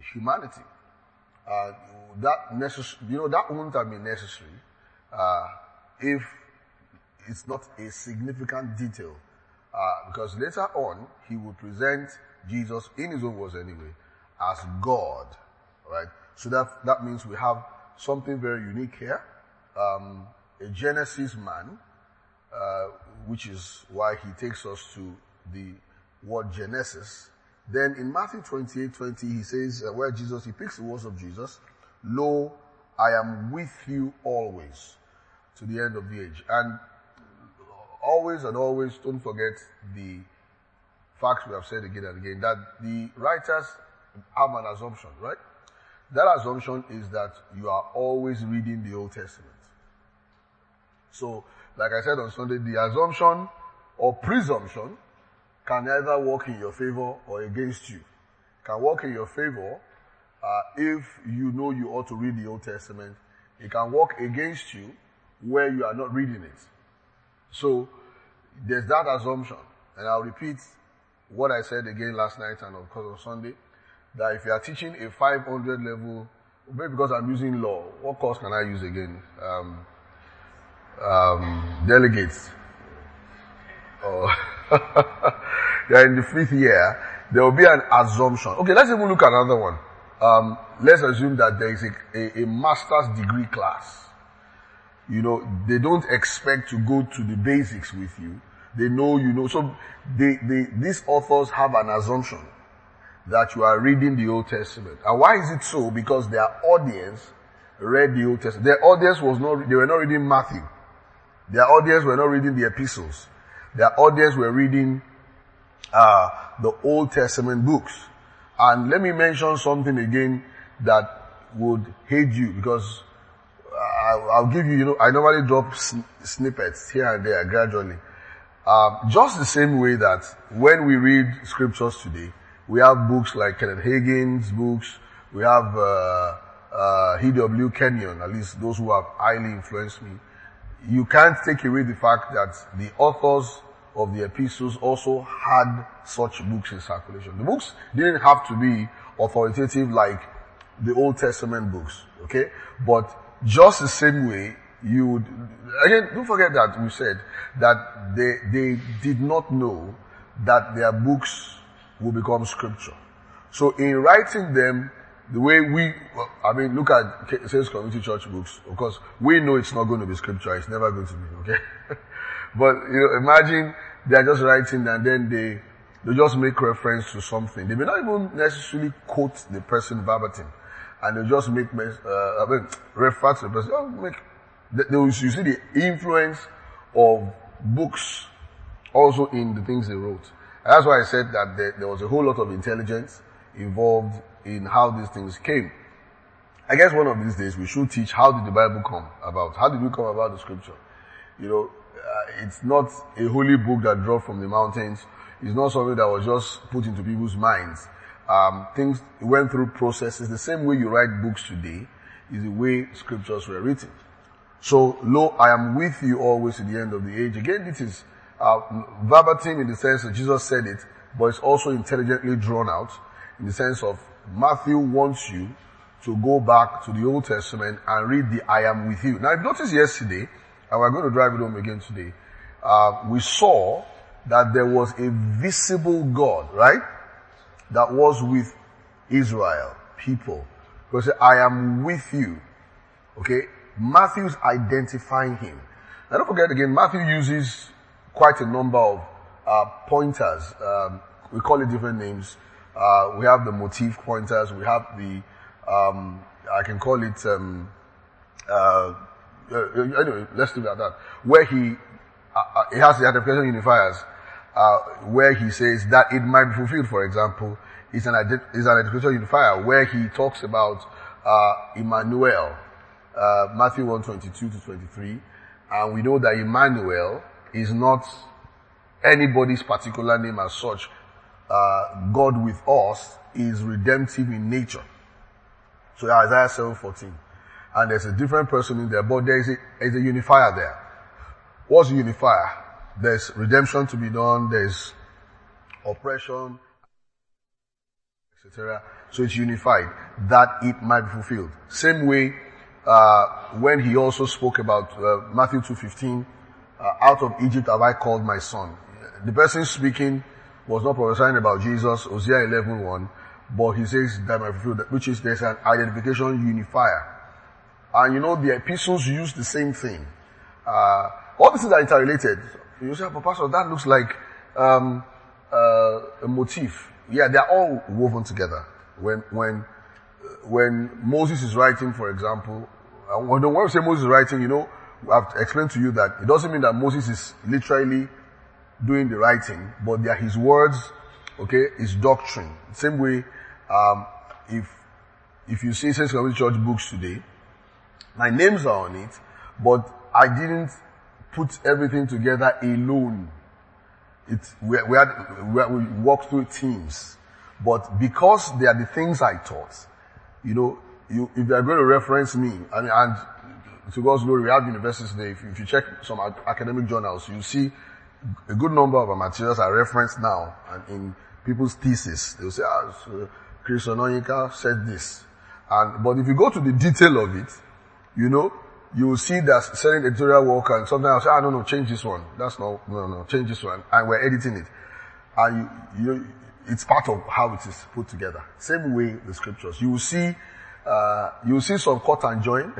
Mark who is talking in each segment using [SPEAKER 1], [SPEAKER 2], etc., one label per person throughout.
[SPEAKER 1] humanity. That wouldn't have been necessary if it's not a significant detail. Because later on, he will present Jesus, in his own words anyway, as God. Right? So that means we have something very unique here. A Genesis man, which is why he takes us to the word Genesis. Then in Matthew 28:20, he says, where he picks the words of Jesus, "Lo, I am with you always, to the end of the age." And always, don't forget the facts we have said again and again, that the writers have an assumption, right? That assumption is that you are always reading the Old Testament. So, like I said on Sunday, the assumption or presumption can either work in your favor or against you. Can work in your favor if you know you ought to read the Old Testament. It can work against you where you are not reading it. So, there's that assumption. And I'll repeat what I said again last night and of course on Sunday, that if you are teaching a 500 level, maybe because I'm using law, what course can I use again? Delegates. Oh. They're in the 5th year. There will be an assumption. Okay, let's even look at another one. Let's assume that there is a master's degree class. You know, they don't expect to go to the basics with you. They know you know. So these authors have an assumption that you are reading the Old Testament. And why is it so? Because their audience read the Old Testament. Their audience they were not reading Matthew. Their audience were not reading the epistles. Their audience were reading the Old Testament books. And let me mention something again that would hate you, because I'll give you, I normally drop snippets here and there gradually. Just the same way that when we read scriptures today, we have books like Kenneth Hagin's books, we have E.W. Kenyon, at least those who have highly influenced me. You can't take away the fact that the authors of the epistles also had such books in circulation. The books didn't have to be authoritative like the Old Testament books, okay? But just the same way, you would, again, don't forget that we said that they did not know that their books will become scripture. So in writing them, the way look at Sales Community Church books. Of course, we know it's not going to be scripture. It's never going to be, okay? But, imagine they're just writing and then they just make reference to something. They may not even necessarily quote the person verbatim. And they just make, refer to the person. You see the influence of books also in the things they wrote. And that's why I said that there was a whole lot of intelligence involved in how these things came. I guess one of these days we should teach how did the Bible come about? How did we come about the scripture? It's not a holy book that dropped from the mountains. It's not something that was just put into people's minds. Things went through processes. The same way you write books today is the way scriptures were written. So, lo, I am with you always to the end of the age. Again, this is verbatim in the sense that Jesus said it, but it's also intelligently drawn out in the sense of Matthew wants you to go back to the Old Testament and read the I am with you. Now, if you noticed yesterday, and we're going to drive it home again today, we saw that there was a visible God, right? That was with Israel, people. Because I am with you. Okay? Matthew's identifying him. Now don't forget again, Matthew uses quite a number of pointers. We call it different names. We have the motif pointers. We have the, I can call it, anyway, let's do that. Where he has the identification unifiers, where he says that it might be fulfilled, for example, is an identification unifier where he talks about, Emmanuel, Matthew 1:22-23, and we know that Emmanuel is not anybody's particular name as such. God with us is redemptive in nature. So Isaiah 7:14. And there's a different person in there, but there's a unifier there. What's a unifier? There's redemption to be done, there's oppression, etc. So it's unified, that it might be fulfilled. Same way, when he also spoke about Matthew 2:15, out of Egypt have I called my son. The person speaking was not prophesying about Jesus, Hosea 11:1, but he says that might be fulfilled, which is there's an identification unifier. And you know, the epistles use the same thing. All these things are interrelated. You say, but Pastor, that looks like a motif. Yeah, they are all woven together. When Moses is writing, for example, when we say Moses is writing, you know, I've explained to you that it doesn't mean that Moses is literally doing the writing, but they are his words, okay, his doctrine. Same way, if you see Saints Community Church books today, my names are on it, but I didn't put everything together alone. We walked through teams. But because they are the things I taught, you know, if they are going to reference me, and to God's glory, we have universities today. If you check some academic journals, you see a good number of our materials are referenced now, and in people's thesis, they'll say, Chris Ononyika said this. But if you go to the detail of it, you know, you will see that certain editorial work, and sometimes I'll say, no, change this one. No, change this one. And we're editing it. And it's part of how it is put together. Same way the scriptures. You will see some cut and join.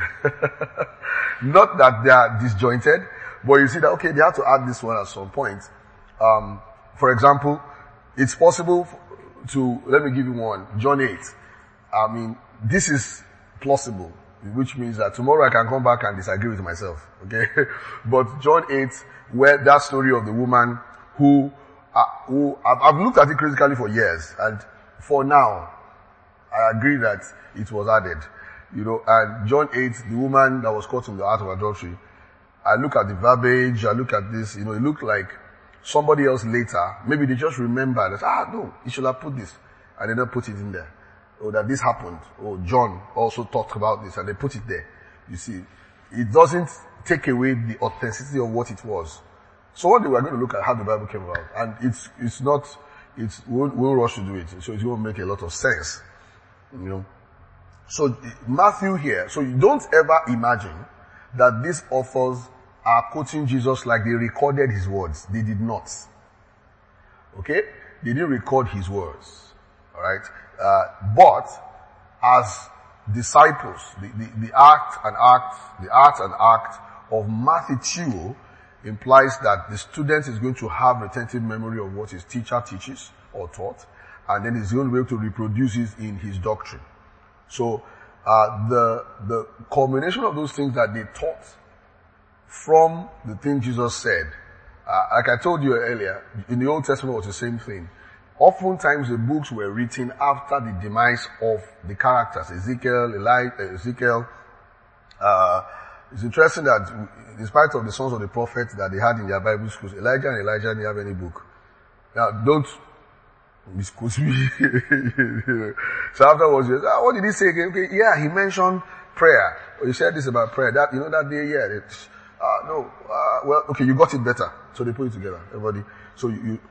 [SPEAKER 1] Not that they are disjointed, but you see that, okay, they have to add this one at some point. For example, it's possible let me give you one. John 8. I mean, this is plausible, which means that tomorrow I can come back and disagree with myself. Okay? But John 8, where that story of the woman who I've looked at it critically for years, and for now, I agree that it was added. You know, and John 8, the woman that was caught in the act of adultery, I look at the verbiage, I look at this, you know, it looked like somebody else later, maybe they just remembered that, no, you should have put this, and they don't put it in there. Or that this happened, or John also talked about this, and they put it there. You see, it doesn't take away the authenticity of what it was. So one day we're going to look at how the Bible came about, and we'll rush to do it, so it won't make a lot of sense. You know. So Matthew here, so you don't ever imagine that these authors are quoting Jesus like they recorded his words. They did not. Okay? They didn't record his words. Alright? But as disciples, the art and act of Matthew implies that the student is going to have retentive memory of what his teacher teaches or taught, and then he's going to be able to reproduce it in his doctrine. So, the combination of those things that they taught from the thing Jesus said, like I told you earlier, in the Old Testament was the same thing. Oftentimes the books were written after the demise of the characters, Ezekiel. It's interesting that in spite of the sons of the prophets that they had in their Bible schools, Elijah didn't have any book. Now, don't misquote me. So afterwards, he said, what did he say again? Okay, yeah, he mentioned prayer. Or he said this about prayer. That, you know, that day, yeah, well, okay, you got it better. So they put it together, everybody. So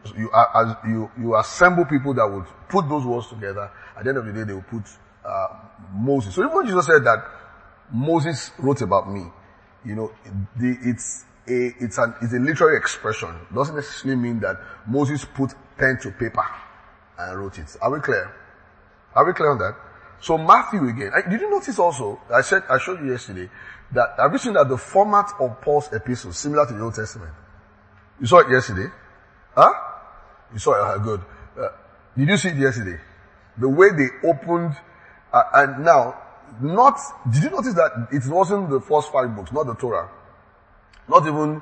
[SPEAKER 1] you assemble people that would put those words together. At the end of the day, they will put, Moses. So even when Jesus said that Moses wrote about me, you know, it's a literary expression. It doesn't necessarily mean that Moses put pen to paper and wrote it. Are we clear? Are we clear on that? So Matthew again. Did you notice also, I showed you yesterday, that have you seen that the format of Paul's epistles similar to the Old Testament? You saw it yesterday? Huh? You saw it? Good. Did you see it yesterday? The way they opened, and now, did you notice that it wasn't the first 5 books, not the Torah? Not even,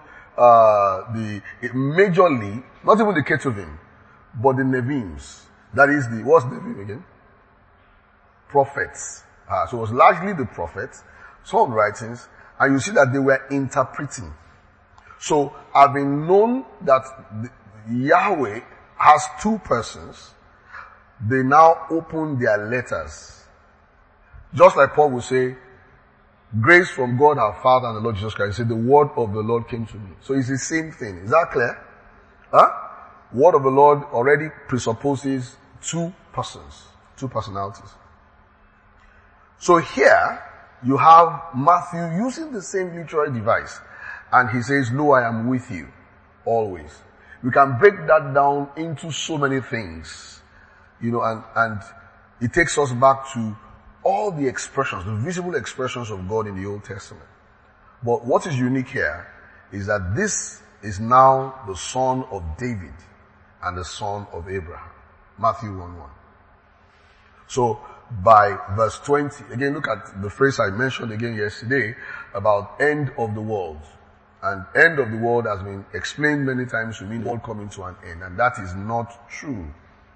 [SPEAKER 1] majorly, not even the Ketuvim, but the Nevims. That is what's Nevim again? Prophets. So it was largely the prophets, some writings, and you see that they were interpreting. So, I've been known that Yahweh has 2 persons. They now open their letters. Just like Paul will say, grace from God our Father and the Lord Jesus Christ. He said, the word of the Lord came to me. So it's the same thing. Is that clear? Word of the Lord already presupposes 2 persons. Two personalities. So here, you have Matthew using the same literary device. And he says, "Lo, I am with you always." We can break that down into so many things. And it takes us back to all the expressions, the visible expressions of God in the Old Testament. But what is unique here is that this is now the son of David and the son of Abraham. Matthew 1:1. So by verse 20, again look at the phrase I mentioned again yesterday about end of the world. And end of the world has been explained many times to mean the world coming to an end, and that is not true.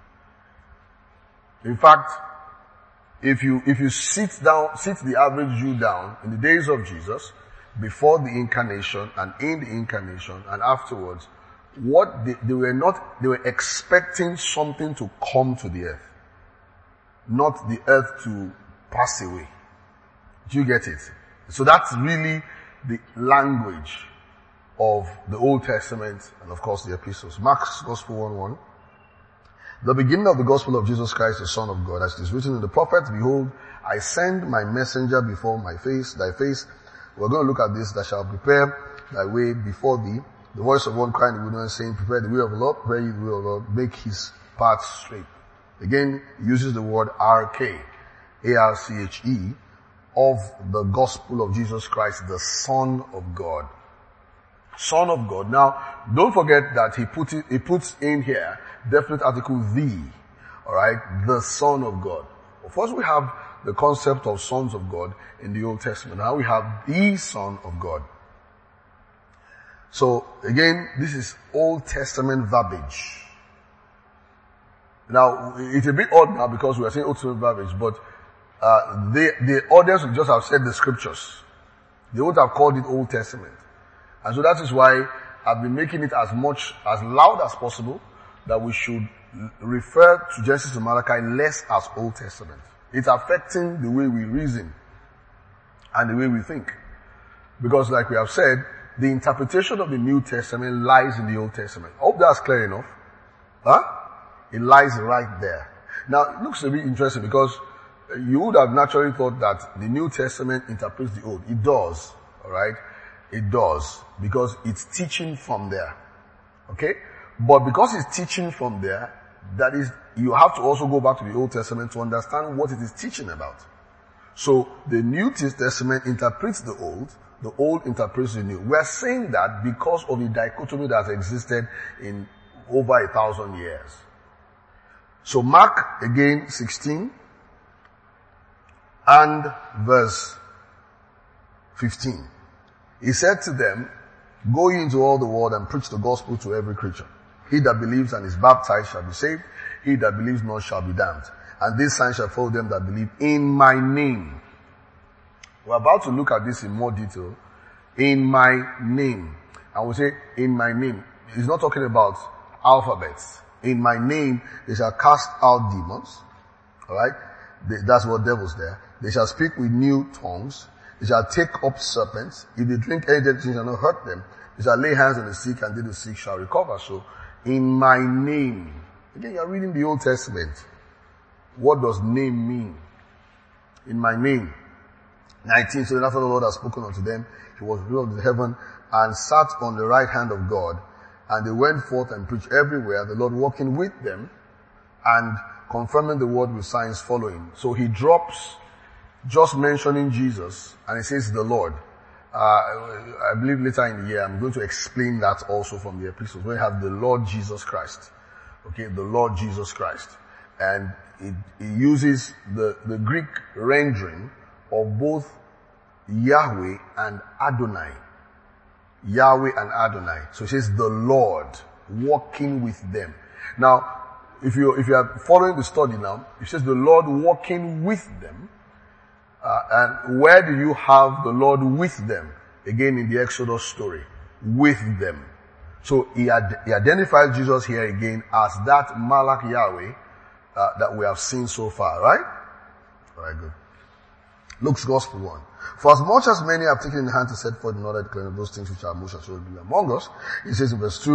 [SPEAKER 1] In fact, if you sit the average Jew down in the days of Jesus, before the incarnation and in the incarnation and afterwards, what they were expecting something to come to the earth, not the earth to pass away. Do you get it? So that's really the language of the Old Testament and of course the epistles. Mark's Gospel 1:1. The beginning of the gospel of Jesus Christ, the Son of God, as it is written in the prophets, "Behold, I send my messenger before thy face. We're going to look at this, that shall prepare thy way before thee. The voice of one crying in the wilderness, saying, Prepare the way of the Lord, prepare ye the way of the Lord, make his path straight." Again, he uses the word RK, ARCHE, of the gospel of Jesus Christ, the Son of God. Son of God. Now, don't forget that he puts in here definite article the, alright, the Son of God. First we have the concept of sons of God in the Old Testament. Now we have the Son of God. So again, this is Old Testament verbiage. Now, it's a bit odd now because we are saying Old Testament verbiage, but the audience would just have said the scriptures. They would have called it Old Testament. And so that is why I've been making it as loud as possible that we should refer to Genesis and Malachi less as Old Testament. It's affecting the way we reason and the way we think. Because like we have said, the interpretation of the New Testament lies in the Old Testament. I hope that's clear enough. It lies right there. Now, it looks a bit interesting because you would have naturally thought that the New Testament interprets the Old. It does. Alright? It does. Because it's teaching from there. Okay? But because it's teaching from there, that is, you have to also go back to the Old Testament to understand what it is teaching about. So, the New Testament interprets the Old interprets the New. We're saying that because of the dichotomy that has existed in over 1,000 years. So Mark, again, 16, and verse 15. He said to them, "Go ye into all the world and preach the gospel to every creature. He that believes and is baptized shall be saved. He that believes not shall be damned. And this sign shall follow them that believe in my name." We're about to look at this in more detail. In my name. And we say, in my name. He's not talking about alphabets. In my name, they shall cast out demons. Alright? That's what devil's there. They shall speak with new tongues. They shall take up serpents. If they drink any deadly thing, shall not hurt them. They shall lay hands on the sick, and they the sick shall recover. So, in my name. Again, you're reading the Old Testament. What does name mean? In my name. 19. So after the Lord had spoken unto them, he was revealed in heaven and sat on the right hand of God. And they went forth and preached everywhere, the Lord walking with them and confirming the word with signs following. So he drops just mentioning Jesus and he says the Lord. I believe later in the year I'm going to explain that also from the epistles. We have the Lord Jesus Christ. Okay, the Lord Jesus Christ. And it uses the Greek rendering of both Yahweh and Adonai. Yahweh and Adonai. So it says the Lord walking with them. Now, if you are following the study now, it says the Lord walking with them. And where do you have the Lord with them? Again in the Exodus story. With them. So he identifies Jesus here again as that Malach Yahweh that we have seen so far, right? Alright, good. Luke's Gospel 1. For as much as many have taken in hand to set forth in order to declare those things which are most assuredly among us, it says in verse 2,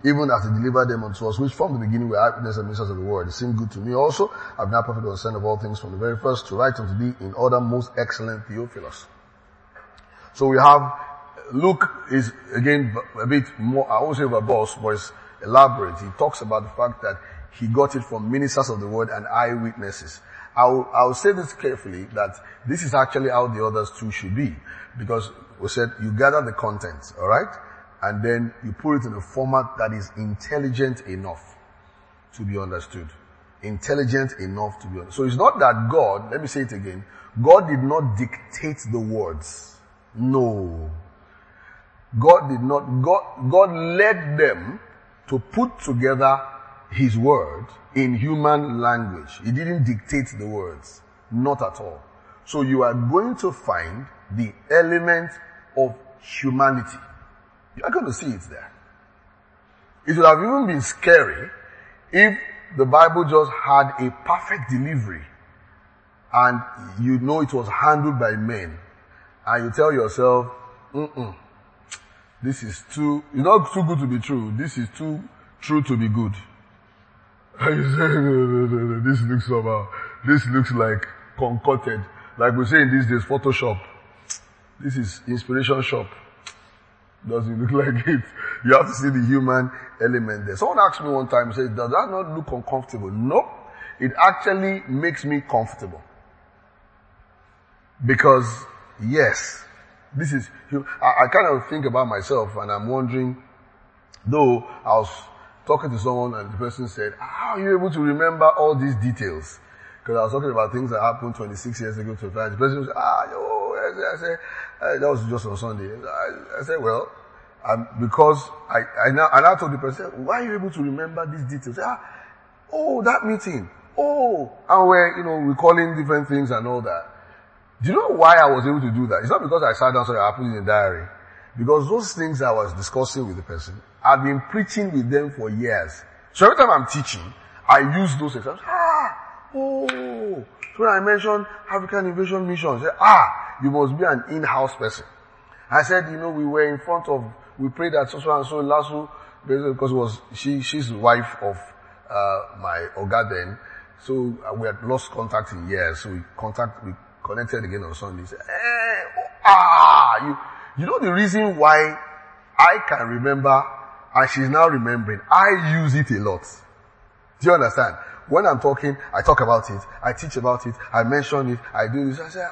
[SPEAKER 1] even as he delivered them unto us, which from the beginning were eyewitnesses and ministers of the word. It seemed good to me also. I've now perfect understanding of all things from the very first to write unto thee in order, most excellent Theophilus. So we have, Luke is again a bit more, I won't say verbose, but it's elaborate. He talks about the fact that he got it from ministers of the word and eyewitnesses. I'll say this carefully, that this is actually how the others too should be. Because we said you gather the content, alright? And then you put it in a format that is intelligent enough to be understood. Intelligent enough to be understood. So it's not that God, let me say it again, God did not dictate the words. No. God did not, God led them to put together His word in human language. He didn't dictate the words. Not at all. So you are going to find the element of humanity. You are going to see it there. It would have even been scary if the Bible just had a perfect delivery and you know it was handled by men, and you tell yourself, this is too, it's not too good to be true. This is too true to be good. And you say, no, this looks somehow, this looks like concocted. Like we say in these days, Photoshop. This is inspiration shop. Doesn't look like it. You have to see the human element there. Someone asked me one time, said, does that not look uncomfortable? Nope. It actually makes me comfortable. Because, yes, this is, I kind of think about myself and I'm wondering, though I was talking to someone and the person said, how are you able to remember all these details? Because I was talking about things that happened 26 years ago, 25. The person said, I said, that was just on Sunday. I said, well, because I now told the person, why are you able to remember these details? That meeting. And we're, recalling different things and all that. Do you know why I was able to do that? It's not because I sat down, so I put it in a diary. Because those things I was discussing with the person, I've been preaching with them for years. So every time I'm teaching, I use those examples. So when I mentioned African Invasion Mission, I said, you must be an in-house person. I said, we were in front of, we prayed at so and so in Lasso, because she's the wife of, my Oga then. So we had lost contact in years. So we connected again on Sunday. He said, you know the reason why I can remember and she's now remembering, I use it a lot. Do you understand? When I'm talking, I talk about it, I teach about it, I mention it, I do this, I say,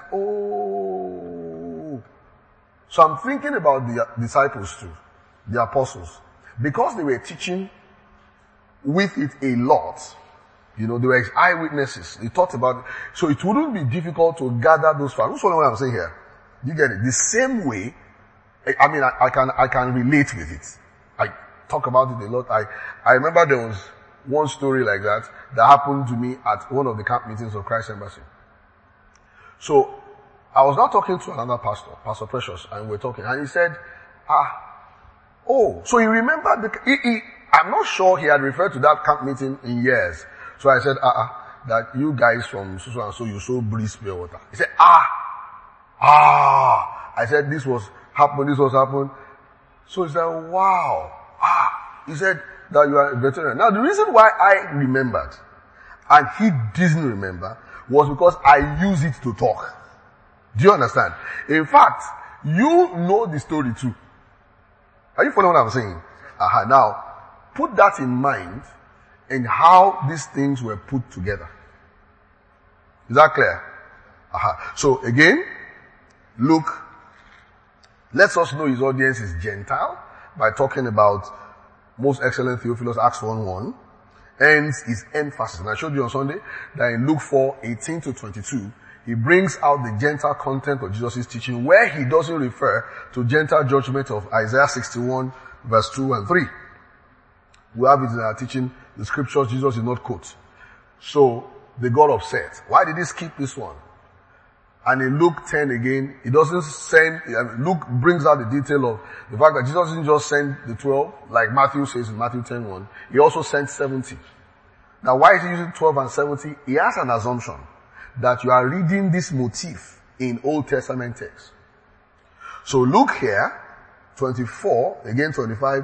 [SPEAKER 1] So I'm thinking about the disciples too, the apostles. Because they were teaching with it a lot, they were eyewitnesses, they talked about it, so it wouldn't be difficult to gather those facts. Who's following what I'm saying here? You get it? The same way, I can relate with it. I talk about it a lot. I remember there was one story like that happened to me at one of the camp meetings of Christ Embassy. So, I was not talking to another pastor, Pastor Precious, and we're talking, and he said, so he remembered I'm not sure he had referred to that camp meeting in years. So I said, that you guys from so and so, you sold breeze pure water. He said, I said, this was happened. So he said, wow. He said that you are a veteran. Now the reason why I remembered and he didn't remember was because I used it to talk. Do you understand? In fact, you know the story too. Are you following what I'm saying? Now, put that in mind and how these things were put together. Is that clear? So again, Luke lets us know his audience is Gentile by talking about most excellent Theophilus, Acts 1:1, and his emphasis. And I showed you on Sunday that in Luke 4:18-22, he brings out the Gentile content of Jesus' teaching where he doesn't refer to Gentile judgment of Isaiah 61 verse 2 and 3. We have it in our teaching, the scriptures Jesus did not quote. So they got upset. Why did he skip this one? And in Luke 10 again, he doesn't send, Luke brings out the detail of the fact that Jesus didn't just send the 12, like Matthew says in Matthew 10:1. He also sent 70. Now why is he using 12 and 70? He has an assumption that you are reading this motif in Old Testament text. So Luke here, 24, again 25,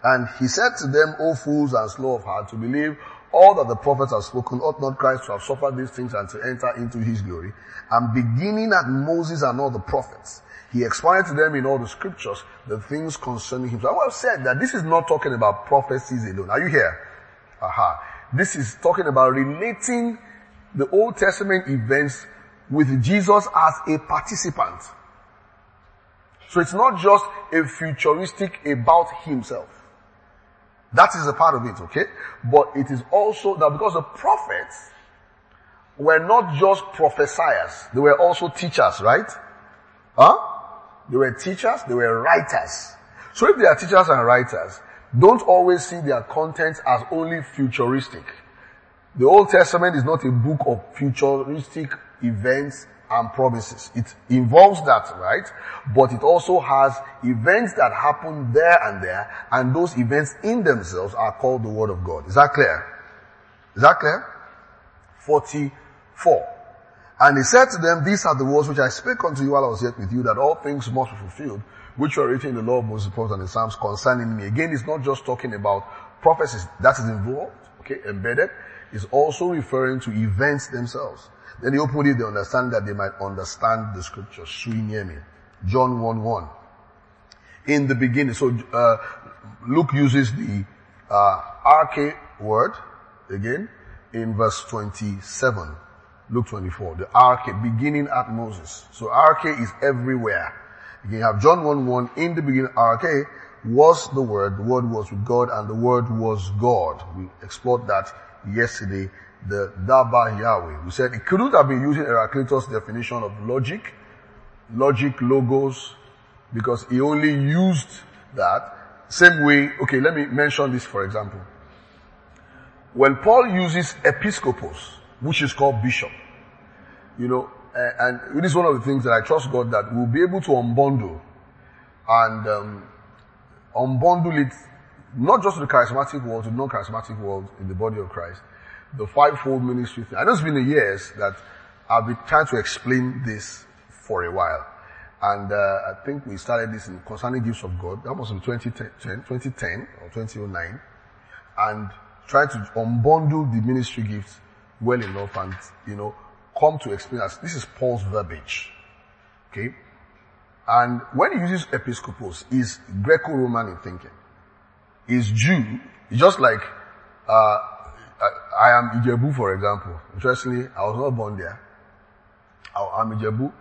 [SPEAKER 1] And he said to them, O fools and slow of heart, to believe all that the prophets have spoken, ought not Christ to have suffered these things and to enter into his glory? And beginning at Moses and all the prophets, he explained to them in all the scriptures the things concerning him. So I have said that this is not talking about prophecies alone. Are you here? This is talking about relating the Old Testament events with Jesus as a participant. So it's not just a futuristic about himself. That is a part of it, okay? But it is also that because the prophets were not just prophesiers, they were also teachers, right? They were teachers, they were writers. So if they are teachers and writers, don't always see their content as only futuristic. The Old Testament is not a book of futuristic events and promises. It involves that, right? But it also has events that happen there, and those events in themselves are called the Word of God. Is that clear? Is that clear? 44. And he said to them, these are the words which I spake unto you while I was yet with you, that all things must be fulfilled, which were written in the law of Moses, the prophets, and the Psalms concerning me. Again, it's not just talking about prophecies. That is involved, okay, embedded. It's also referring to events themselves. Then he opened it, they understand that they might understand the scriptures. John 1:1. In the beginning, so Luke uses the arche word again in verse 27. Luke 24. The arche, beginning at Moses. So arche is everywhere. You have John 1:1. In the beginning, arche was the Word was with God, and the Word was God. We explored that yesterday. The Daba Yahweh. We said it couldn't have been using Heraclitus' definition of logic, logos, because he only used that. Same way, okay, let me mention this for example. When Paul uses episkopos, which is called bishop, and it is one of the things that I trust God that we'll be able to unbundle and unbundle it, not just to the charismatic world, to the non-charismatic world in the body of Christ. The fivefold ministry thing. I know it's been years that I've been trying to explain this for a while. And I think we started this in Concerning Gifts of God. That must be 2010 or 2009. And try to unbundle the ministry gifts well enough and, come to explain us. This is Paul's verbiage. Okay? And when he uses episcopos, he's Greco-Roman in thinking. He's Jew. It's just like, I am Ijebu, for example. Interestingly, I was not born there. I'm Ijebu.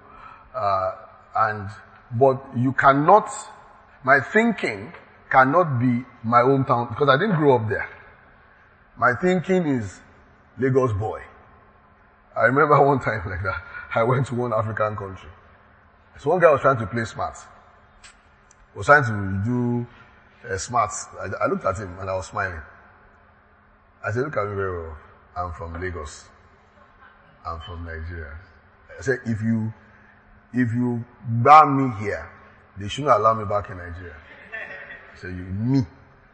[SPEAKER 1] But you cannot, my thinking cannot be my hometown, because I didn't grow up there. My thinking is Lagos boy. I remember one time like that, I went to one African country. So one guy was trying to play smart. Was trying to do smart. I looked at him and I was smiling. I said, look at me very well. I'm from Lagos. I'm from Nigeria. I said, if you ban me here, they shouldn't allow me back in Nigeria. I said, me.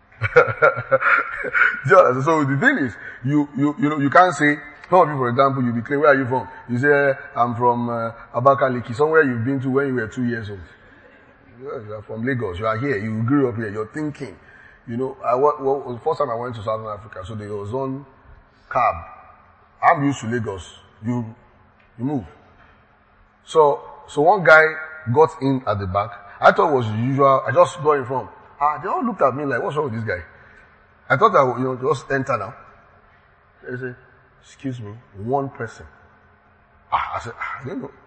[SPEAKER 1] So the thing is, you can't say, some of you, for example, you declare, where are you from? You say, I'm from Abakaliki, somewhere you've been to when you were 2 years old. You are from Lagos. You are here. You grew up here. You're thinking. The first time I went to Southern Africa, so there was on cab. I'm used to Lagos. You move. So one guy got in at the back. I thought it was usual. I just got in front. They all looked at me like, what's wrong with this guy? I thought I would, just enter now. They said, excuse me, one person. I said, I don't know.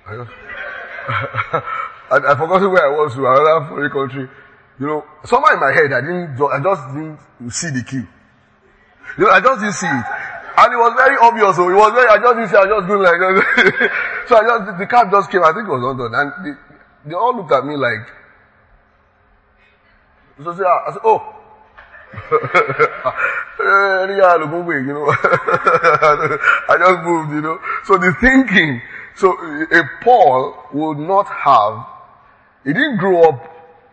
[SPEAKER 1] I forgot where I was to another foreign country. Somewhere in my head, I just didn't see the queue. I just didn't see it. And it was very obvious, so I just didn't see, I just doing like that. So the cab just came, I think it was London, and they all looked at me like, so I said, oh. I just moved, So the thinking, so a Paul would not have, he didn't grow up,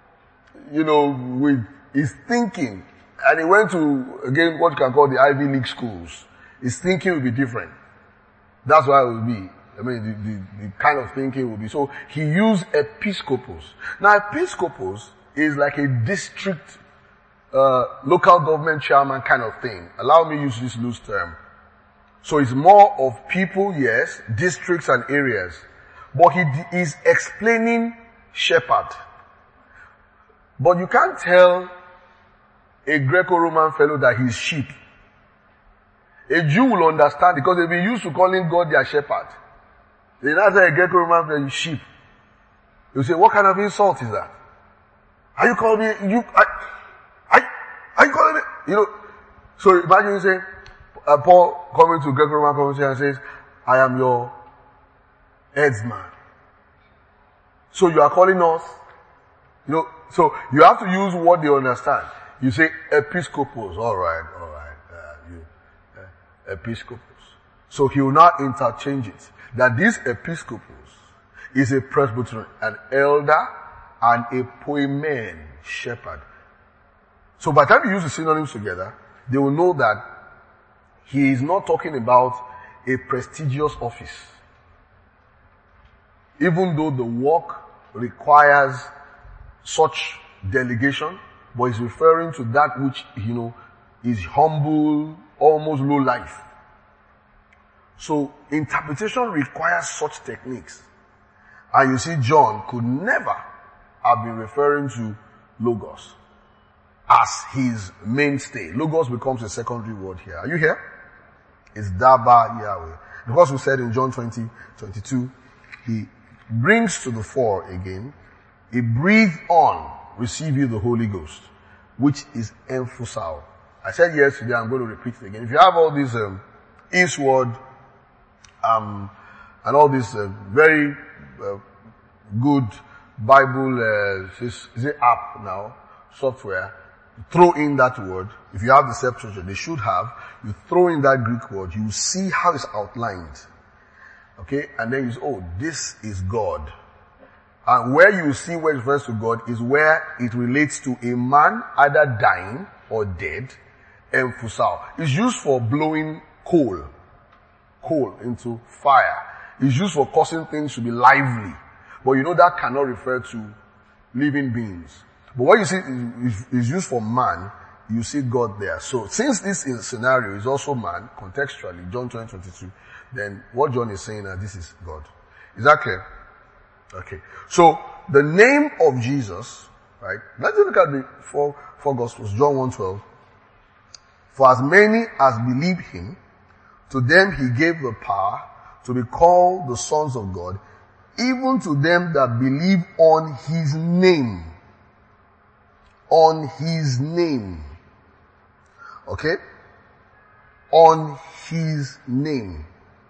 [SPEAKER 1] with his thinking, and he went to, again, what you can call the Ivy League schools. His thinking will be different. That's why it will be. The kind of thinking will be. So he used episcopos. Now episcopos is like a district local government chairman kind of thing. Allow me to use this loose term. So it's more of people, yes, districts and areas. But he is explaining shepherd. But you can't tell a Greco-Roman fellow that he's sheep. A Jew will understand because they've been used to calling God their shepherd. They now say a Greco-Roman fellow is sheep. You say, what kind of insult is that? Are you calling me, are you calling me? You know, so imagine you say, Paul coming to Greco-Roman conversation and says, I am your headsman. So you are calling us, you know, so you have to use what they understand. You say episcopos, alright, episcopos. So he will now interchange it. That this episcopos is a presbyterian, an elder, and a poimen, shepherd. So by the time you use the synonyms together, they will know that he is not talking about a prestigious office. Even though the work requires such delegation, but he's referring to that which, you know, is humble, almost low life. So interpretation requires such techniques. And you see, John could never have been referring to Logos as his mainstay. Logos becomes a secondary word here. Are you here? It's Daba Yahweh. Because we said in John 20:22, he brings to the fore again, he breathed on, receive you the Holy Ghost, which is emphusal. I said yesterday, I'm going to repeat it again. If you have all these, Eastward, and all this, very, good Bible, is it app now, software, throw in that word. If you have the Septuagint, they should have, you throw in that Greek word, you see how it's outlined. Okay? And then you say, oh, this is God. And where you see where it refers to God is where it relates to a man either dying or dead, emphusal. It's used for blowing coal into fire. It's used for causing things to be lively. But you know that cannot refer to living beings. But what you see is used for man, you see God there. So since this scenario is also man, contextually, John 20:22, then what John is saying is this is God. Is that clear? Okay. So the name of Jesus, right? Let's look at the four Gospels. John 1:12. For as many as believe him, to them he gave the power to be called the sons of God, even to them that believe on his name. On his name. Okay? On his name.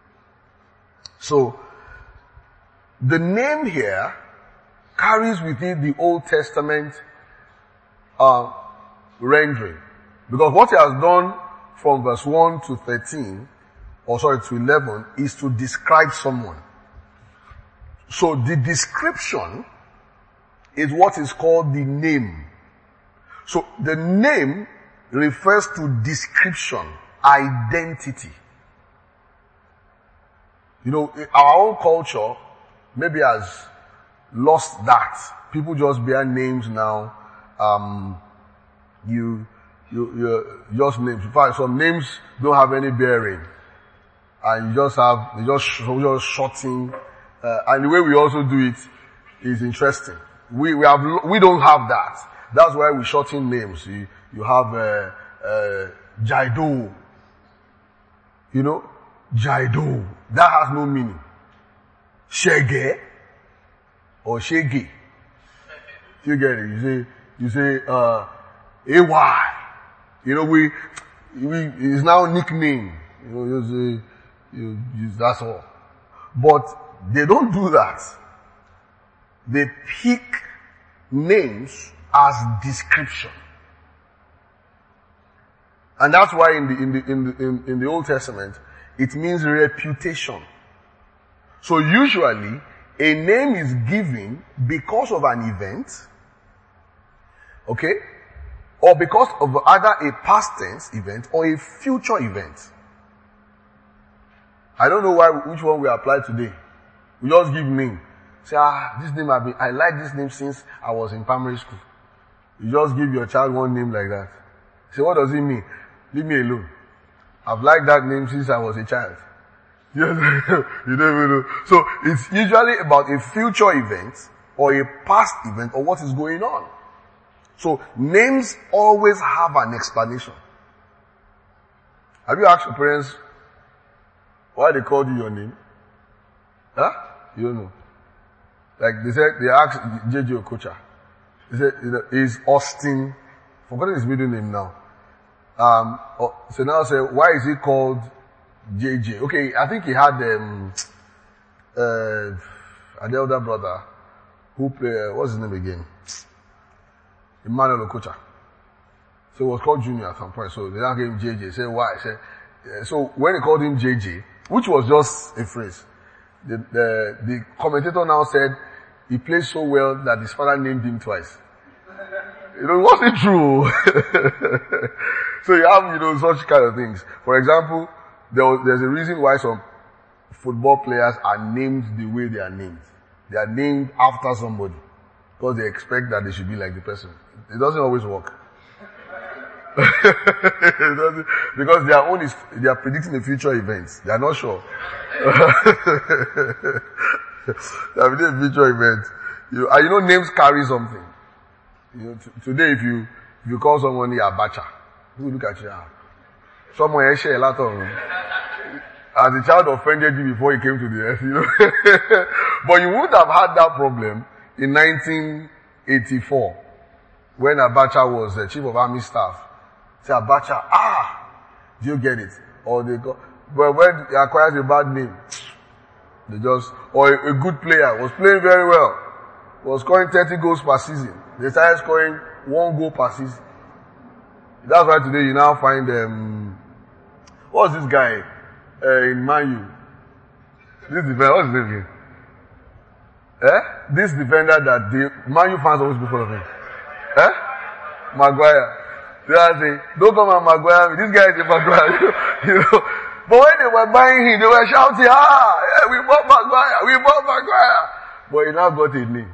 [SPEAKER 1] So, the name here carries within the Old Testament rendering. Because what he has done from verse 1 to 13, to 11, is to describe someone. So the description is what is called the name. So the name refers to description, identity. You know, our own culture maybe has lost that. People just bear names now. You just names. In fact, some names don't have any bearing. And you just shorting. And the way we also do it is interesting. We don't have that. That's why we shorten names. You have, Jaido. You know? Jaido. That has no meaning. Shege or Shege. You get it? You say, AY. You know, it's now a nickname. You know, you that's all. But they don't do that. They pick names as description. And that's why in the Old Testament, it means reputation. So usually, a name is given because of an event, okay? Or because of either a past tense event or a future event. I don't know which one we apply today. We just give name. Say, this name I like this name since I was in primary school. You just give your child one name like that. Say, what does it mean? Leave me alone. I've liked that name since I was a child. You don't even know. So it's usually about a future event or a past event or what is going on. So names always have an explanation. Have you asked your parents why they called you your name? Huh? You don't know. Like they asked JJ Okocha. They said, is Austin, forgotten his middle name now. So now say, why is he called JJ? Okay, I think he had, an elder brother who played, what's his name again? Emmanuel Okocha. So he was called Junior at some point. So they now gave him JJ. Say why? So when they called him JJ, which was just a phrase, the commentator now said he plays so well that his father named him twice. It wasn't true. So you have, such kind of things. For example, there's a reason why some football players are named the way they are named. They are named after somebody. Because they expect that they should be like the person. It doesn't always work. Because they are predicting the future events. They are not sure. They are predicting the future events. Names carry something. Today if you call someone Abacha, who will look at you? Someone share a lot of as a child offended you before he came to the earth, But you wouldn't have had that problem in 1984 when Abacha was the chief of army staff. Say Abacha, do you get it? Or but when he acquires a bad name, or a good player was playing very well, was scoring 30 goals per season. They started scoring 1 goal per season. That's why today you now find, what's this guy, in Man U? This defender, what's his name again? This defender that the Man U fans always before of him. Maguire. They are saying, don't come on Maguire, this guy is a Maguire. But when they were buying him, they were shouting, we bought Maguire. But he now got a name.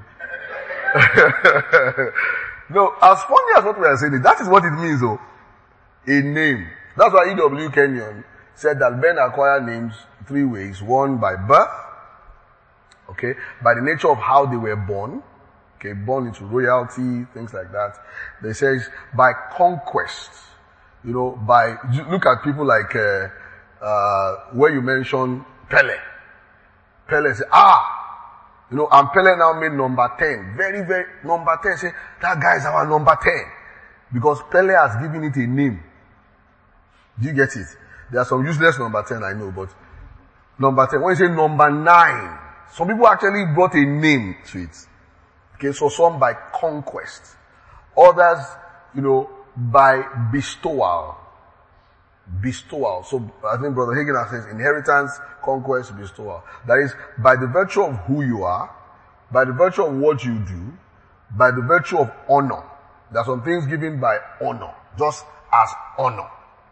[SPEAKER 1] No, as funny as what we are saying, that is what it means though. A name. That's why E.W. Kenyon said that men acquire names 3 ways. One, by birth. Okay. By the nature of how they were born. Okay. Born into royalty, things like that. They say by conquest. Look at people like, where you mention Pele. Pele say, and Pele now made number 10. Very, very, number 10. Say, that guy is our number 10. Because Pele has given it a name. Do you get it? There are some useless number 10, I know, but number 10. When you say number 9, some people actually brought a name to it. Okay, so some by conquest. Others, by bestowal. Bestowal. So I think Brother Hagin says inheritance, conquest, bestowal. That is, by the virtue of who you are, by the virtue of what you do, by the virtue of honor. There are some things given by honor, just as honor.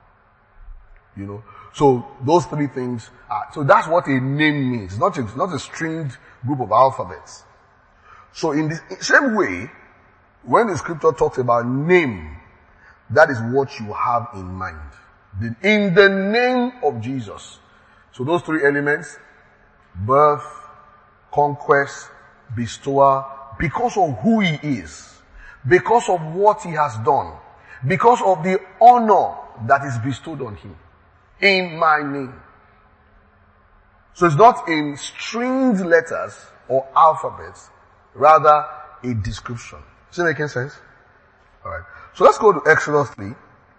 [SPEAKER 1] So those 3 things so that's what a name means. Not a stringed group of alphabets. So in the same way, when the scripture talks about name, that is what you have in mind. In the name of Jesus. So those 3 elements, birth, conquest, bestowal, because of who he is, because of what he has done, because of the honor that is bestowed on him. In my name. So it's not in stringed letters or alphabets, rather a description. Is it making sense? Alright. So let's go to Exodus 3.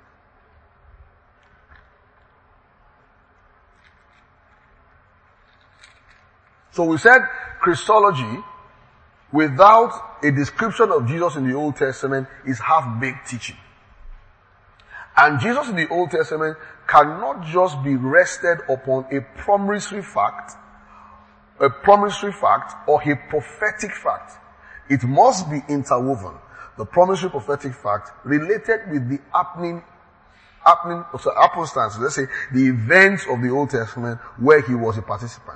[SPEAKER 1] So we said Christology, without a description of Jesus in the Old Testament, is half-baked teaching. And Jesus in the Old Testament cannot just be rested upon a promissory fact or a prophetic fact. It must be interwoven. The promissory prophetic fact related with the happenstance, let's say the events of the Old Testament where he was a participant.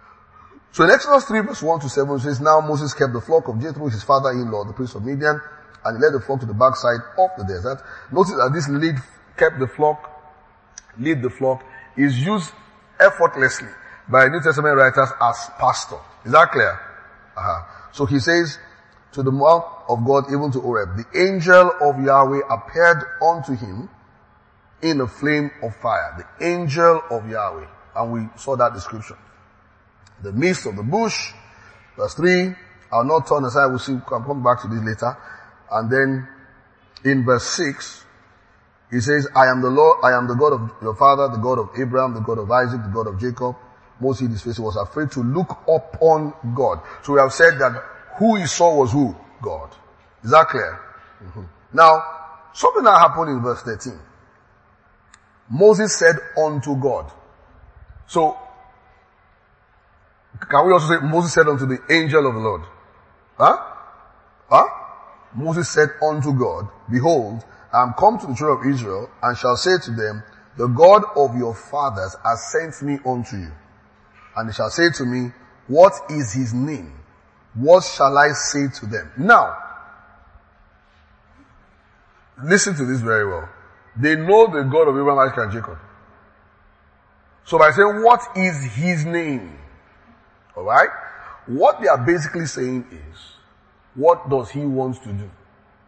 [SPEAKER 1] So in Exodus 3 verse 1 to 7 it says, now Moses kept the flock of Jethro, his father-in-law, the priest of Midian. and he led the flock to the backside of the desert. Notice that this lead the flock is used effortlessly by New Testament writers as pastor. Is that clear? So he says, to the mount of God, even to Horeb, the angel of Yahweh appeared unto him in a flame of fire. The angel of Yahweh. And we saw that description. The midst of the bush. Verse 3. I'll not turn aside. We'll see. We'll come back to this later. And then in verse 6, he says, I am the Lord, I am the God of your father, the God of Abraham, the God of Isaac, the God of Jacob. Moses hid his face, he was afraid to look upon God. So we have said that who he saw was who? God. Is that clear? Now, something that happened in verse 13. Moses said unto God. So, can we also say Moses said unto the angel of the Lord? Moses said unto God, behold, I am come to the children of Israel, and shall say to them, the God of your fathers has sent me unto you. And they shall say to me, what is his name? What shall I say to them? Now, listen to this very well. They know the God of Abraham, Isaac, and Jacob. So by saying, what is his name? Alright? What they are basically saying is, what does he want to do?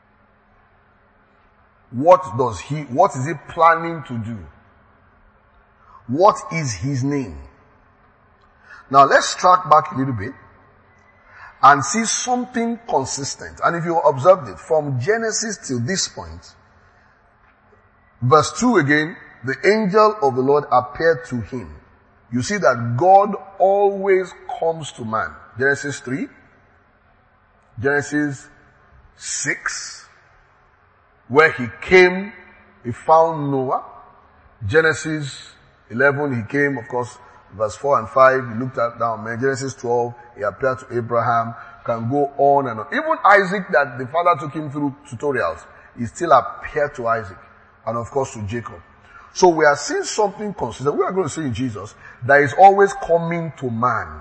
[SPEAKER 1] What is he planning to do? What is his name? Now let's track back a little bit and see something consistent. And if you observed it from Genesis till this point, verse 2 again, the angel of the Lord appeared to him. You see that God always comes to man. Genesis 3, Genesis 6, where he came, he found Noah. Genesis 11, he came, of course, verse 4 and 5, he looked at down, man. Genesis 12, he appeared to Abraham, can go on and on. Even Isaac, that the father took him through tutorials, he still appeared to Isaac, and of course to Jacob. So we are seeing something consistent. We are going to see in Jesus that is always coming to man.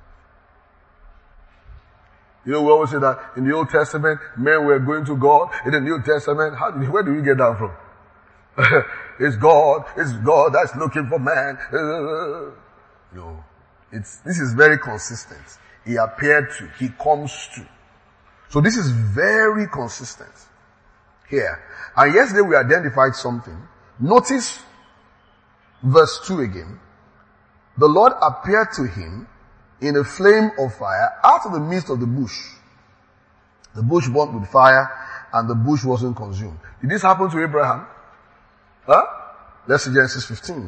[SPEAKER 1] You know, we always say that in the Old Testament, men were going to God. In the New Testament, where do we get that from? It's God that's looking for man. No. This is very consistent. He appeared to, he comes to. So this is very consistent here. And yesterday we identified something. Notice verse 2 again. The Lord appeared to him in a flame of fire out of the midst of the bush. The bush burnt with fire and the bush wasn't consumed. Did this happen to Abraham? Let's see Genesis 15.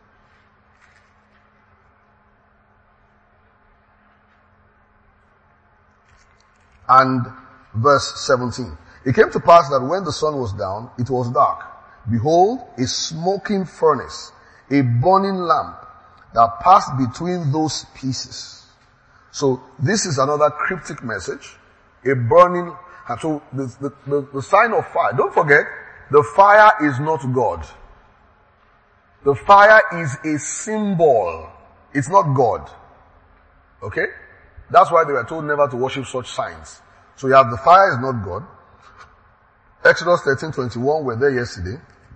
[SPEAKER 1] And verse 17. It came to pass that when the sun was down, it was dark. Behold, a smoking furnace, a burning lamp that passed between those pieces. So this is another cryptic message. A burning, and so the sign of fire. Don't forget, the fire is not God. The fire is a symbol. It's not God. Okay? That's why they were told never to worship such signs. So you have the fire is not God. Exodus 13:21, we're there yesterday.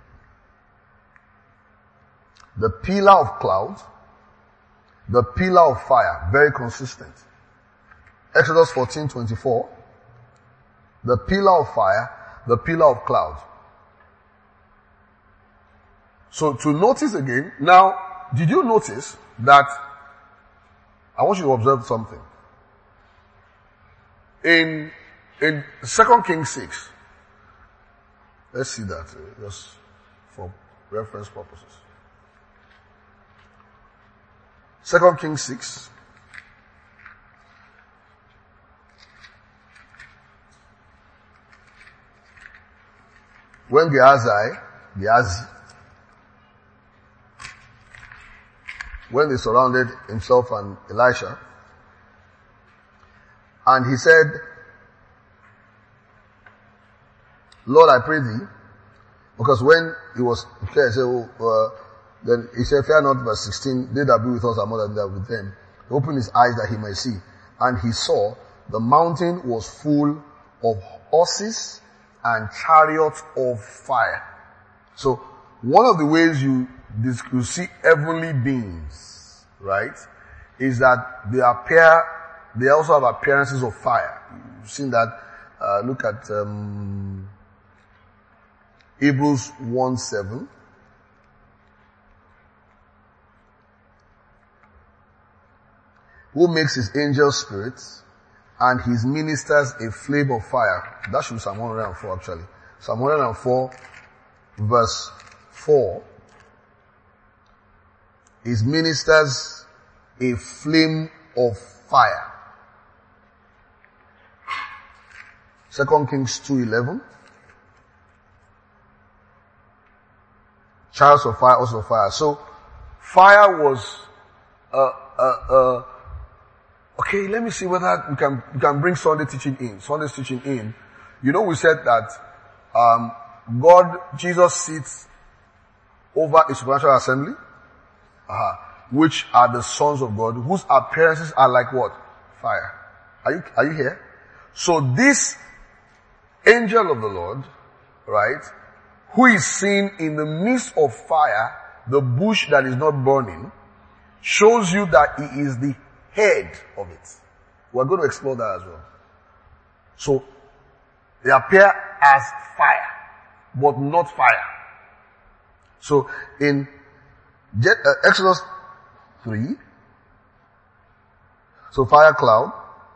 [SPEAKER 1] The pillar of cloud, the pillar of fire, very consistent. Exodus 14:24, the pillar of fire, the pillar of cloud. So to notice again, now, did you notice that, I want you to observe something. In 2 Kings 6, let's see that, just for reference purposes. 2 Kings 6. When Gehazi, when they surrounded himself and Elisha, and he said, Lord, I pray thee, because when he was clear, he said, then he said, fear not, verse 16, they that be with us are more than they are with them. He opened his eyes that he might see. And he saw the mountain was full of horses and chariots of fire. So, one of the ways you see heavenly beings, right, is that they also have appearances of fire. You've seen that, look at, Hebrews 1:7. Who makes his angels spirits and his ministers a flame of fire. That should be Psalm 104 actually. Psalm 104 verse 4. His ministers a flame of fire. 2 Kings 2:11. Chariots of fire, also fire. So, fire was, okay, let me see whether we can bring Sunday's teaching in. You know, we said that, Jesus sits over a supernatural assembly, which are the sons of God, whose appearances are like what? Fire. Are you here? So this angel of the Lord, right, who is seen in the midst of fire, the bush that is not burning, shows you that he is the head of it. We're going to explore that as well. So, they appear as fire, but not fire. So, in Exodus 3, so fire cloud,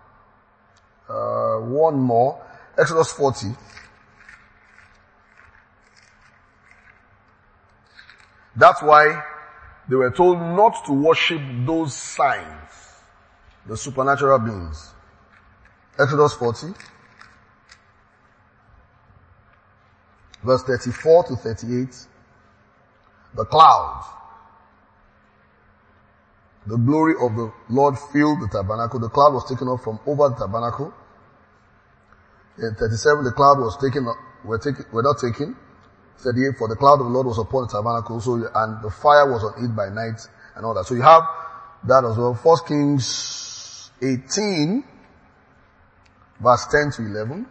[SPEAKER 1] one more, Exodus 40, that's why they were told not to worship those signs, the supernatural beings. Exodus 40, verse 34 to 38. The cloud, the glory of the Lord filled the tabernacle. The cloud was taken up from over the tabernacle. In 37, the cloud was taken up, were not taken. 38, for the cloud of the Lord was upon the tabernacle, so, and the fire was on it by night and all that. So you have that as well. 1 Kings 18, verse 10 to 11.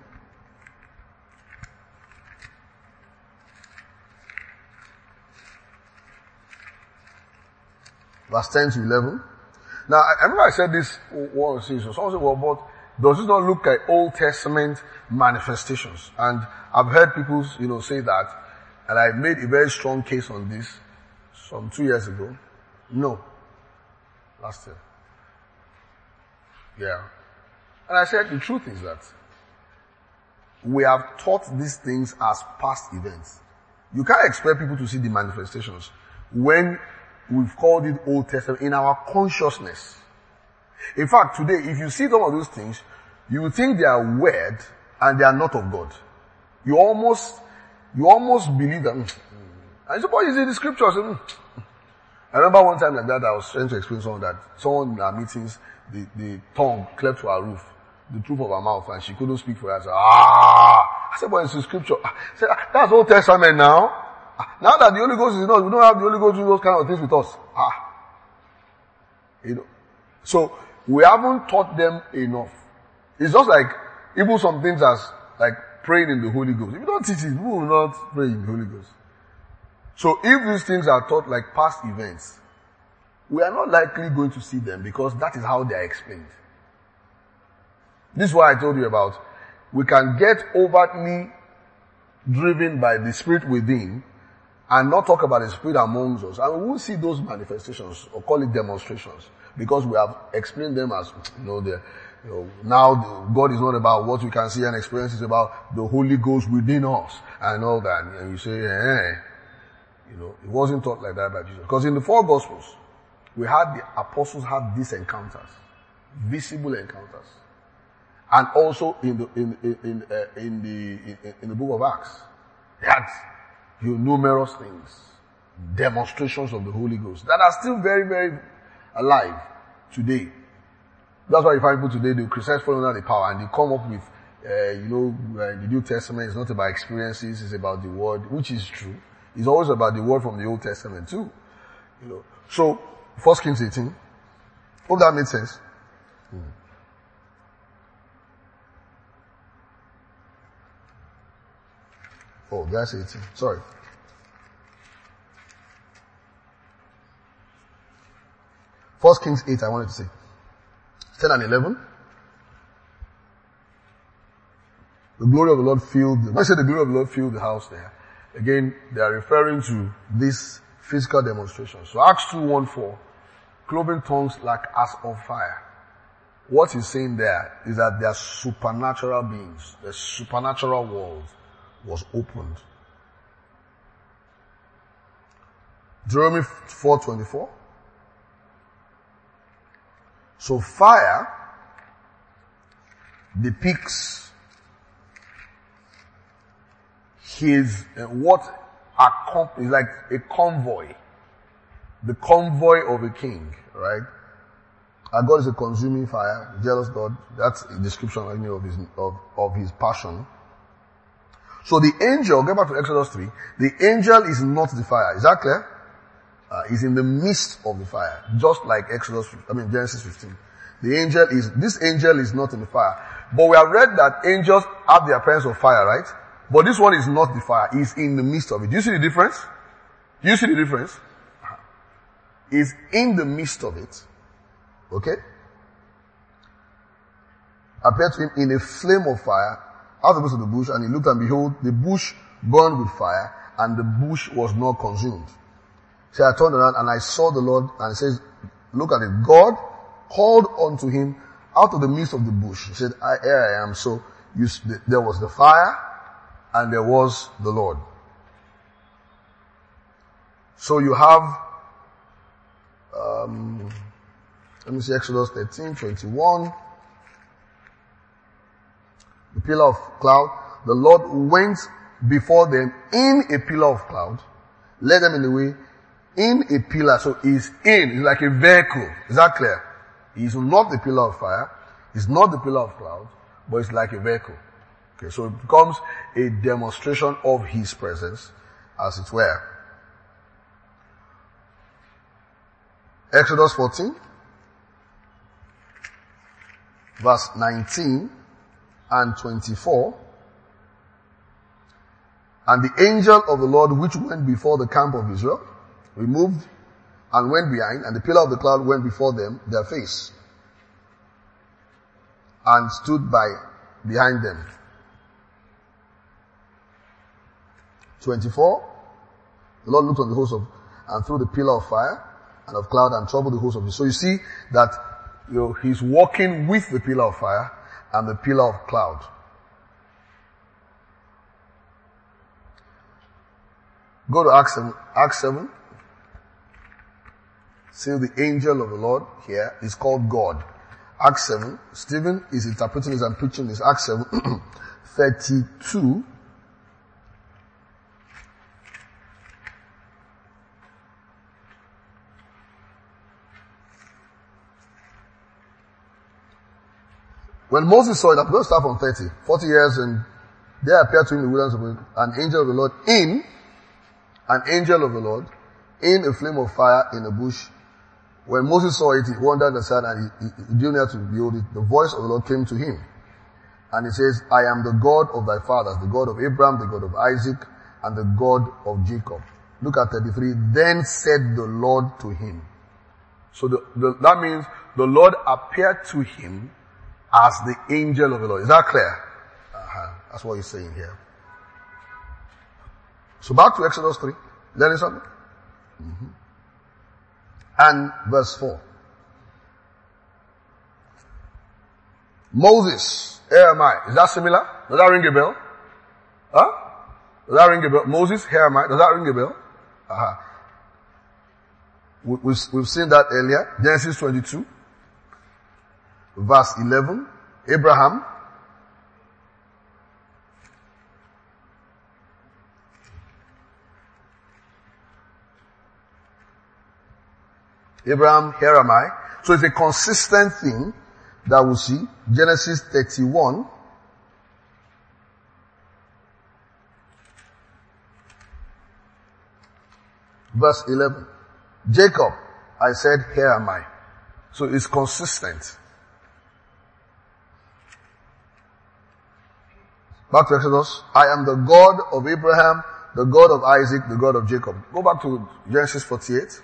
[SPEAKER 1] Verse 10 to 11. Now, I remember I said this one season. Someone said, well, but does this not look like Old Testament manifestations? And I've heard people, say that. And I made a very strong case on this some 2 years ago. No. Last year. Yeah. And I said the truth is that we have taught these things as past events. You can't expect people to see the manifestations when we've called it Old Testament in our consciousness. In fact, today, if you see some of those things, you will think they are weird and they are not of God. You almost believe them. And suppose you see the scriptures. I remember one time like that, I was trying to explain someone that someone in our meetings, the tongue cleft to her roof, the roof of her mouth, and she couldn't speak for her. I said, I said, but it's the scripture. I said, that's Old Testament now. Now that the Holy Ghost is in us, we don't have the Holy Ghost doing those kind of things with us. So we haven't taught them enough. It's just like even some things as like praying in the Holy Ghost. If you don't teach it, we will not pray in the Holy Ghost. So if these things are taught like past events, we are not likely going to see them because that is how they are explained. This is what I told you about. We can get overtly driven by the Spirit within and not talk about the Spirit amongst us. And we won't see those manifestations or call it demonstrations because we have explained them as, now God is not about what we can see and experience, it's about the Holy Ghost within us and all that. And you say, it wasn't taught like that by Jesus. Because in the 4 Gospels, we had the apostles have these encounters, visible encounters. And also in the book of Acts, they had numerous things, demonstrations of the Holy Ghost that are still very, very alive today. That's why you find people today, they criticize following out the power and they come up with, the New Testament is not about experiences, it's about the Word, which is true. It's always about the Word from the Old Testament too. So, 1 Kings 18. Hope that made sense. Oh, that's 18. Sorry. First Kings 8, I wanted to say. 10 and 11. The glory of the Lord filled, when I say the glory of the Lord filled the house there, again, they are referring to this physical demonstration. So Acts 2:1-4, cloven tongues like as of fire. What he's saying there is that their supernatural beings, the supernatural world was opened. Deuteronomy 4:24. So fire depicts what accompanies, like a convoy, the convoy of a king, right? Our God is a consuming fire, jealous God. That's a description of his passion. So the angel, get back to Exodus 3, the angel is not the fire. Is that clear? Is in the midst of the fire, just like Genesis 15. This angel is not in the fire. But we have read that angels have the appearance of fire, right? But this one is not the fire. He's in the midst of it. Do you see the difference? Do you see the difference? He's in the midst of it. Okay? Appeared to him in a flame of fire out of the midst of the bush, and he looked, and behold, the bush burned with fire, and the bush was not consumed. So I turned around and I saw the Lord, and it says, look at it. God called unto him out of the midst of the bush. He said, here I am. So there was the fire and there was the Lord. So you have, let me see, Exodus 13:21. The pillar of cloud. The Lord went before them in a pillar of cloud, led them in the way, in a pillar. So he's like a vehicle. Is that clear? He's not the pillar of fire. He's not the pillar of cloud, but it's like a vehicle. Okay, so it becomes a demonstration of his presence, as it were. Exodus 14, verse 19 and 24. And the angel of the Lord which went before the camp of Israel removed and went behind, and the pillar of the cloud went before them, their face, and stood behind them. 24. The Lord looked on the host and through the pillar of fire and of cloud, and troubled the host of Israel. So you see that, he's walking with the pillar of fire and the pillar of cloud. Go to Acts 7. See, the angel of the Lord here is called God. Acts 7. Stephen is interpreting this and preaching this. Acts 7, 32. When Moses saw it, I'm going to start from 30. 40 years, and there appeared to him in the wilderness of an angel of the Lord in a flame of fire in a bush. When Moses saw it, he wondered and said, and he drew near to behold it. The voice of the Lord came to him. And he says, I am the God of thy fathers, the God of Abraham, the God of Isaac, and the God of Jacob. Look at 33. Then said the Lord to him. So that means the Lord appeared to him as the angel of the Lord. Is that clear? That's what he's saying here. So back to Exodus 3. Learning something? Mm-hmm. And verse 4. Moses, here am I. Is that similar? Does that ring a bell? Huh? Does that ring a bell? Moses, here am I. Does that ring a bell? We've seen that earlier. Genesis 22. Verse 11. Abraham. Abraham, here am I. So it's a consistent thing that we see. Genesis 31. Verse 11. Jacob, I said, here am I. So it's consistent. Back to Exodus. I am the God of Abraham, the God of Isaac, the God of Jacob. Go back to Genesis 48.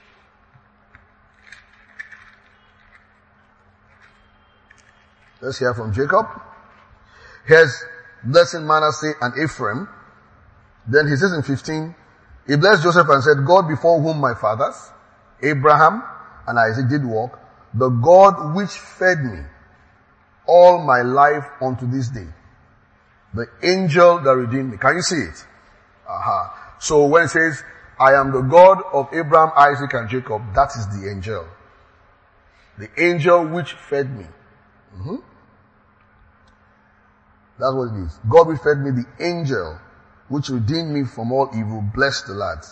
[SPEAKER 1] Let's hear from Jacob. Here's blessing Manasseh and Ephraim. Then he says in 15, he blessed Joseph and said, God before whom my fathers, Abraham and Isaac did walk, the God which fed me all my life unto this day. The angel that redeemed me. Can you see it? Aha. So when it says, I am the God of Abraham, Isaac and Jacob, that is the angel. The angel which fed me. Mm-hmm. That's what it is. God which fed me, the angel which redeemed me from all evil. Bless the lads.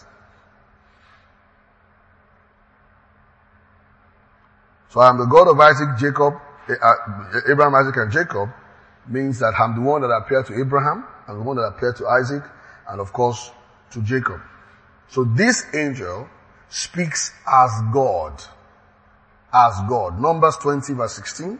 [SPEAKER 1] So I am the God of Isaac, Jacob, Abraham, Isaac and Jacob, means that I'm the one that appeared to Abraham, and the one that appeared to Isaac, and of course to Jacob. So this angel speaks as God. As God. Numbers 20 verse 16.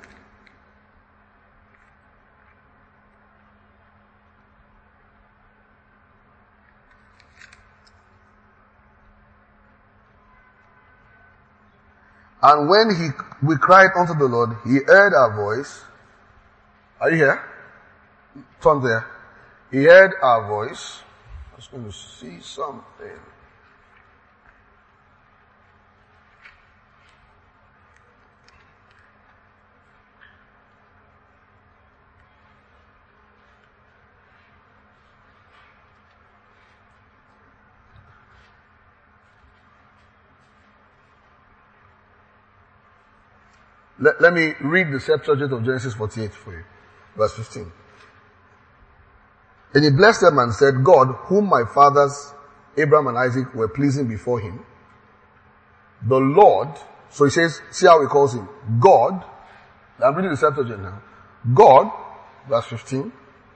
[SPEAKER 1] And when we cried unto the Lord, he heard our voice. Are you here? Turn there. He heard our voice. I was going to see something. Let me read the Septuagint of Genesis 48 for you. Verse 15. And he blessed them and said, God, whom my fathers, Abraham and Isaac, were pleasing before him, the Lord, so he says, see how he calls him, God, I'm reading the Septuagint now, God, verse 15,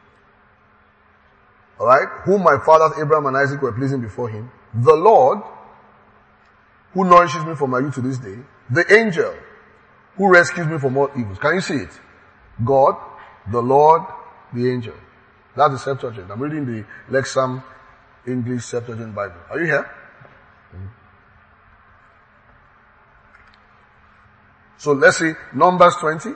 [SPEAKER 1] alright, whom my fathers, Abraham and Isaac, were pleasing before him, the Lord, who nourishes me from my youth to this day, the angel, who rescues me from all evils. Can you see it? God, the Lord, the angel. That's the Septuagint. I'm reading the Lexham English Septuagint Bible. Are you here? So let's see, Numbers 20.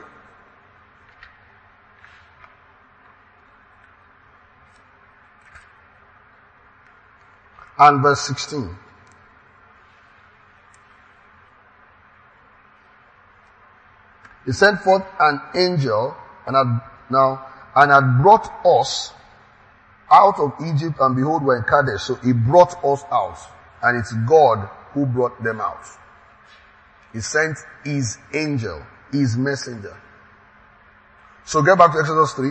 [SPEAKER 1] And verse 16. He sent forth an angel and had brought us out of Egypt, and behold, we're in Kadesh. So he brought us out, and it's God who brought them out. He sent his angel, his messenger. So get back to Exodus 3.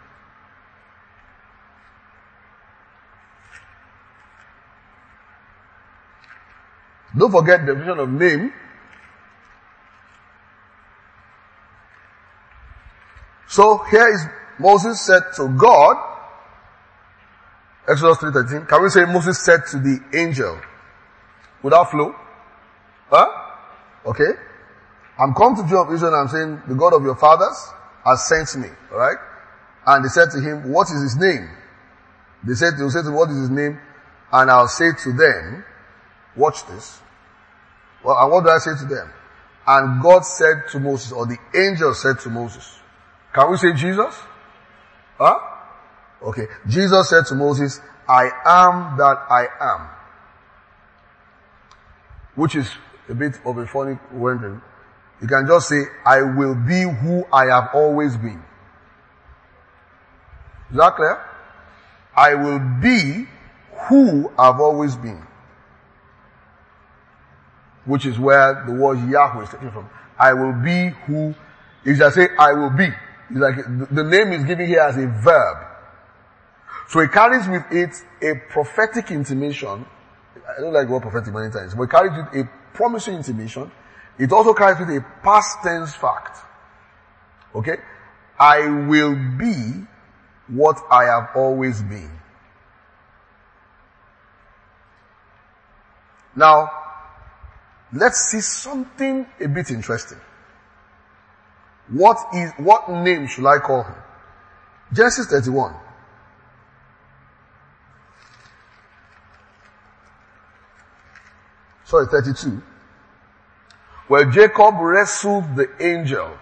[SPEAKER 1] Don't forget the definition of name. So here is Moses said to God, Exodus 3:13. Can we say Moses said to the angel? Without flow? Huh? Okay. I'm come to you of Israel and I'm saying, the God of your fathers has sent me. Alright? And they said to him, what is his name? They said to him, what is his name? And I'll say to them, watch this. Well, and what do I say to them? And God said to Moses, or the angel said to Moses, can we say Jesus? Huh? Okay. Jesus said to Moses, I am that I am. Which is a bit of a funny word. You can just say, I will be who I have always been. Is that clear? I will be who I've always been. Which is where the word Yahweh is taken from. I will be who, if I say I will be, it's like the name is given here as a verb. So it carries with it a prophetic intimation. I don't like the word prophetic many times, but it carries with a promising intimation. It also carries with a past tense fact. Okay? I will be what I have always been. Now, let's see something a bit interesting. What name should I call him? Genesis 31. 32, where Jacob wrestled the angel.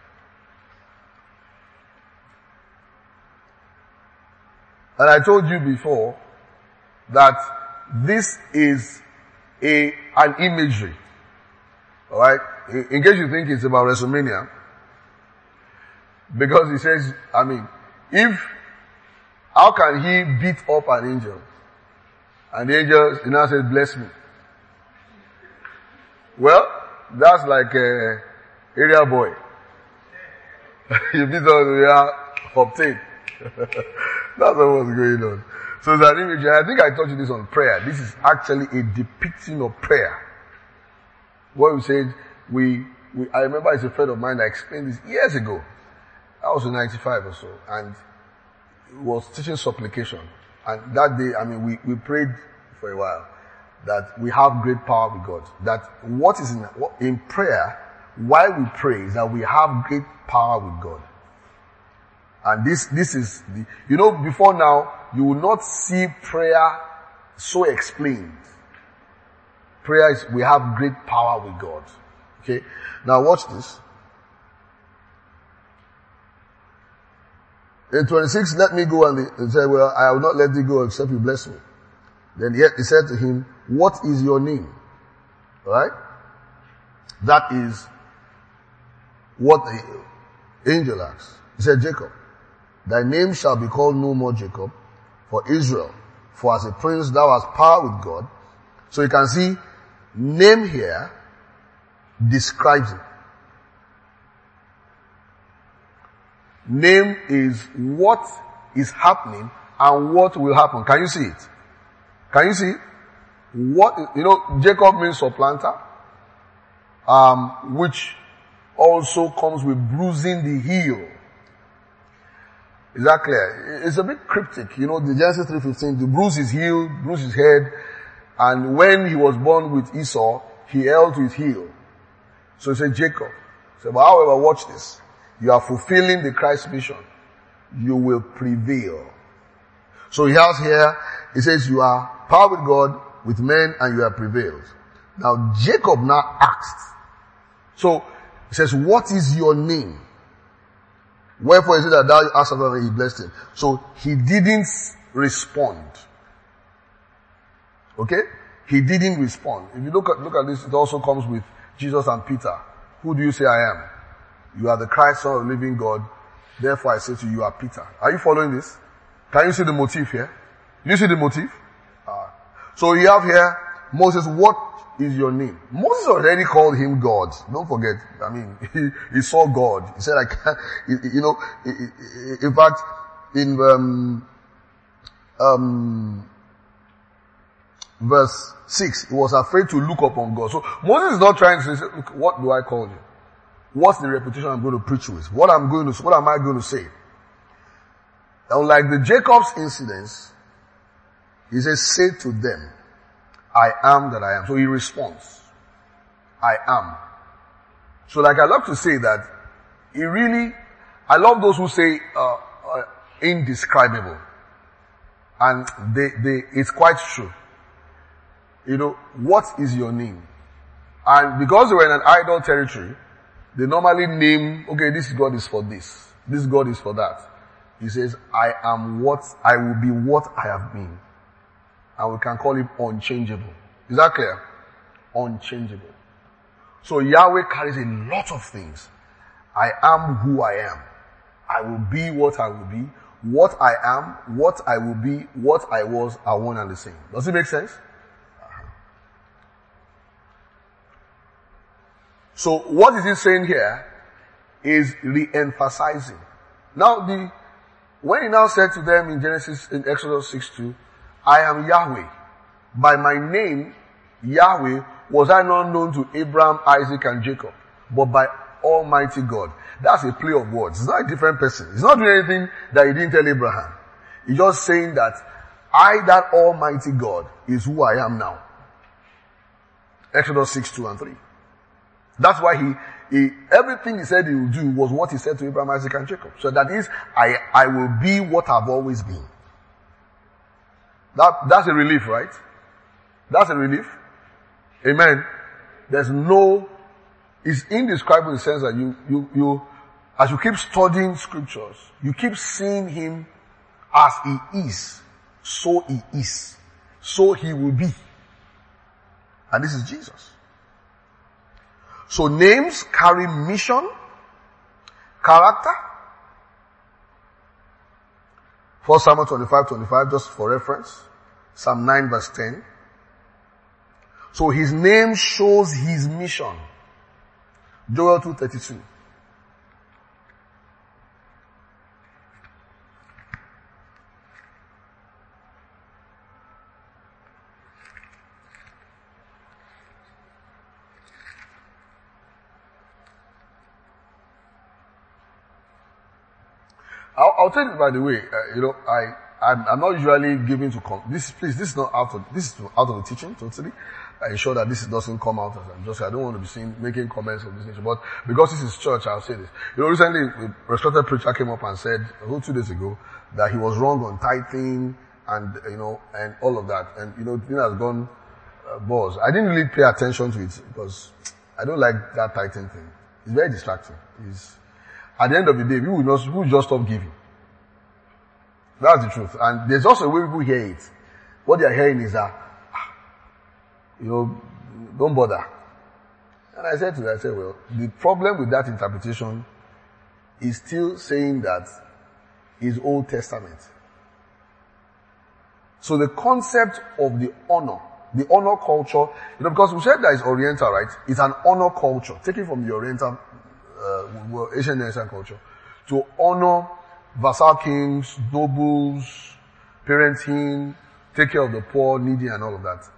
[SPEAKER 1] And I told you before that this is an imagery. Alright? In case you think it's about WrestleMania. Because he says, how can he beat up an angel? And the angel now says, bless me. Well, that's like a area boy. You beat up the obtain. That's what was going on. So it's an image, and I think I taught you this on prayer. This is actually a depiction of prayer. What we said, I remember it's a friend of mine that explained this years ago. I was in 95 or so, and was teaching supplication. And that day, we prayed for a while that we have great power with God. That what is in prayer, why we pray is that we have great power with God. And this is before now, you will not see prayer so explained. Prayer is, we have great power with God. Okay? Now watch this. In 26, let me go, and he said, well, I will not let thee go except you bless me. Then yet he said to him, what is your name? Alright? That is what the angel asked. He said, Jacob. Thy name shall be called no more Jacob, for Israel. For as a prince thou hast power with God. So you can see, name here describes it. Name is what is happening and what will happen. Can you see it? Can you see it? Jacob means supplanter, which also comes with bruising the heel. Is that clear? It's a bit cryptic. The Genesis 3:15, to bruise his heel, bruise his head, and when he was born with Esau, he held to his heel. So he said Jacob. So, but however, watch this. You are fulfilling the Christ mission. You will prevail. So he has here, he says you are power with God, with men, and you have prevailed. Now Jacob now asked. So he says, what is your name? Wherefore he said that thou asked of him and he blessed him. So he didn't respond. Okay? He didn't respond. If you look at this, it also comes with Jesus and Peter. Who do you say I am? You are the Christ, Son of the living God. Therefore I say to you, you are Peter. Are you following this? Can you see the motif here? Do you see the motif? So you have here, Moses, what is your name? Moses already called him God. Don't forget. He saw God. He said, in fact, in verse 6, he was afraid to look upon God. So Moses is not trying to say, look, what do I call you? What's the reputation I'm going to preach with? What am I going to say? Unlike the Jacob's incidents, he says, say to them, I am that I am. So he responds, I am. So like I love to say that, I love those who say, indescribable. And it's quite true. What is your name? And because they were in an idol territory, they normally name, okay, this God is for this. This God is for that. He says, I will be what I have been. And we can call him unchangeable. Is that clear? Unchangeable. So Yahweh carries a lot of things. I am who I am. I will be what I will be. What I am, what I will be, what I was are one and the same. Does it make sense? So what is he saying here is re-emphasizing. Now when he now said to them in Exodus 6:2, I am Yahweh. By my name, Yahweh, was I not known to Abraham, Isaac, and Jacob, but by Almighty God. That's a play of words. It's not a different person. He's not doing anything that he didn't tell Abraham. He's just saying that that Almighty God is who I am now. Exodus 6:2 and 3. That's why he everything he said he would do was what he said to Abraham, Isaac, and Jacob. So that is, I will be what I've always been. That's a relief, right? That's a relief. Amen. It's indescribable in the sense that as you keep studying scriptures, you keep seeing him as he is, so he is, so he will be. And this is Jesus. So names carry mission, character. 1 Samuel 25, just for reference. Psalm 9 verse 10. So his name shows his mission. Joel 2:32. I'll tell you, by the way, I'm not usually giving to this is not out of the teaching totally. I ensure that this doesn't come out as I don't want to be seen making comments of this nature. But because this is church, I'll say this. Recently a respected preacher came up and said, 2 days ago, that he was wrong on tithing and, and all of that. And, the thing has gone, balls. I didn't really pay attention to it because I don't like that tithing thing. It's very distracting. At the end of the day, we will just stop giving. That's the truth. And there's also a way people hear it. What they are hearing is that, don't bother. And I said, well, the problem with that interpretation is still saying that is Old Testament. So the concept of the honor culture, because we said that it's Oriental, right? It's an honor culture, taken from the Oriental, Asian culture, to honor vassal kings, nobles, parenting, take care of the poor, needy, and all of that.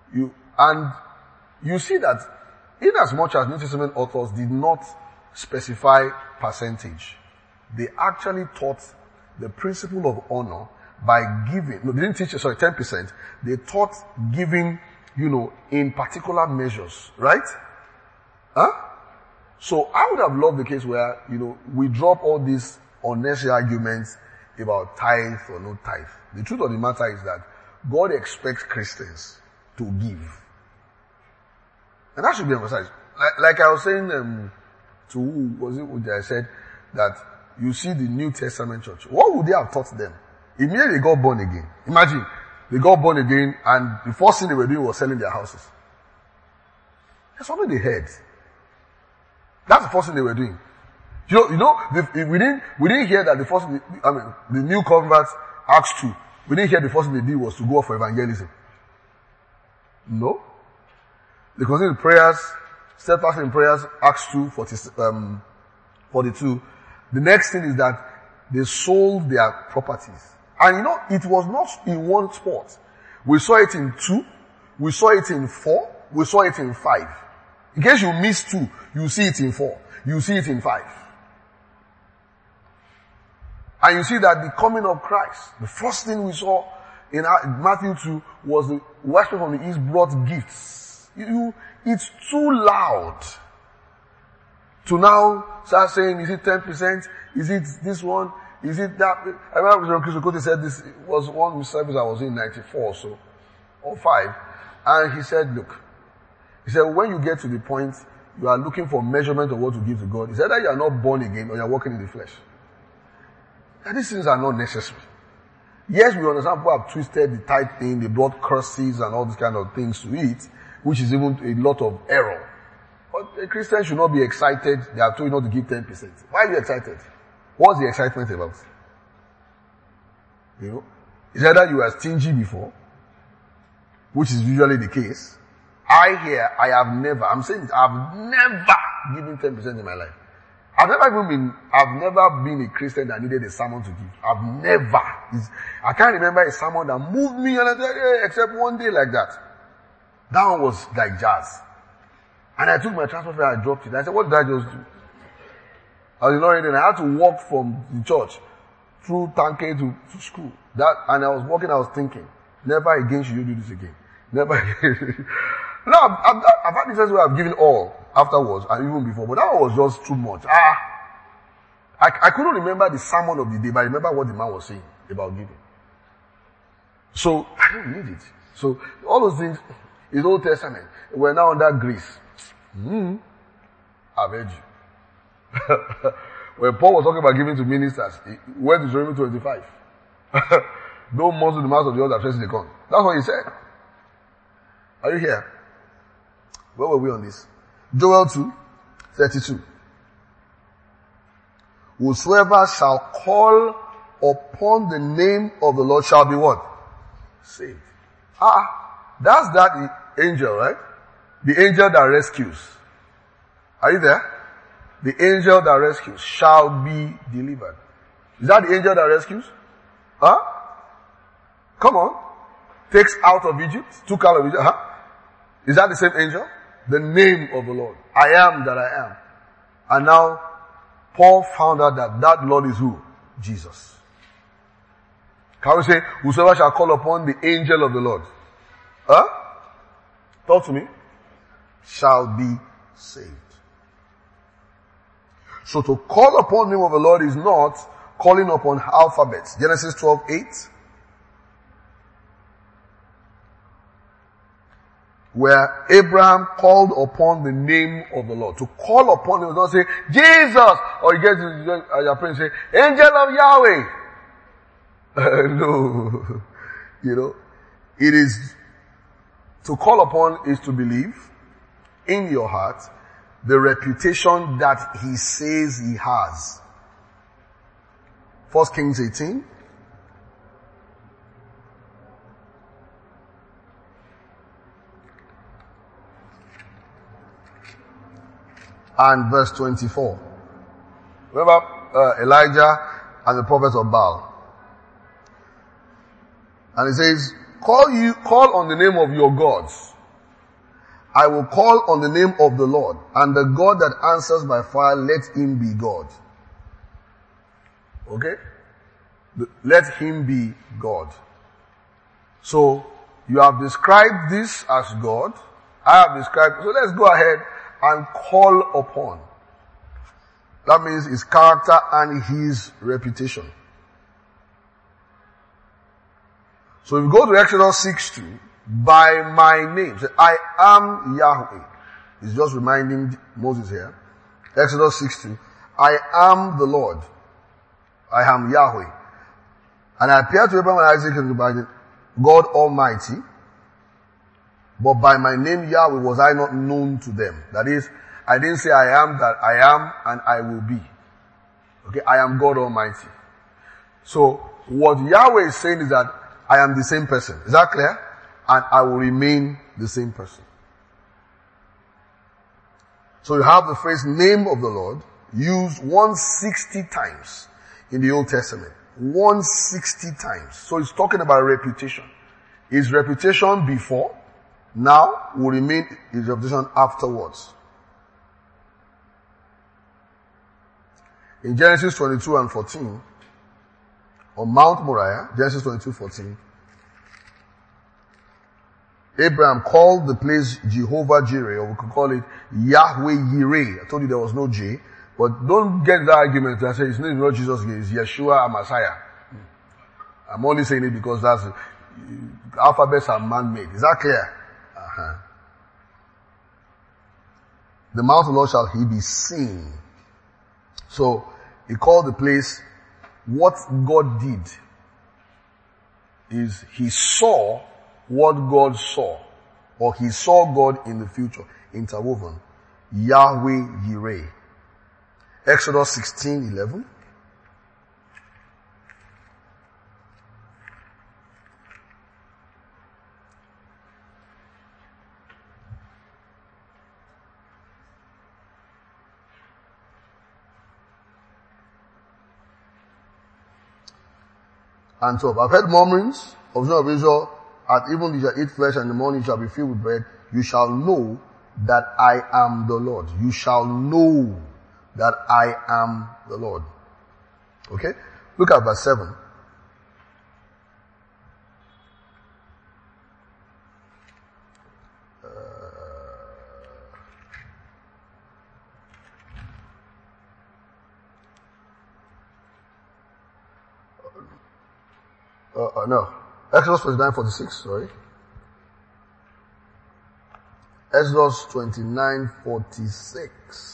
[SPEAKER 1] You see that in as much as New Testament authors did not specify percentage, they actually taught the principle of honor by giving. No, they didn't teach 10%. They taught giving, in particular measures, right? So I would have loved the case where, we drop all these unnecessary arguments about tithe or no tithe. The truth of the matter is that God expects Christians to give. And that should be emphasized. Like I was saying, to who was it I said that you see the New Testament church. What would they have taught them? Immediately they got born again. Imagine, they got born again and the first thing they were doing was selling their houses. That's something they heard. That's the first thing they were doing. We didn't hear that the new converts, Acts 2, we didn't hear the first thing they did was to go for evangelism. No. They continued prayers, steadfast in prayers, Acts 2, 42. The next thing is that they sold their properties. And it was not in one spot. We saw it in 2, we saw it in 4, we saw it in 5. In case you missed 2, you see it in 4, you see it in 5. And you see that the coming of Christ, the first thing we saw in Matthew 2 was the watchmen from the east brought gifts. It's too loud to now start saying, is it 10%? Is it this one? Is it that? I remember Chris Okote said this was one service I was in 94 or so, or 5. And he said, look, when you get to the point you are looking for measurement of what to give to God, it's either you are not born again or you are walking in the flesh. And these things are not necessary. Yes, we understand people have twisted the tithe thing, they brought curses and all these kind of things to it, which is even a lot of error. But a Christian should not be excited. They have told you not to give 10%. Why are you excited? What's the excitement about? It's either you were stingy before, which is usually the case. I've never given 10% in my life. I've never been a Christian that needed a sermon to give. I can't remember a sermon that moved me except one day like that. That one was like jazz. And I took my transport fare, I dropped it. I said, what did I just do? I was in London and I had to walk from the church through Tanke to school. And I was walking, I was thinking, never again should you do this again. Never again. No, I've had this where I've given all afterwards and even before, but that was just too much. I couldn't remember the sermon of the day, but I remember what the man was saying about giving. So, I don't need it. So, all those things, It's Old Testament. We're now under grace. I've heard you. When Paul was talking about giving to ministers, he went to Deuteronomy 25. Don't muzzle the mouth of the other first they come. That's what he said. Are you here? Where were we on this? Joel 2:32. Whosoever shall call upon the name of the Lord shall be what? Saved. That's that angel, right? The angel that rescues. Are you there? The angel that rescues shall be delivered. Is that the angel that rescues? Come on. Takes out of Egypt. Took out of Egypt. Is that the same angel? The name of the Lord. I am that I am. And now, Paul found out that that Lord is who? Jesus. Can we say, whosoever shall call upon the angel of the Lord? Talk to me. Shall be saved. So to call upon the name of the Lord is not calling upon alphabets. Genesis 12:8. Where Abraham called upon the name of the Lord. To call upon him, don't say, Jesus! Or you get to your praying say, Angel of Yahweh! No. It is, to call upon is to believe in your heart the reputation that he says he has. 1 Kings 18. And verse 24. Remember Elijah and the prophets of Baal. And it says, call on the name of your gods. I will call on the name of the Lord, and the God that answers by fire, let him be God. Okay? Let him be God. So, you have described this as God. I have described, so let's go ahead and call upon. That means his character and his reputation. So if you go to Exodus 6:2, by my name, say, I am Yahweh. He's just reminding Moses here. Exodus 6:2, I am the Lord. I am Yahweh. And I appeared to Abraham and Isaac and by God Almighty. But by my name Yahweh was I not known to them. That is, I didn't say I am that I am and I will be. Okay, I am God Almighty. So, what Yahweh is saying is that I am the same person. Is that clear? And I will remain the same person. So you have the phrase name of the Lord used 160 times in the Old Testament. 160 times. So it's talking about reputation. His reputation before, now will remain his reputation afterwards. In Genesis 22 and 14, on Mount Moriah, Genesis 22:14, Abraham called the place Jehovah Jireh, or we could call it Yahweh Yireh. I told you there was no J, but don't get that argument. I say his name is not Jesus, it's Yeshua Messiah. I'm only saying it because alphabets are man-made. Is that clear? The mount of the Lord shall he be seen. So, he called the place, what God did is he saw what God saw, or he saw God in the future, interwoven. Yahweh Yireh. Exodus 16:11. And so, I've heard murmurings of the children of Israel, at even you shall eat flesh and in the morning you shall be filled with bread. You shall know that I am the Lord. You shall know that I am the Lord. Okay? Look at verse 7. No. Exodus 29:46, sorry. Exodus 29:46.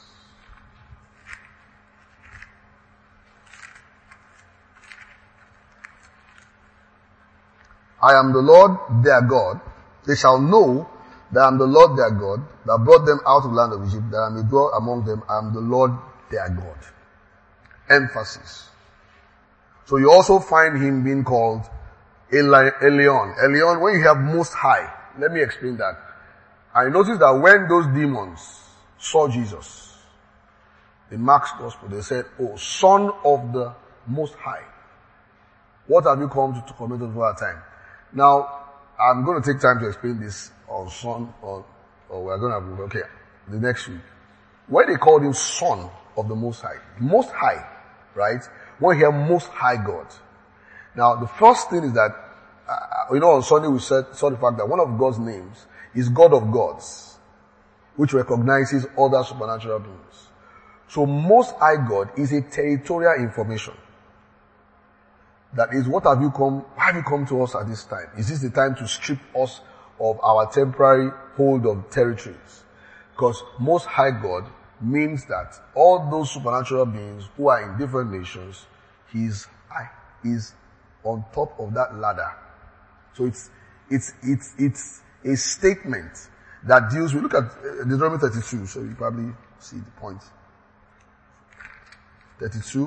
[SPEAKER 1] I am the Lord their God. They shall know that I am the Lord their God, that brought them out of the land of Egypt, that I may dwell among them. I am the Lord their God. Emphasis. So you also find him being called Elyon. Elyon, when you have Most High, let me explain that. I noticed that when those demons saw Jesus, in Mark's Gospel, they said, "Oh, Son of the Most High, what have you come to commit us for our time?" Now, I'm going to take time to explain this on Son, or we're going to, okay, the next week. When they called him Son of the Most High, right? When you hear Most High God. Now, the first thing is that, on Sunday we saw the fact that one of God's names is God of gods, which recognizes other supernatural beings. So Most High God is a territorial information. That is, why have you come to us at this time? Is this the time to strip us of our temporary hold of territories? Because Most High God means that all those supernatural beings who are in different nations, He is on top of that ladder. So it's a statement that deals with, look at Deuteronomy 32, so you probably see the point. 32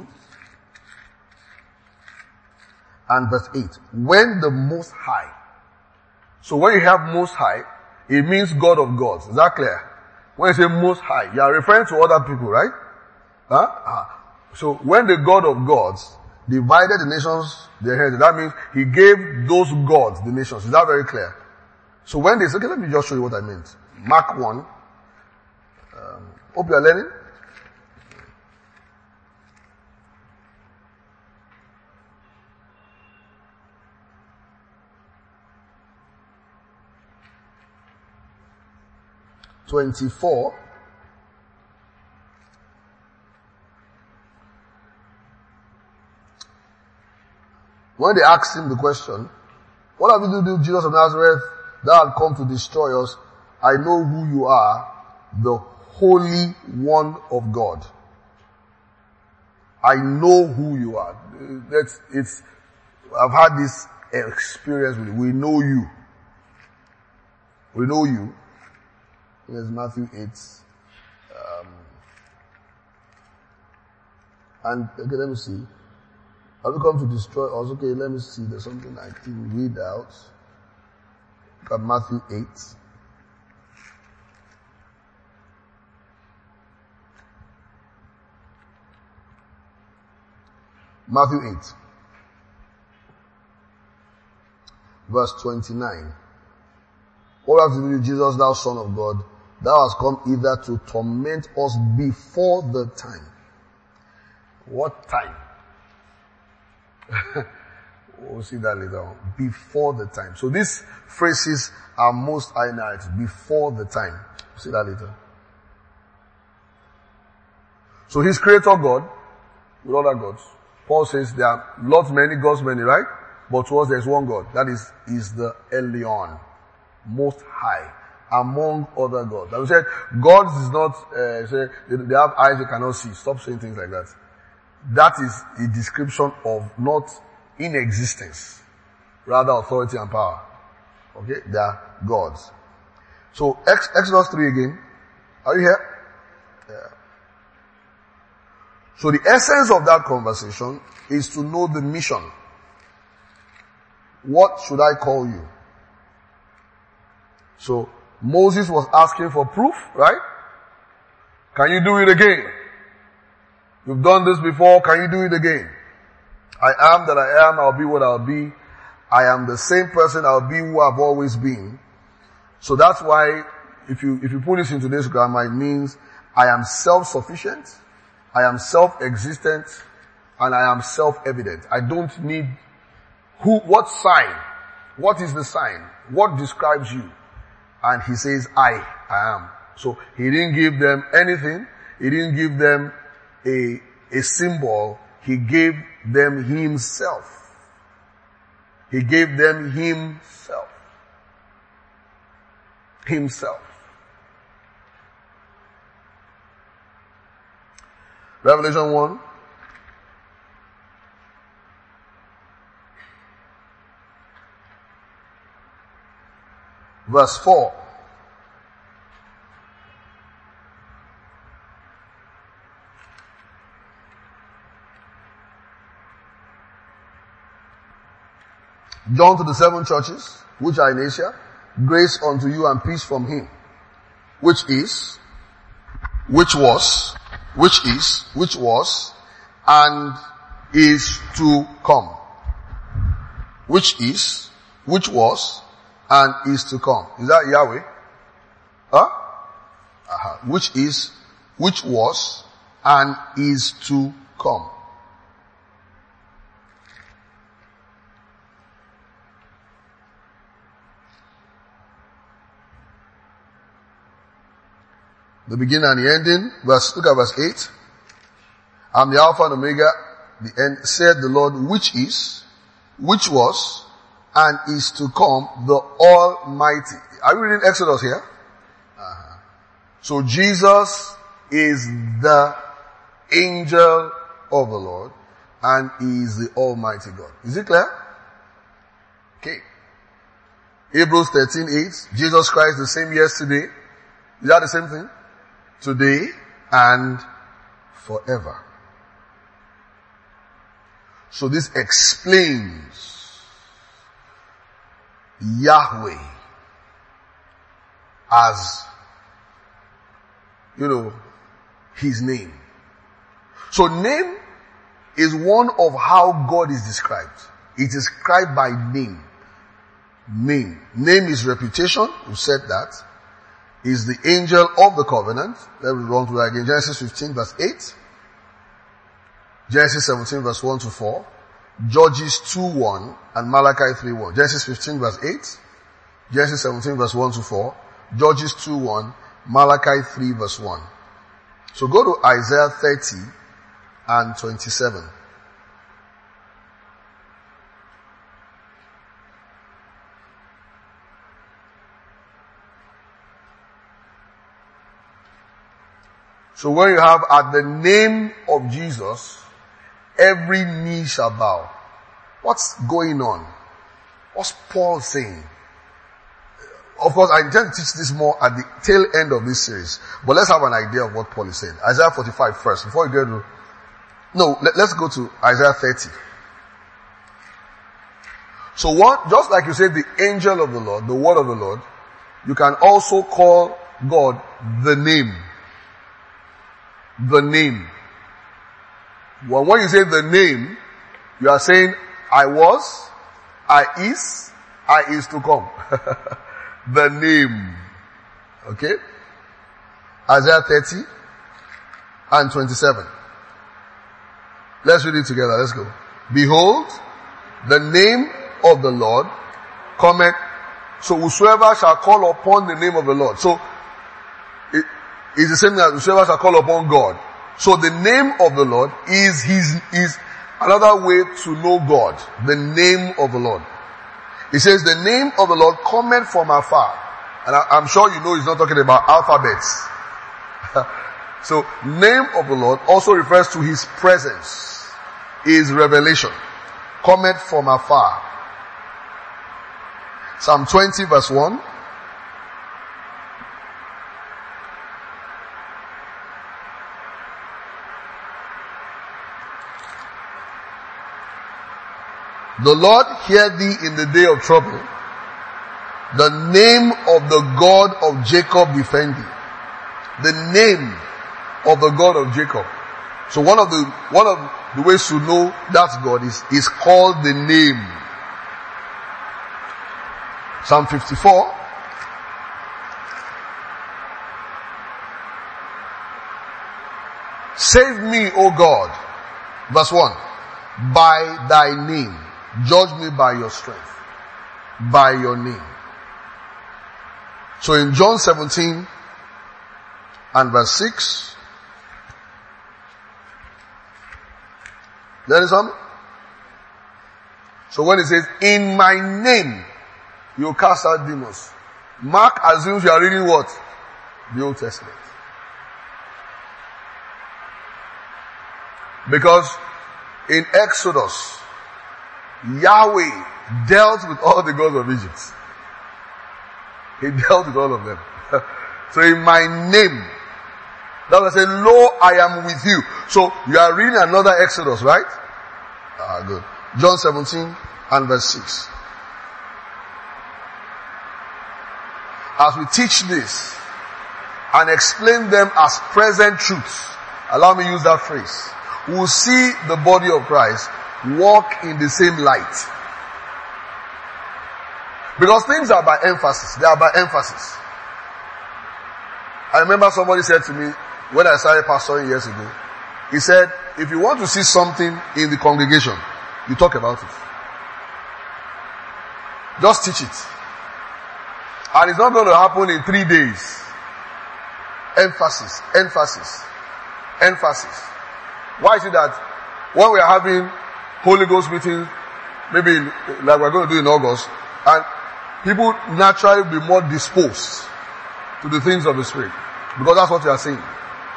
[SPEAKER 1] and verse 8. When the Most High. So when you have Most High, it means God of gods. Is that clear? When you say Most High, you are referring to other people, right? So when the God of gods divided the nations they inherited, that means He gave those gods the nations. Is that very clear? So when they say, okay, let me just show you what I meant. Mark 1. Hope you are learning. (24). When they asked him the question, "What have you to do, Jesus of Nazareth? Thou art come to destroy us. I know who you are, the Holy One of God." I know who you are. I've had this experience with you. We know you. We know you. Here's Matthew 8. And okay, let me see. Have you come to destroy us? Okay, let me see. There's something I can read out. Look at Matthew 8. Matthew 8. Verse 29. What have you to do, Jesus, thou Son of God? Thou hast come hither to torment us before the time. What time? We'll see that later on. Before the time. So these phrases are most high narrative. Before the time. We'll see that later. So He's creator God with other gods. Paul says there are lots many, gods many, right? But to us there's one God. That is the Elyon. Most High. Among other gods. And we said, gods is not, say, they have eyes they cannot see. Stop saying things like that. That is a description of not inexistence. Rather authority and power. Okay? They are gods. So, Exodus 3 again. Are you here? Yeah. So the essence of that conversation is to know the mission. What should I call you? So, Moses was asking for proof, right? Can you do it again? You've done this before, can you do it again? I am that I am, I'll be what I'll be. I am the same person, I'll be who I've always been. So that's why, if you put this into this grammar, it means I am self-sufficient, I am self-existent, and I am self-evident. I don't need what sign? What is the sign? What describes you? And He says, I am. So He didn't give them anything. He didn't give them a symbol. He gave them Himself. He gave them Himself. Himself. Revelation 1. Verse 4. John to the 7 churches, which are in Asia, grace unto you and peace from him, which was, and is to come. Which was, and is to come. Is that Yahweh? Huh? Which was, and is to come. The beginning and the ending. Look at verse 8. I'm the Alpha and Omega, the end, said the Lord, which was, and is to come, the Almighty. Are you reading Exodus here? So Jesus is the angel of the Lord, and he is the Almighty God. Is it clear? Okay. Hebrews 13:8. Jesus Christ the same yesterday. Is that the same thing? Today and forever. So this explains Yahweh as, his name. So name is one of how God is described. It is described by name. Name is reputation. We said that. Is the angel of the covenant. Let me run through that again. Genesis 15 verse 8. Genesis 17 verse 1 to 4. Judges 2:1 and Malachi 3:1. Genesis 15 verse 8. Genesis 17 verse 1 to 4. Judges 2:1. Malachi 3 verse 1. So go to Isaiah 30 and 27. So when you have at the name of Jesus, every knee shall bow. What's going on? What's Paul saying? Of course, I intend to teach this more at the tail end of this series. But let's have an idea of what Paul is saying. Isaiah 45 first, before we go to... let's go to Isaiah 30. So just like you say the angel of the Lord, the word of the Lord, you can also call God the name. The name. Well, when you say the name, you are saying, I was, I is to come. The name. Okay? Isaiah 30 and 27. Let's read it together. Let's go. Behold, the name of the Lord cometh. So whosoever shall call upon the name of the Lord. So, it's the same thing as whosoever shall call upon God. So the name of the Lord is another way to know God. The name of the Lord. It says the name of the Lord cometh from afar. And I'm sure you know he's not talking about alphabets. So name of the Lord also refers to his presence. His revelation. Cometh from afar. Psalm 20 verse 1. The Lord hear thee in the day of trouble. The name of the God of Jacob defend thee. The name of the God of Jacob. So one of the ways to know that God is called the name. Psalm 54. Save me, O God. Verse 1. By thy name. Judge me by your strength. By your name. So in John 17 and verse 6. There is something. So when it says, in my name, you cast out demons. Mark assumes you are reading what? The Old Testament. Because in Exodus, Yahweh dealt with all the gods of Egypt. He dealt with all of them. So in my name, that was saying, lo, I am with you. So you are reading another Exodus, right? Good. John 17 and verse 6. As we teach this and explain them as present truths, allow me to use that phrase, we will see the body of Christ walk in the same light. Because things are by emphasis. They are by emphasis. I remember somebody said to me, when I started pastoring years ago, he said, if you want to see something in the congregation, you talk about it. Just teach it. And it's not going to happen in 3 days. Emphasis, emphasis, emphasis. Why is it that when we are having Holy Ghost meetings, maybe like we're going to do in August, and people naturally be more disposed to the things of the Spirit? Because that's what you are saying.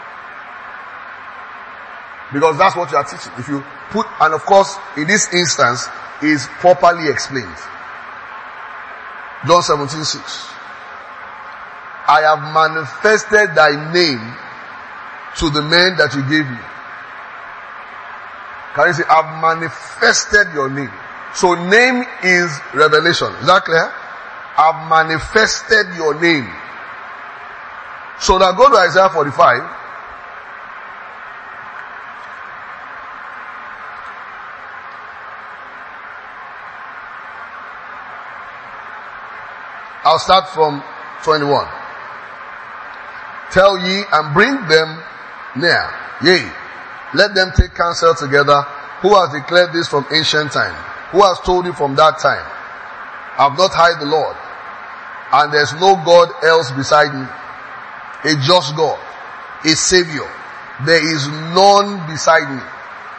[SPEAKER 1] Because that's what you are teaching. If you put, and of course, in this instance, is properly explained. John 17:6. I have manifested thy name to the men that you gave me. Can you say, I've manifested your name? So name is revelation. Is that clear? I've manifested your name. So now go to Isaiah 45. I'll start from 21. Tell ye and bring them near. Yea, let them take counsel together. Who has declared this from ancient time? Who has told you from that time? I have not hid the Lord, and there's no God else beside me. A just God, a Savior. There is none beside me.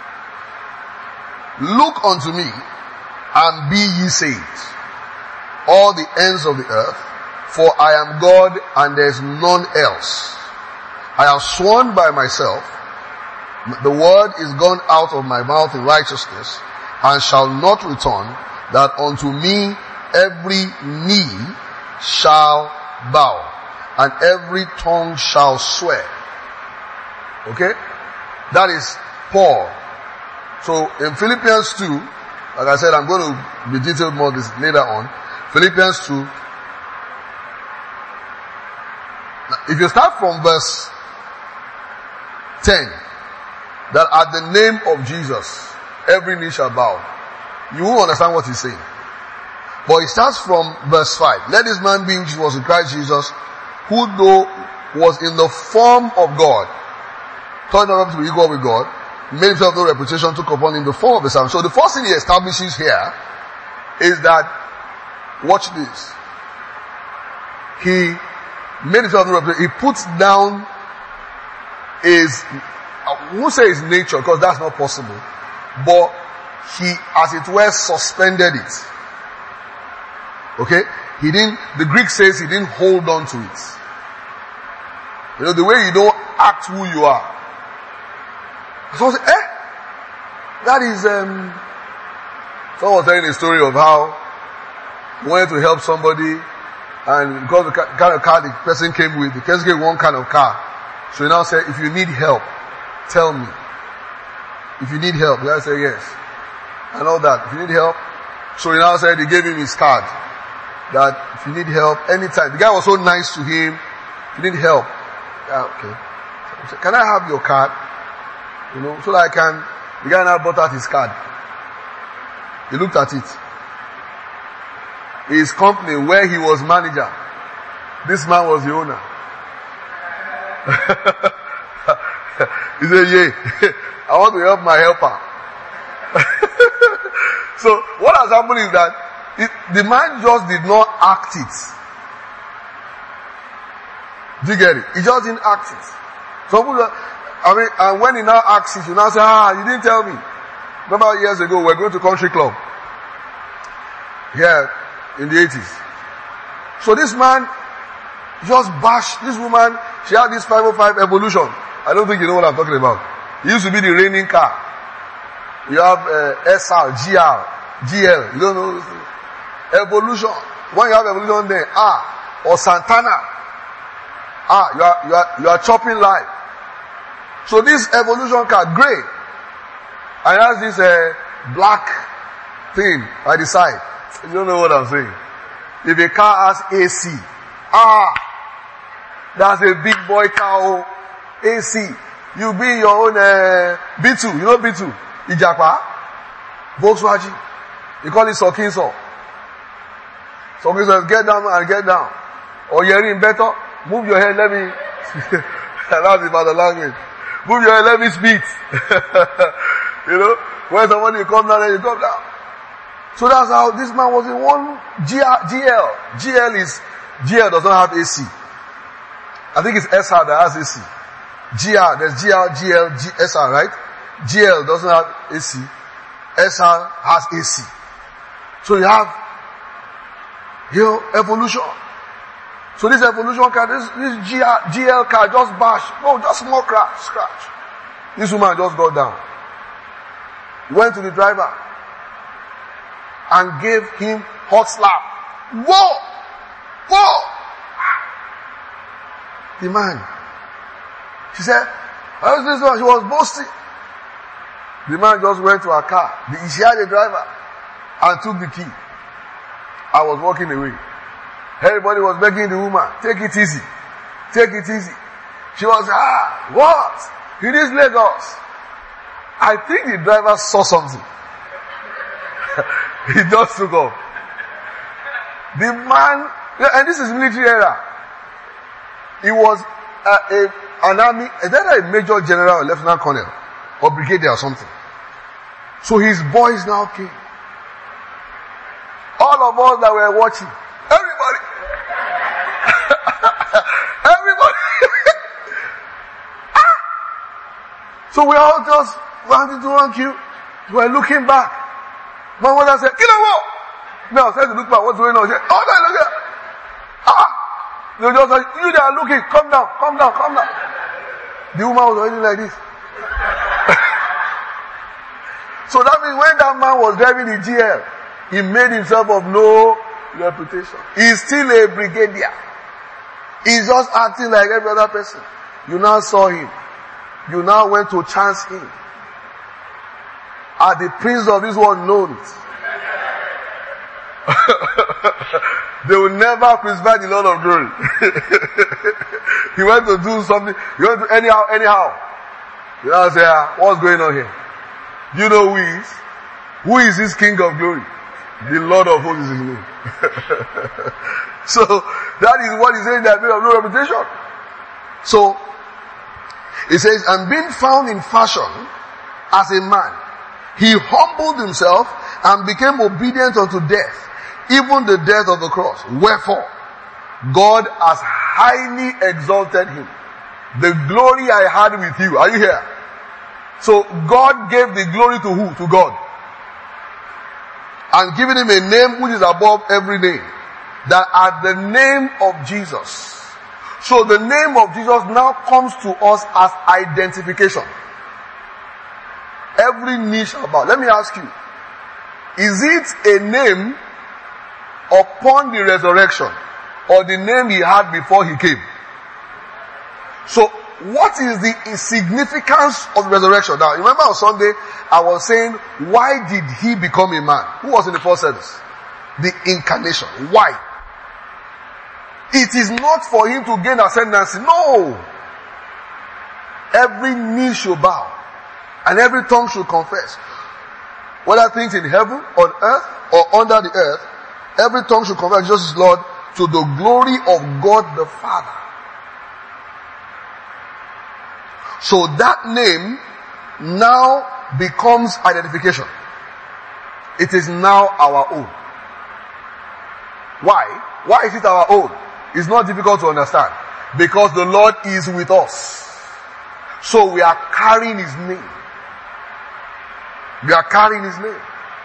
[SPEAKER 1] Look unto me, and be ye saved, all the ends of the earth, for I am God, and there is none else. I have sworn by myself, the word is gone out of my mouth in righteousness, and shall not return, that unto me every knee shall bow, and every tongue shall swear. Okay? That is Paul. So in Philippians 2, like I said, I'm going to be detailed more this later on. Philippians 2. Now, if you start from verse 10, that at the name of Jesus, every knee shall bow, you will understand what he's saying. But it starts from verse 5. Let this man be which was in Christ Jesus, who though was in the form of God, thought not to be equal with God, made himself no reputation, took upon him the form of the servant. So the first thing he establishes here is that, watch this, he made himself no reputation. He puts down his, I won't say his nature, because that's not possible, but he, as it were, suspended it. Okay? He didn't, the Greek says he didn't hold on to it. You know, the way you don't act who you are. So I say, that is, someone was telling a story of how he wanted to help somebody, and because the kind of car the person came with, the person gave one kind of car. So he now said, if you need help, tell me. If you need help, the guy said yes. And all that. If you need help. So he now said, he gave him his card. That if you need help, anytime. The guy was so nice to him. If you need help. Yeah, okay. So he said, can I have your card? You know, so that I can, the guy now brought out his card. He looked at it. His company where he was manager. This man was the owner. He said, yeah, I want to help my helper. So what has happened is that the man just did not act it. Do you get it? He just didn't act it. Some people, and when he now acts it, you now say, you didn't tell me. Remember years ago, we were going to country club. Here in the 80s. So this man just bashed this woman. She had this 505 evolution. I don't think you know what I'm talking about. It used to be the reigning car. You have SR, GL. You don't know. Evolution. When you have Evolution, then or Santana. You are chopping life. So this Evolution car, grey, and it has this black thing by the side. You don't know what I'm saying. If a car has AC, that's a big boy car. AC. You be your own B2. You know B2? Ijapa. Volkswagen. You call it Sokinso. Sokinso, get down and get down. Or you're in better. Move your head, let me. That's about the language. Move your head, let me speak. You know? When somebody come down, then you come down. So that's how this man was in one GL. GL does not have AC. I think it's SR that has AC. There's GL, SR, right? GL doesn't have AC. SR has AC. So you have, Evolution. So this Evolution car, this GL car just bash. No, just small scratch. This woman just got down. Went to the driver and gave him hot slap. Whoa! The man. She said, how's this one? She was boasting. The man just went to her car. She had a driver and took the key. I was walking away. Everybody was begging the woman, take it easy. Take it easy. She was, what? In this Lagos. I think the driver saw something. He just took off. The man, and this is military era. He was an army, either a major general or lieutenant colonel or brigadier or something. So his boys now came. All of us that were watching, everybody. So we all just wanted to run queue. We were looking back. My mother said, "Kill him what?" No, I said to look back, what's going on? She said, "Oh, no, look at." They just like, you that are looking, come down. The woman was already like this. So that means when that man was driving the GL, he made himself of no reputation. He's still a brigadier. He's just acting like every other person. You now saw him. You now went to chance him. Are the prince of this world known? They will never crucify the Lord of glory. He went to do something. He went to anyhow. You now say, what's going on here? Do you know who he is? Who is this King of glory? The Lord of hosts is his name. So, that is what he's saying, that made of no reputation. So, it says, and being found in fashion as a man, he humbled himself and became obedient unto death, even the death of the cross. Wherefore, God has highly exalted him. The glory I had with you. Are you here? So God gave the glory to who? To God. And given him a name which is above every name. That at the name of Jesus. So the name of Jesus now comes to us as identification. Every knee shall bow. Let me ask you. Is it a name upon the resurrection or the name he had before he came? So what is the significance of the resurrection? Now remember on Sunday I was saying, why did he become a man? Who was in the first service? The incarnation. Why? It is not for him to gain ascendancy. No. Every knee should bow and every tongue should confess. Whether things in heaven, on earth, or under the earth, every tongue should confess Jesus is Lord to the glory of God the Father. So that name now becomes identification. It is now our own. Why? Why is it our own? It's not difficult to understand. Because the Lord is with us. So we are carrying his name. We are carrying his name.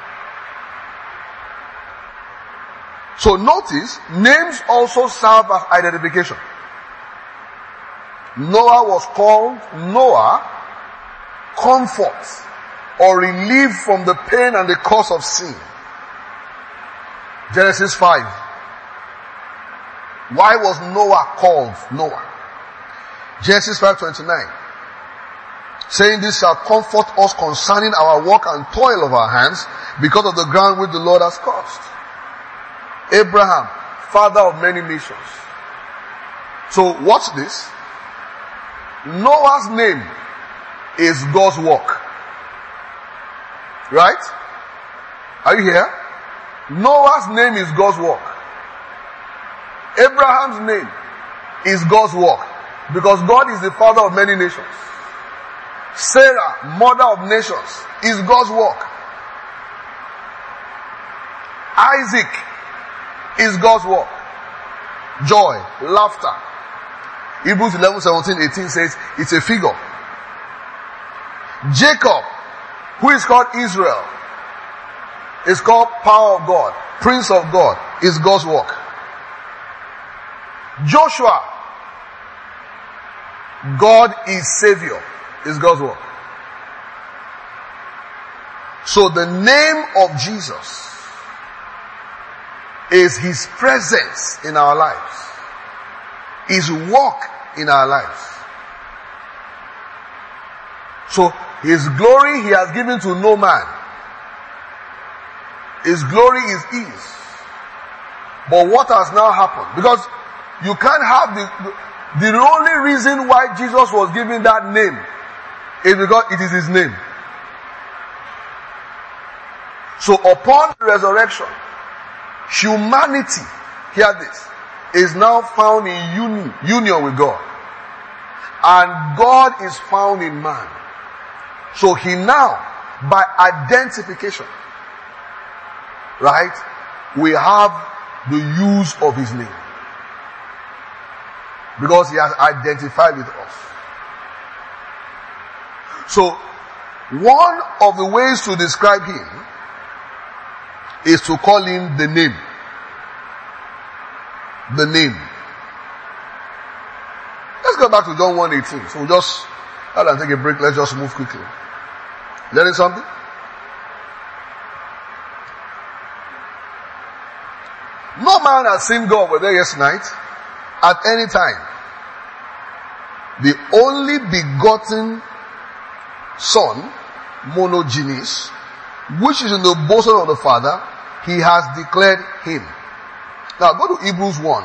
[SPEAKER 1] So notice, names also serve as identification. Noah was called Noah comfort or relief from the pain and the cause of sin. Genesis 5. Why was Noah called Noah? Genesis 5:29. Saying, this shall comfort us concerning our work and toil of our hands, because of the ground which the Lord has caused. Abraham, father of many nations. So watch this. Noah's name is God's work. Right? Are you here? Noah's name is God's work. Abraham's name is God's work, because God is the father of many nations. Sarah, mother of nations, is God's work. Isaac is God's work. Joy, laughter. Hebrews 11:17-18 says it's a figure. Jacob, who is called Israel, is called power of God, prince of God, is God's work. Joshua, God is savior, is God's work. So the name of Jesus is his presence in our lives, his work in our lives. So his glory he has given to no man. His glory is his. But what has now happened? Because you can't have the only reason why Jesus was given that name is because it is his name. So upon the resurrection, humanity, hear this, is now found in union with God. And God is found in man. So he now, by identification, right, we have the use of his name. Because he has identified with us. So, one of the ways to describe him is to call him the name. The name. Let's go back to John 1:18. So we'll just, rather than take a break, let's just move quickly. Learning something? No man has seen God, were there yesterday night, at any time. The only begotten Son, monogenes, which is in the bosom of the Father, he has declared him. Now go to Hebrews 1.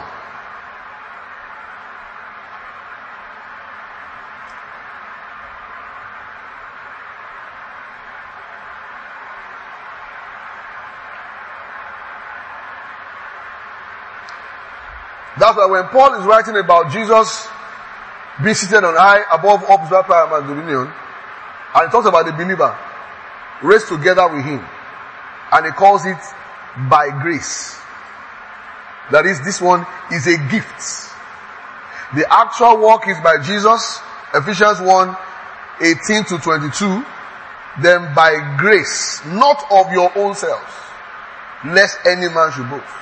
[SPEAKER 1] That's why when Paul is writing about Jesus being seated on high above all power and dominion, and he talks about the believer raised together with him, and he calls it by grace. That is, this one is a gift. The actual work is by Jesus, Ephesians 1:18-22. Then by grace, not of your own selves, lest any man should boast.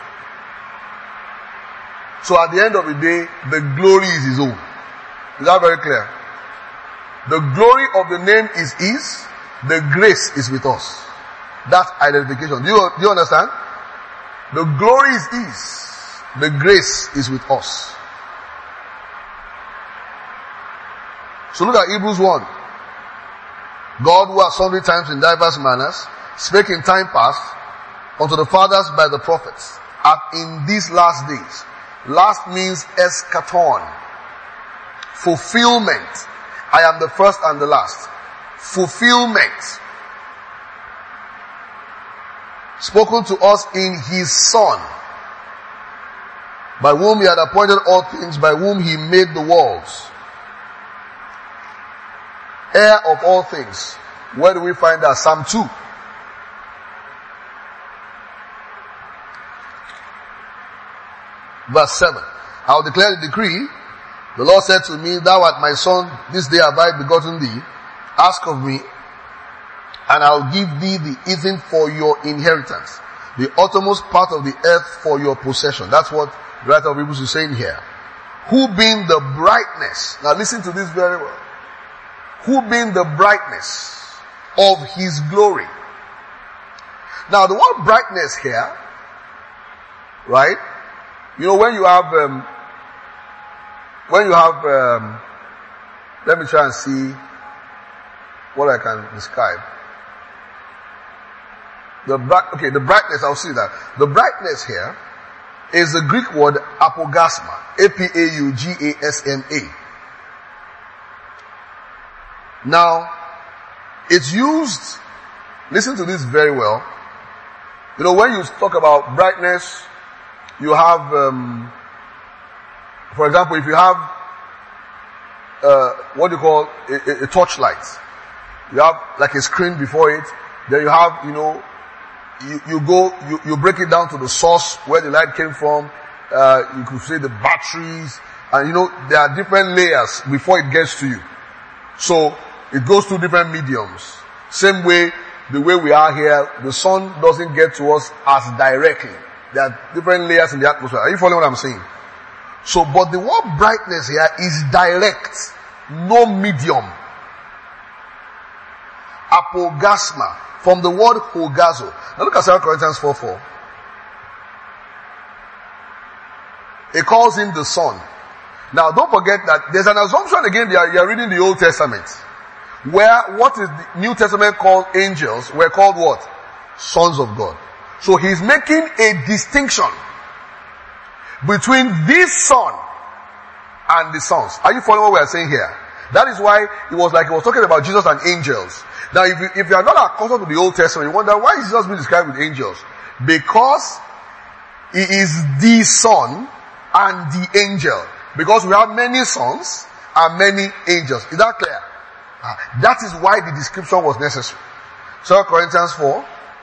[SPEAKER 1] So at the end of the day, the glory is his own. Is that very clear? The glory of the name is his. The grace is with us. That's identification. Do you understand? The glory is his. The grace is with us. So look at Hebrews 1. God, who at sundry times in diverse manners spake in time past unto the fathers by the prophets, hath in these last days. Last means eschaton. Fulfillment. I am the first and the last. Fulfillment. Spoken to us in his Son, by whom he had appointed all things, by whom he made the worlds. Heir of all things. Where do we find that? Psalm 2. Verse 7. I will declare the decree. The Lord said to me, thou art my son, this day have I begotten thee. Ask of me, and I will give thee the heathen for your inheritance, the uttermost part of the earth for your possession. That's what the writer of Hebrews is saying here. Who being the brightness. Now listen to this very well. who being the brightness of his glory. Now the word brightness here, right? You know, when you have, let me try and see what I can describe. The brightness, I'll see that. The brightness here is the Greek word apaugasma. A-P-A-U-G-A-S-M-A. Now, it's used, listen to this very well. You know, when you talk about brightness, you have, for example, if you have, what do you call a torchlight. You have like a screen before it. Then you have, you know, you break it down to the source where the light came from. You could say the batteries, and you know, there are different layers before it gets to you. So, it goes through different mediums. Same way, the way we are here, the sun doesn't get to us as directly. There are different layers in the atmosphere. Are you following what I'm saying? So, but the word brightness here is direct, no medium. Apaugasma, from the word hogazo. Now look at 2 Corinthians 4:4. It calls him the Son. Now don't forget that there's an assumption again, you're reading the Old Testament, where what is the New Testament called angels were called what? Sons of God. So he's making a distinction between this son and the sons. Are you following what we are saying here? That is why it was like he was talking about Jesus and angels. Now if you are not accustomed to the Old Testament, you wonder why is Jesus being described with angels? Because he is the son and the angel. Because we have many sons and many angels. Is that clear? That is why the description was necessary. 2 Corinthians 4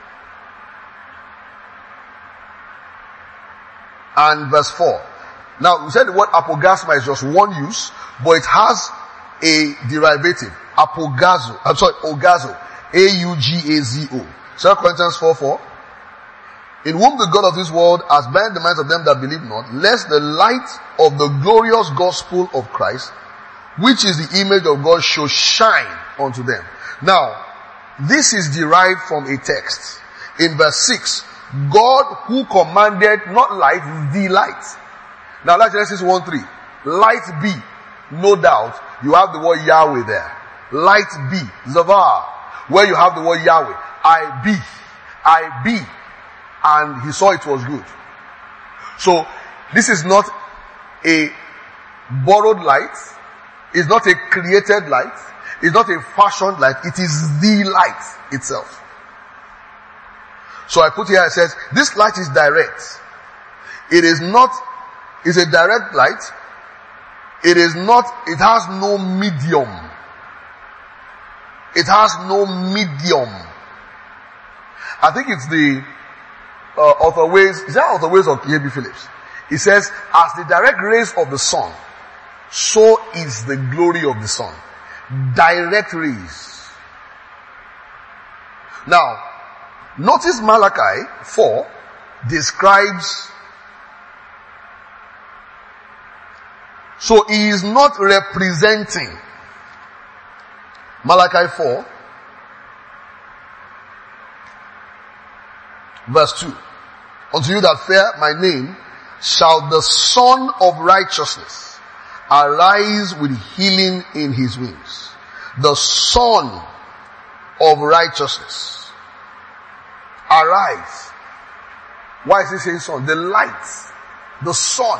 [SPEAKER 1] and verse 4. Now, we said the word apaugasma is just one use, but it has a derivative. Ogazo. A-U-G-A-Z-O. 2 Corinthians 4:4. In whom the God of this world has blinded the minds of them that believe not, lest the light of the glorious gospel of Christ, which is the image of God, should shine unto them. Now, this is derived from a text. In verse 6, God who commanded not light, the light. Now, like Genesis 1:3, light be. No doubt, you have the word Yahweh there. Light be. Zavar. Where you have the word Yahweh. I be. And he saw it was good. So, this is not a borrowed light. It's not a created light. It's not a fashioned light. It is the light itself. So I put here, it says, this light is direct. It's a direct light. It has no medium. It has no medium. I think it's the Author Ways. Is that Author Ways of E.B. Phillips? It says, as the direct rays of the sun, so is the glory of the sun. Direct rays. Now, notice Malachi 4 describes, so he is not representing. Malachi 4 verse 2. Unto you that fear my name shall the Son of righteousness arise with healing in his wings. The Son of righteousness. Arise. Why is he saying son? The light. The sun.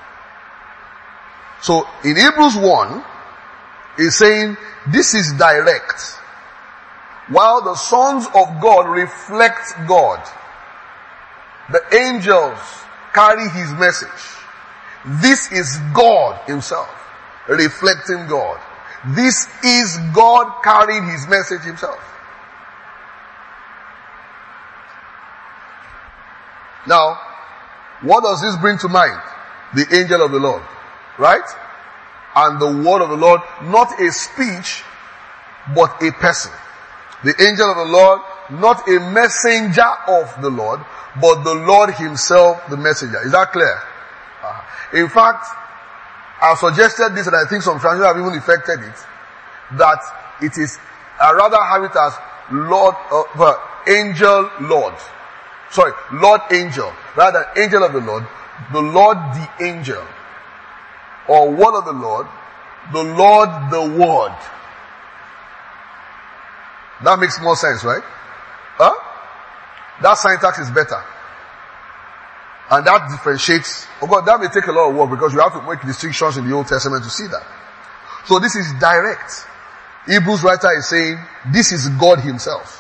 [SPEAKER 1] So in Hebrews 1, he's saying this is direct. While the sons of God reflect God. The angels carry his message. This is God himself reflecting God. This is God carrying his message himself. Now, what does this bring to mind? The angel of the Lord, right? And the word of the Lord, not a speech, but a person. The angel of the Lord, not a messenger of the Lord, but the Lord himself, the messenger. Is that clear? In fact, I've suggested this, and I think some translations have even effected it, that it is, I rather have it as Lord, angel Lord. Sorry, Lord angel. Rather than angel of the Lord the angel. Or word of the Lord the word. That makes more sense, right? Huh? That syntax is better. And that differentiates. Oh God, that may take a lot of work because you have to make distinctions in the Old Testament to see that. So this is direct. Hebrews writer is saying, this is God himself.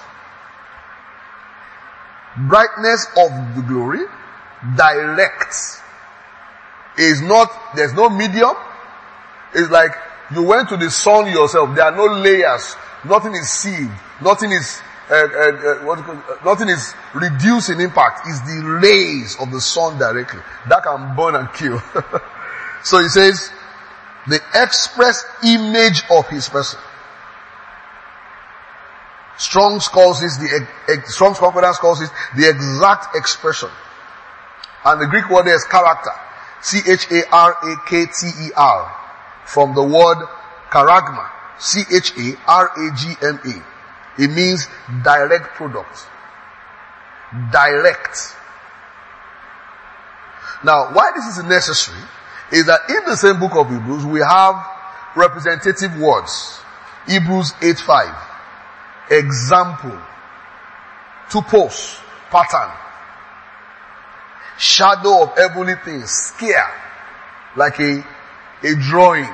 [SPEAKER 1] Brightness of the glory, direct. Is not, there's no medium. It's like you went to the sun yourself. There are no layers. Nothing is sealed. Nothing is nothing is reduced in impact. It's the rays of the sun directly that can burn and kill. So he says, the express image of his person. Strong's Concordance calls it the exact expression. And the Greek word there is character. Charakter. From the word charagma. Charagma. It means direct product. Direct. Now, why this is necessary is that in the same book of Hebrews, we have representative words. Hebrews 8:5. Example. Tupos. Pattern. Shadow of heavenly things. Scare. Like a drawing.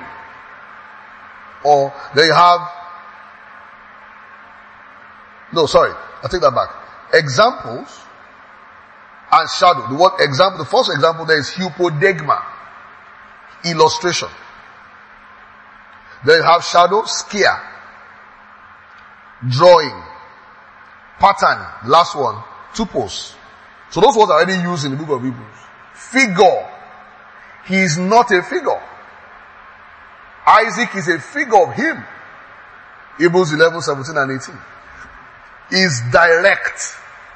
[SPEAKER 1] Or they have, no, sorry, I take that back. Examples and shadow. The word example, the first example there is hypodegma. Illustration. Then you have shadow, scare. Drawing. Pattern, last one, tupos. So those words are already used in the book of Hebrews. Figure. He is not a figure. Isaac is a figure of him. Hebrews 11:17 and 18. Is direct.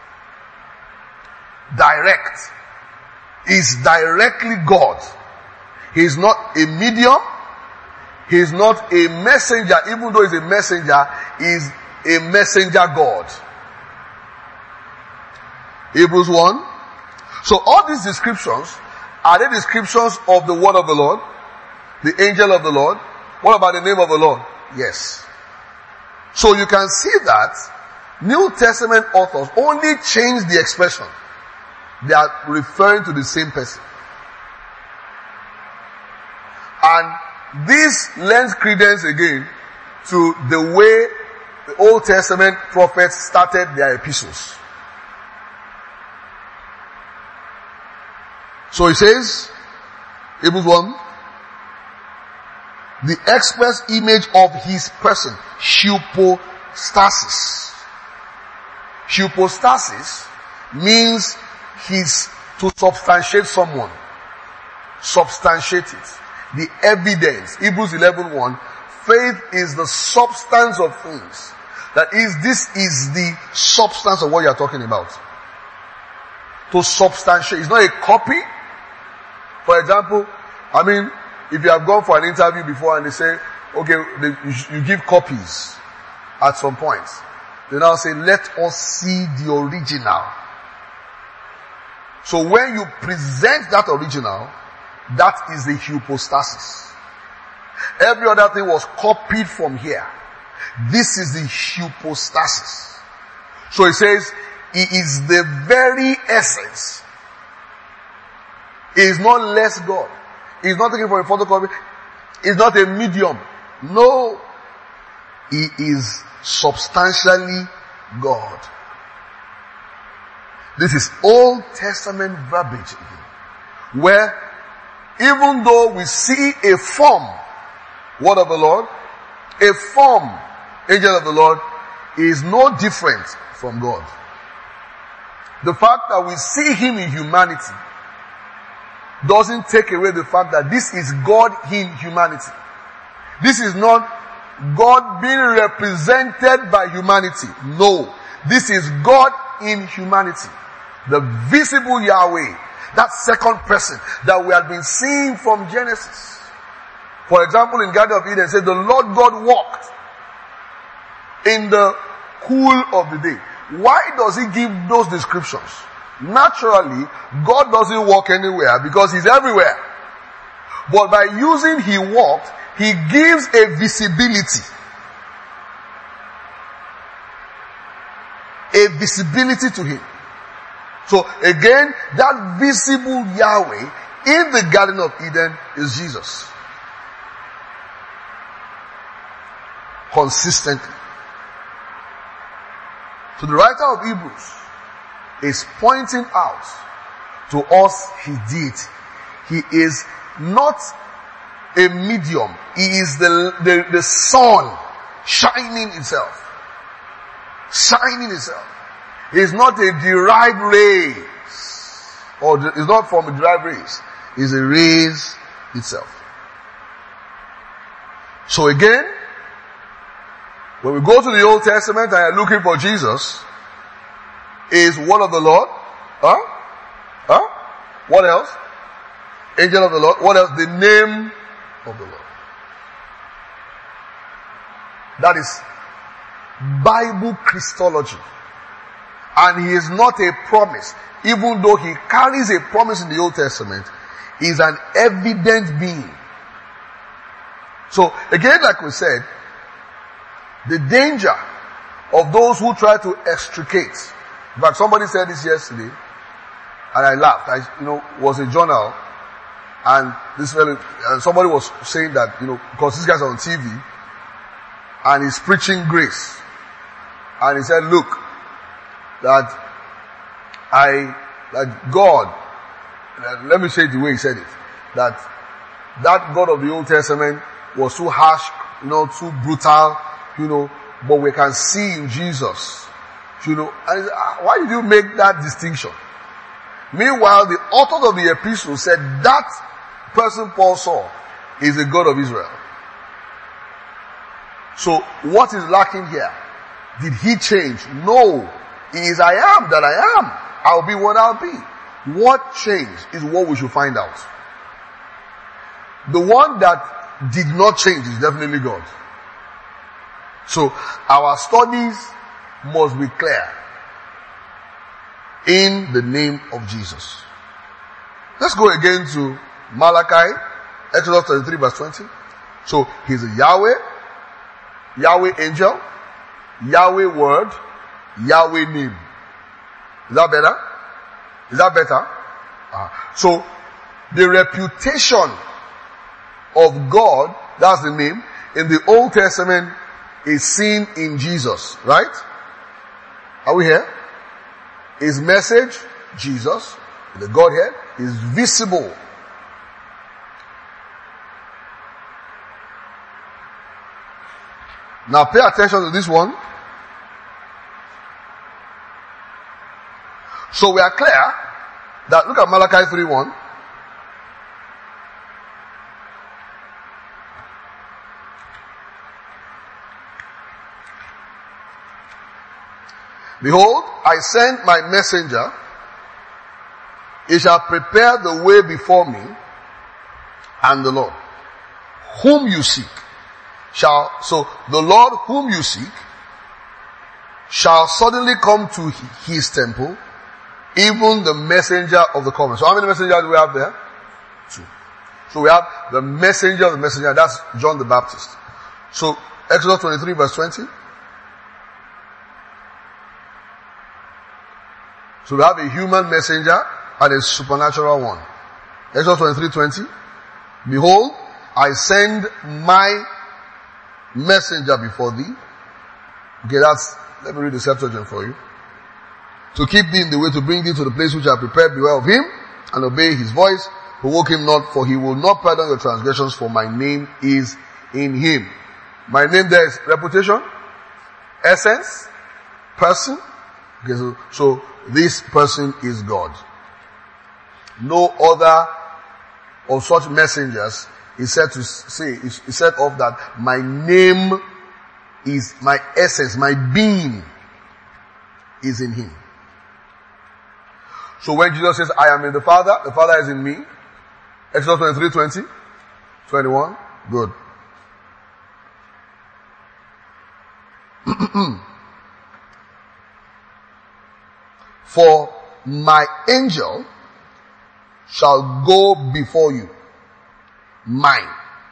[SPEAKER 1] Direct. Is directly God. He is not a medium. He is not a messenger. Even though he's a messenger, he is a messenger God. Hebrews 1. So all these descriptions, are they descriptions of the word of the Lord? The angel of the Lord? What about the name of the Lord? Yes. So you can see that New Testament authors only change the expression. They are referring to the same person. And this lends credence again to the way the Old Testament prophets started their epistles. So he says, Hebrews 1, the express image of his person, hypostasis. Hypostasis means to substantiate someone. Substantiate it. The evidence. Hebrews 11:1. Faith is the substance of things. That is, this is the substance of what you are talking about. To substantiate. It's not a copy. For example, if you have gone for an interview before and they say, okay, you give copies at some point. They now say, let us see the original. So when you present that original, that is the hypostasis. Every other thing was copied from here. This is the hypostasis. So it says, he is the very essence. He is not less God. He is not taken from a photocopy. He is not a medium. No. He is substantially God. This is Old Testament verbiage where even though we see a form, word of the Lord, a form, angel of the Lord, is no different from God. The fact that we see him in humanity doesn't take away the fact that this is God in humanity. This is not God being represented by humanity. No. This is God in humanity. The visible Yahweh. That second person that we have been seeing from Genesis. For example, in Garden of Eden, it says the Lord God walked. in the cool of the day. Why does he give those descriptions? Naturally, God doesn't walk anywhere because he's everywhere. But by using he walked, he gives a visibility. A visibility to him. So again, that visible Yahweh in the Garden of Eden is Jesus. Consistently. So the writer of Hebrews is pointing out to us his deity. He is not a medium. He is the sun shining itself. Shining itself. He is not a derived rays. Or it's not from a derived rays. It's a rays itself. So again, when we go to the Old Testament and are looking for Jesus, is word of the Lord. What else? Angel of the Lord. What else? The name of the Lord. That is Bible Christology. And he is not a promise. Even though he carries a promise in the Old Testament, he is an evident being. So again, like we said, the danger of those who try to extricate. In fact, somebody said this yesterday, and I laughed. Was a journal, and somebody was saying that, because this guy's on TV, and he's preaching grace. And he said, look, that God, let me say it the way he said it, that God of the Old Testament was too harsh, too brutal, but we can see in Jesus, and why did you make that distinction? Meanwhile, the author of the epistle said that person Paul saw is the God of Israel. So what is lacking here? Did he change? No. He is I am that I am. I'll be what I'll be. What changed is what we should find out. The one that did not change is definitely God. So our studies must be clear in the name of Jesus. Let's go again to Malachi, Exodus 33 verse 20. So he's a Yahweh, Yahweh angel, Yahweh word, Yahweh name. Is that better? Is that better? So the reputation of God, that's the name, in the Old Testament is seen in Jesus, right? Are we here? His message, Jesus, the Godhead, is visible. Now pay attention to this one. So we are clear that, look at Malachi 3:1. Behold, I send my messenger. He shall prepare the way before me, and the Lord, whom you seek, so the Lord whom you seek shall suddenly come to his temple, even the messenger of the covenant. So how many messengers do we have there? 2. So we have the messenger of the messenger, that's John the Baptist. So Exodus 23 verse 20. So we have a human messenger and a supernatural one. Exodus 23:20. Behold, I send my messenger before thee. Okay, let me read the Septuagint for you. To keep thee in the way, to bring thee to the place which I prepared. Beware of him and obey his voice. Provoke him not, for he will not pardon your transgressions, for my name is in him. My name there is reputation, essence, person. Okay, so this person is God. No other of such messengers is said to say, is said of that my name is, my essence, my being is in him. So when Jesus says, I am in the Father is in me. Exodus 23:20, 21. Good. For my angel shall go before you. Mine.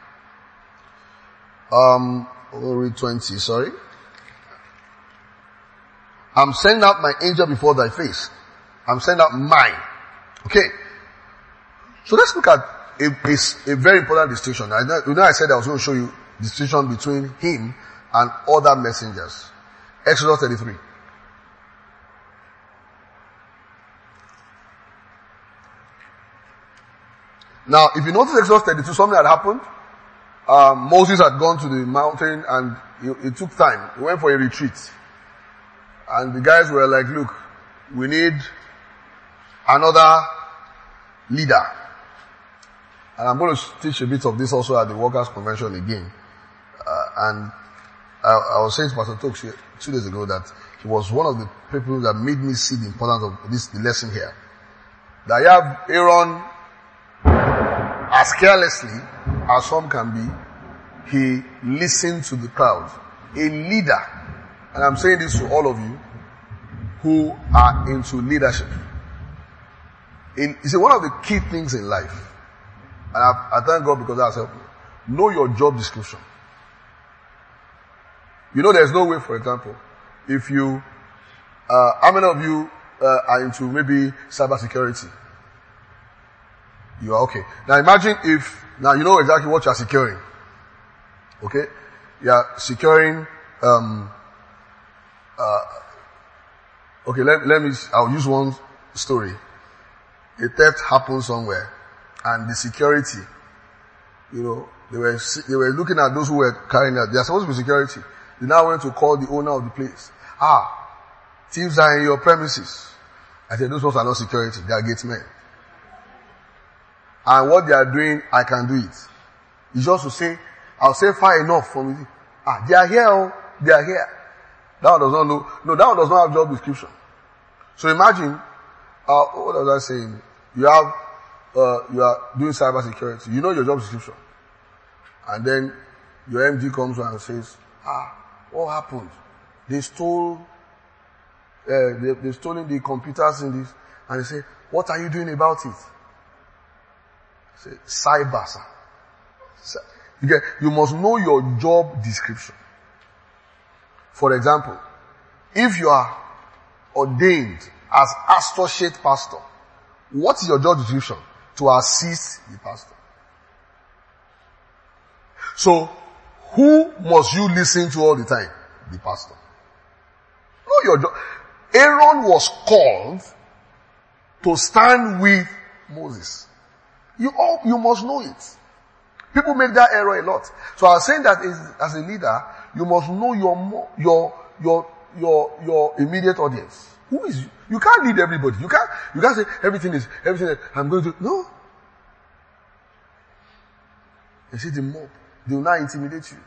[SPEAKER 1] We'll read 20, sorry. I'm sending out my angel before thy face. I'm sending out mine. Okay. So let's look at a very important distinction. I said I was going to show you the distinction between him and other messengers. Exodus 33. Now, if you notice Exodus 32, something had happened. Moses had gone to the mountain and it took time. He went for a retreat. And the guys were like, look, we need another leader. And I'm going to teach a bit of this also at the Workers' Convention again. And I was saying to Pastor Tokes 2 days ago that he was one of the people that made me see the importance of the lesson here. That you have Aaron, as carelessly as some can be, he listened to the crowd. A leader, and I'm saying this to all of you who are into leadership. It's one of the key things in life. And I thank God because that's helped me. Know your job description. You know there's no way, for example, if you, how many of you are into maybe cybersecurity? You are okay. Now imagine now you know exactly what you are securing. Okay? You are securing, okay, I'll use one story. A theft happened somewhere and the security, you know, they were looking at those who were carrying out. They are supposed to be security. They now went to call the owner of the place. Thieves are in your premises. I said, those ones are not security, they are gate men. And what they are doing, I can do it. It's just to say, I'll say far enough for me. They are here, they are here. That one does not know. No, that one does not have job description. So imagine, what was I saying? You are doing cyber security. You know your job description. And then your MD comes and says, what happened? They stole, they've stolen the computers in this. And they say, what are you doing about it? Say, cyber, sir. You must know your job description. For example, if you are ordained as associate pastor, what is your job description? To assist the pastor. So, who must you listen to all the time? The pastor. Know your job. Aaron was called to stand with Moses. You must know it. People make that error a lot. So I was saying that as a leader, you must know your immediate audience. Who is you? You can't lead everybody. You can't say everything that I'm going to, no. You see the mob, they will not intimidate you.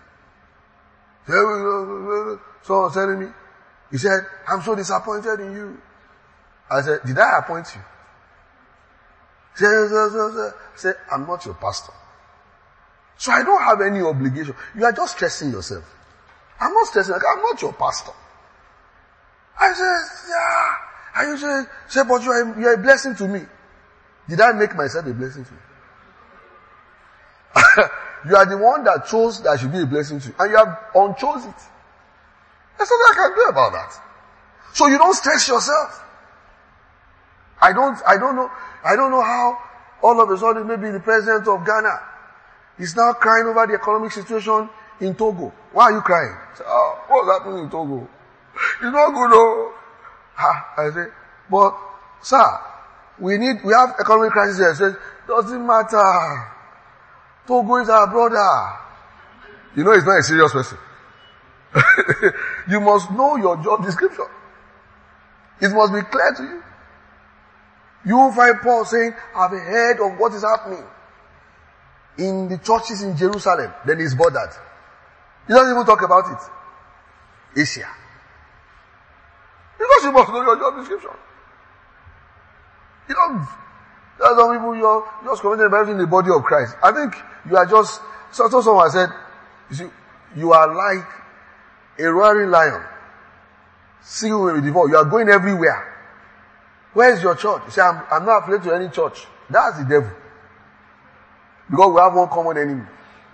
[SPEAKER 1] Someone was telling me, he said, I'm so disappointed in you. I said, did I appoint you? He said, I'm not your pastor. So I don't have any obligation. You are just stressing yourself. I'm not stressing. I'm not your pastor. I said, yeah. And you say, but you are a blessing to me. Did I make myself a blessing to you? You are the one that chose that I should be a blessing to you. And you have unchose it. There's nothing I can do about that. So you don't stress yourself. I don't know how all of a sudden maybe the president of Ghana is now crying over the economic situation in Togo. Why are you crying? I say, what's happening in Togo? It's not good, though. I say, but sir, we have economic crisis here. He says, doesn't matter. Togo is our brother. You know he's not a serious person. You must know your job description. It must be clear to you. You will find Paul saying, I've heard of what is happening in the churches in Jerusalem. Then he's bothered. He doesn't even talk about it. Asia. Because you must know your job description. You don't, there are some people you're just committed by in the body of Christ. I think you are so someone said, you see, you are like a roaring lion Single women with divorce. You are going everywhere. Where is your church? You say, I'm not affiliated to any church. That's the devil. Because we have one common enemy.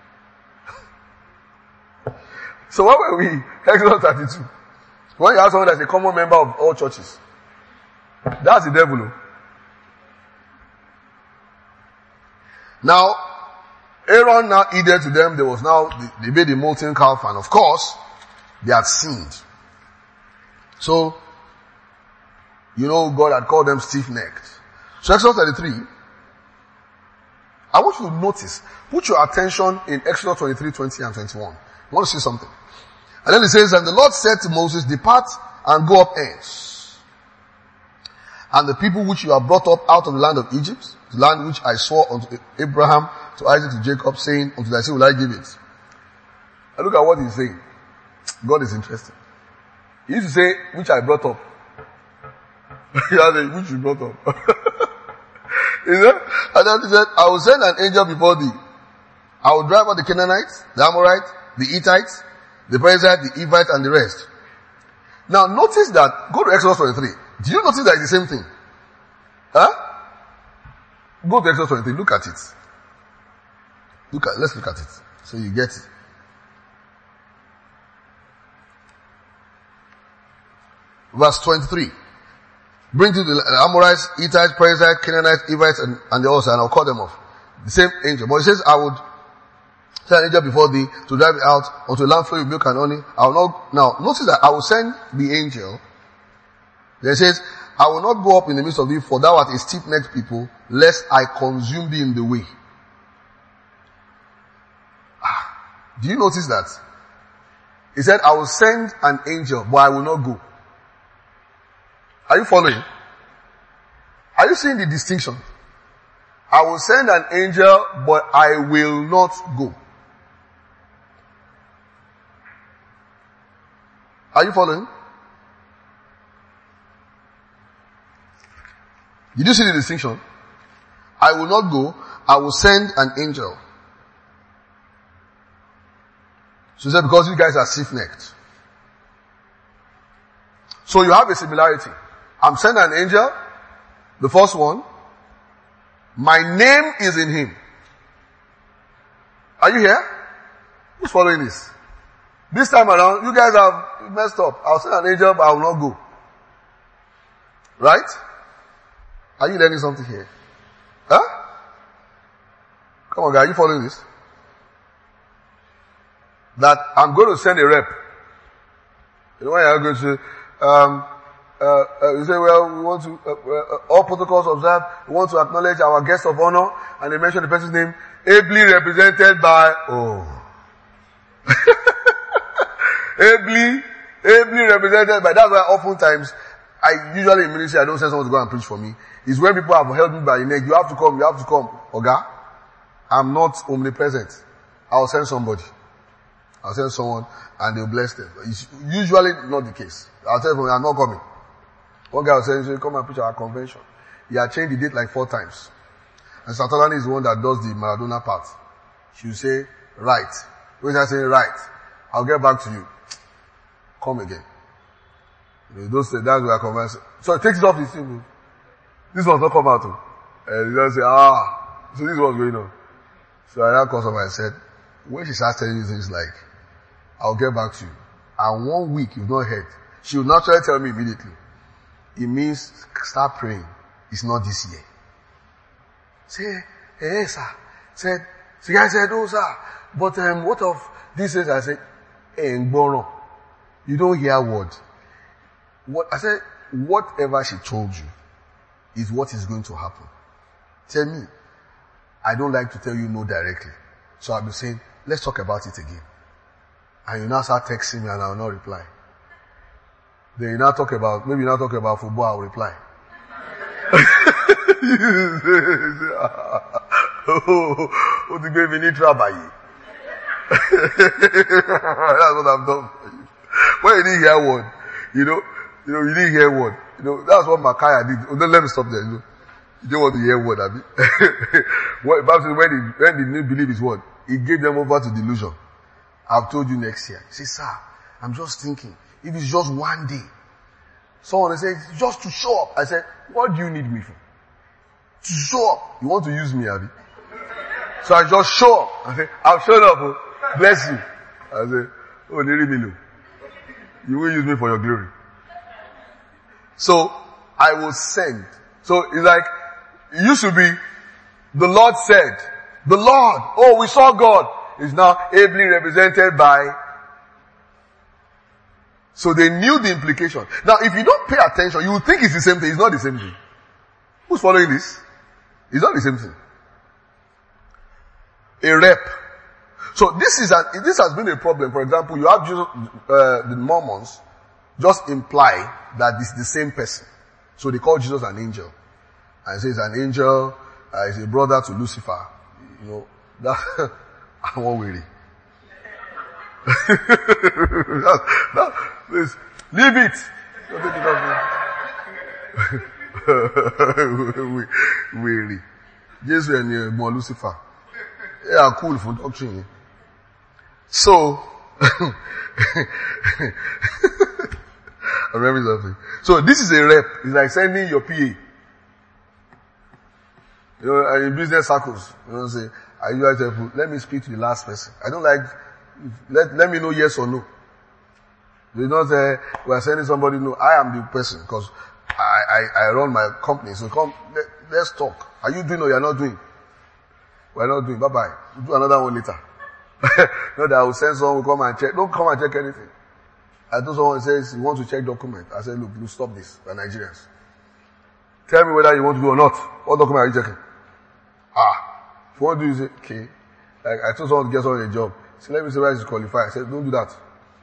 [SPEAKER 1] So what were we? Exodus 32. When you have someone that's a common member of all churches, that's the devil. Now, Aaron now heeded to them. There was now, they made the molten calf, and of course, they had sinned. So, God had called them stiff-necked. So Exodus 33, I want you to notice, put your attention in Exodus 23, 20 and 21. I want to see something. And then it says, and the Lord said to Moses, depart and go up hence. And the people which you have brought up out of the land of Egypt, the land which I swore unto Abraham, to Isaac, to Jacob, saying, unto thy seed will I give it. And look at what he's saying. God is interested. He used to say, which I brought up. Which you brought up. And then he said, I will send an angel before thee. I will drive out the Canaanites, the Amorites, the Hittites, the Perizzites, the Hivites, and the rest. Now notice that, go to Exodus 23. Do you notice that it's the same thing? Go to Exodus 23, look at it. Let's look at it. So you get it. Verse 23. Bring to the Amorites, Hittites, Perizzites, Canaanites, Hivites, and the others, and I'll call them off. The same angel. But it says, I would send an angel before thee to drive it out unto a land flowing with milk and honey. I will not, now, notice that I will send the angel. Then it says, I will not go up in the midst of thee, for thou art a stiff-necked people, lest I consume thee in the way. Do you notice that? He said, I will send an angel, but I will not go. Are you following? Are you seeing the distinction? I will send an angel, but I will not go. Are you following? Did you see the distinction? I will not go, I will send an angel. So he said, because you guys are stiff-necked. So you have a similarity. I'm sending an angel, the first one. My name is in him. Are you here? Who's following this? This time around, you guys have messed up. I'll send an angel, but I will not go. Right? Are you learning something here? Come on, guys, are you following this? That I'm going to send a rep. You know why I'm going to say, you say, well, we want to, all protocols observed, we want to acknowledge our guest of honor, and they mention the person's name, ably represented by, ably represented by, that's why oftentimes, usually in ministry, I don't send someone to go and preach for me. It's when people have held me by the neck, you have to come. Oga, I'm not omnipresent. I'll send somebody. I'll send someone, and they'll bless them. It's usually not the case. I'll tell them, I'm not coming. One guy was saying, come and preach our convention. He had changed the date like 4 times. And Satolani is the one that does the Maradona part. She will say, right. When I say, right, I'll get back to you. Come again. That's where I converse. So it takes it off his thing. This one's not come out. And he just say, so this was going on. So I now called somebody and said, when she starts telling you things like, I'll get back to you, and 1 week you've not heard, she will naturally tell me immediately. It means start praying. It's not this year. Say, hey, sir. Said, the guy said, oh, sir. But what of this is? I said, hey, Ngboro, you don't hear word. I said, whatever she told you is what is going to happen. Tell me. I don't like to tell you no directly. So I'll be saying, let's talk about it again. And you now start texting me and I will not reply. Then you now talk about football, I will reply. Oh, the baby need trouble. That's what I've done for you. When you didn't hear word, you didn't hear word. That's what Micaiah did. Oh, let me stop there. You don't want to hear word, Abi. When they didn't believe his word, he gave them over to delusion. I've told you next year. He said, sir, I'm just thinking, if it's just 1 day, Someone says, just to show up. I said, what do you need me for? To show up. You want to use me, Abby? So I just show up. I say, I've shown up. Oh. Bless you. I say, oh, Nirimilu. You will use me for your glory. So I will send. So it's like, it used to be, the Lord said, the Lord, oh, we saw God, is now ably represented by. So they knew the implication. Now if you don't pay attention, you would think it's the same thing. It's not the same thing. Who's following this? It's not the same thing. A rep. So this has been a problem. For example, you have Jesus, the Mormons just imply that it's the same person. So they call Jesus an angel. And say it's an angel, is a brother to Lucifer. You know, that, I won't worry. Please, leave it. Weary. Jesus and more Lucifer. They are cool for doctrine. So, I remember something. So this is a rep. It's like sending your PA. You know, in business circles, you know, say, I usually tell people, let me speak to the last person. I don't like, let me know yes or no. They don't say, we are sending somebody, no, I am the person, because I run my company, so come, let's talk. Are you doing or you are not doing? We are not doing, bye-bye. We'll do another one later. No, that I will send someone, will come and check. Don't come and check anything. I told someone says, you want to check document. I said, look, stop this. We're Nigerians. Tell me whether you want to do or not. What document are you checking? If you want to do, you say, okay. Like, I told someone to get someone a job. So let me see whether he's qualified. I said, don't do that.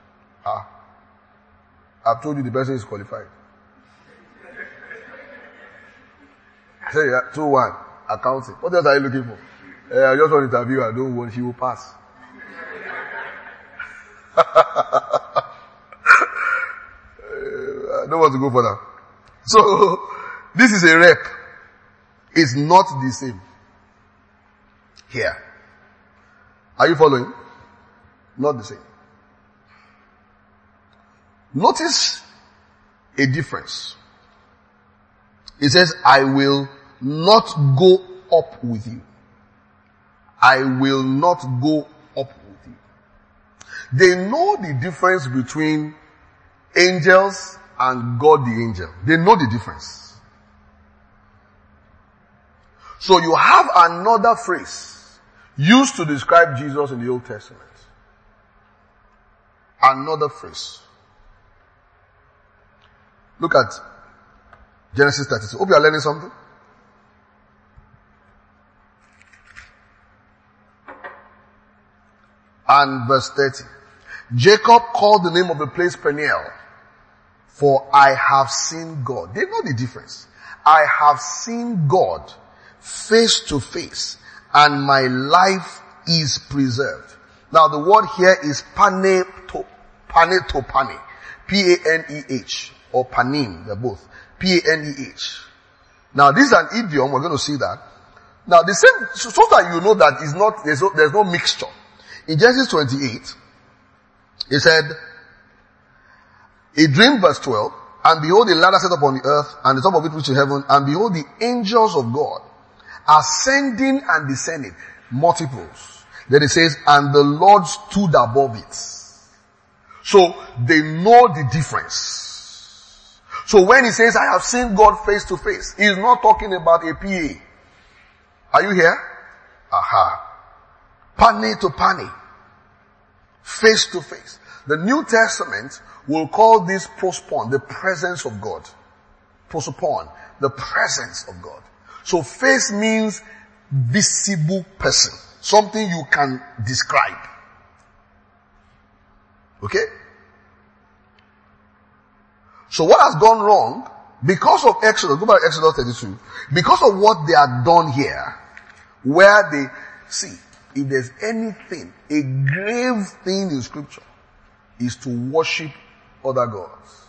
[SPEAKER 1] I've told you the person is qualified. I said, yeah, 2-1, accounting. What else are you looking for? I just want to interview her. Don't worry, she will pass. I don't want to go further. So, this is a rep. It's not the same. Here. Are you following? Not the same. Notice a difference. It says, I will not go up with you. I will not go up with you. They know the difference between angels and God the angel. They know the difference. So you have another phrase used to describe Jesus in the Old Testament. Another phrase. Look at Genesis 32. Hope you are learning something. And verse 30. Jacob called the name of the place Peniel, for I have seen God. They know the difference. I have seen God face to face, and my life is preserved. Now the word here is paneh to paneh. P-A-N-E-H. Or panim, they're both. P-A-N-E-H. Now this is an idiom, we're going to see that. Now the same, so that you know that is not, there's no mixture. In Genesis 28, it said, a dream verse 12, and behold a ladder set upon the earth, and the top of it reached to heaven, and behold the angels of God ascending and descending, multiples. Then it says, and the Lord stood above it. So they know the difference. So when he says, I have seen God face to face, he's not talking about a PA. Are you here? Paneh to paneh. Face to face. The New Testament will call this prospon, the presence of God. Prosopon, the presence of God. So face means visible person. Something you can describe. Okay? So what has gone wrong, because of Exodus, go back to Exodus 32, because of what they had done here, where they, see, if there's anything, a grave thing in scripture, is to worship other gods.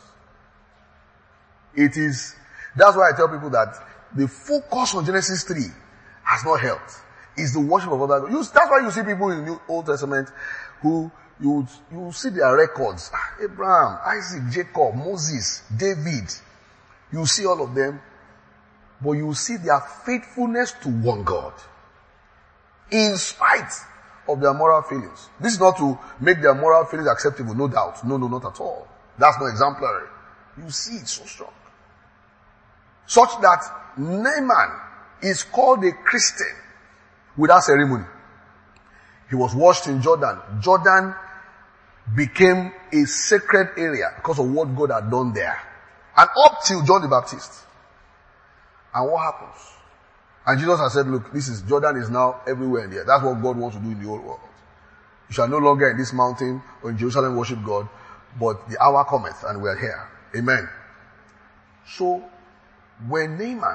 [SPEAKER 1] That's why I tell people that the focus on Genesis 3 has not helped. It's the worship of other gods. That's why you see people in the Old Testament who, you will see their records. Abraham, Isaac, Jacob, Moses, David. You see all of them, but you will see their faithfulness to one God. In spite of their moral failings. This is not to make their moral failings acceptable, no doubt. No, not at all. That's not exemplary. You see it so strong. Such that Naaman is called a Christian without ceremony. He was washed in Jordan. Jordan became a sacred area because of what God had done there. And up till John the Baptist. And what happens? And Jesus has said, look, Jordan is now everywhere in there. That's what God wants to do in the whole world. You shall no longer in this mountain or in Jerusalem worship God, but the hour cometh and we are here. Amen. So, when Naaman,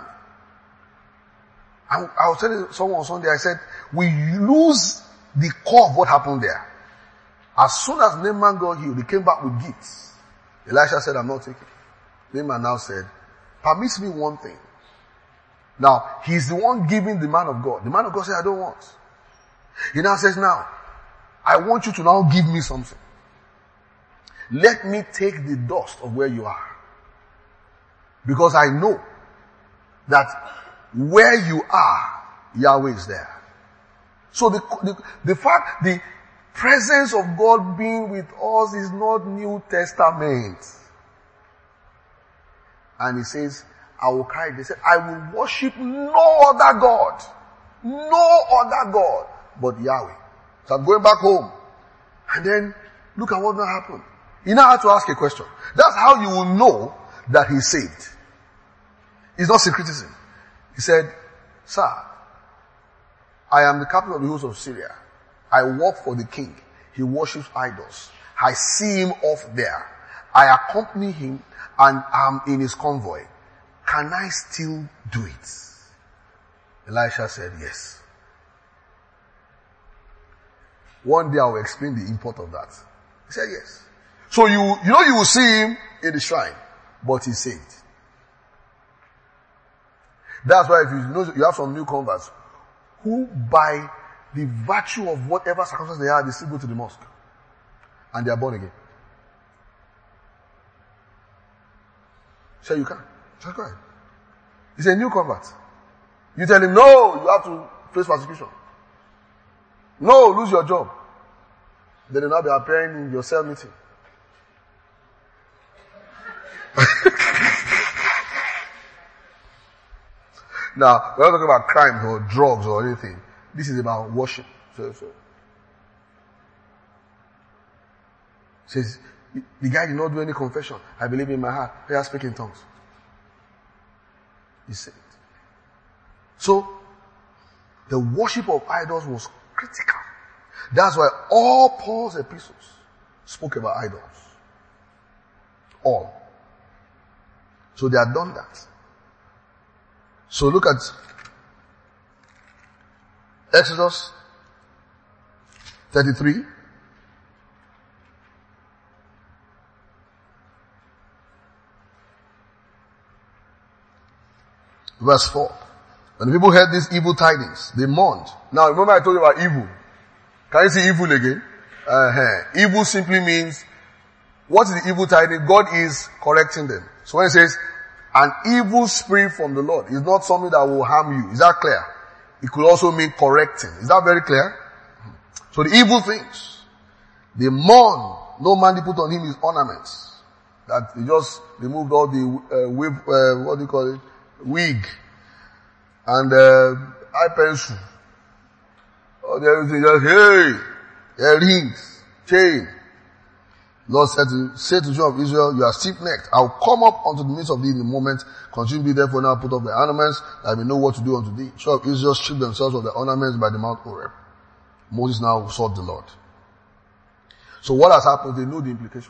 [SPEAKER 1] I was telling someone on Sunday, I said, we lose the core of what happened there. As soon as Naaman got healed, he came back with gifts. Elisha said, I'm not taking it. Naaman now said, permit me one thing. Now, he's the one giving the man of God. The man of God said, I don't want. He now says, now, I want you to now give me something. Let me take the dust of where you are. Because I know that where you are, Yahweh is there. So the fact, the presence of God being with us is not New Testament. And he says, I will carry. They said, I will worship no other God. No other God but Yahweh. So I'm going back home. And then, look at what now happened. He now had to ask a question. That's how you will know that he's saved. It's not secretism. He said, sir, I am the captain of the host of Syria. I work for the king. He worships idols. I see him off there. I accompany him and I'm in his convoy. Can I still do it? Elisha said, yes. One day I will explain the import of that. He said, yes. So you will see him in the shrine, but he's saved. That's why if you have some new converts who by the virtue of whatever circumstance they are, they still go to the mosque. And they are born again. Sure you can. Just go ahead. He's a new convert. You tell him, no, you have to face persecution. No, lose your job. Then you'll not be appearing in your cell meeting. Now, we're not talking about crimes or drugs or anything. This is about worship. So. Says, the guy did not do any confession. I believe in my heart. They are speaking in tongues. He said. So, the worship of idols was critical. That's why all Paul's epistles spoke about idols. All. So they had done that. So look at Exodus 33. Verse 4. When the people heard these evil tidings, they mourned. Now remember I told you about evil. Can you see evil again? Evil simply means, what is the evil tidings? God is correcting them. So when it says, an evil spirit from the Lord, is not something that will harm you. Is that clear? It could also mean correcting. Is that very clear? So the evil things, they mourn. No man they put on him his ornaments. That they just removed all the what do you call it? Wig and eye pencil. Oh, everything just hey, earrings, chain. Lord said say to the children of Israel, you are stiff-necked. I will come up unto the midst of thee in the moment. Continue be therefore now put off the ornaments, that I may know what to do unto thee. The children of Israel stripped themselves of the ornaments by the Mount Horeb. Moses now sought the Lord. So what has happened? They know the implication.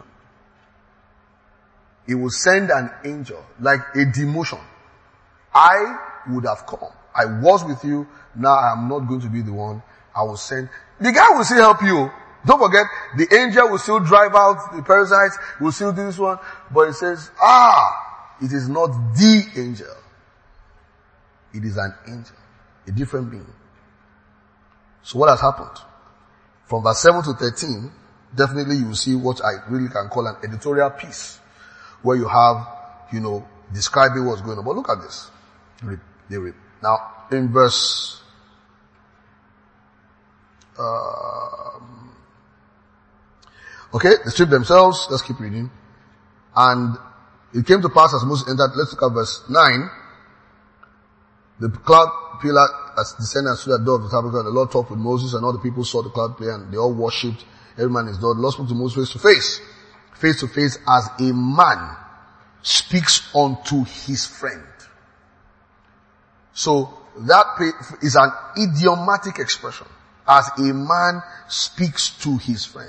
[SPEAKER 1] He will send an angel, like a demotion. I would have come. I was with you. Now I am not going to be the one. I will send. The guy will still help you. Don't forget, the angel will still drive out the parasites, will still do this one, but it says, it is not the angel. It is an angel, a different being. So what has happened? From verse 7 to 13, definitely you will see what I really can call an editorial piece, where you have, describing what's going on. But look at this. They read. Now, in verse, they stripped themselves. Let's keep reading. And it came to pass as Moses entered. Let's look at verse 9. The cloud pillar as descended and stood at the door of the tabernacle, and the Lord talked with Moses, and all the people saw the cloud pillar, and they all worshipped, every man his door. The Lord spoke to Moses face to face, as a man speaks unto his friend. So that is an idiomatic expression, as a man speaks to his friend.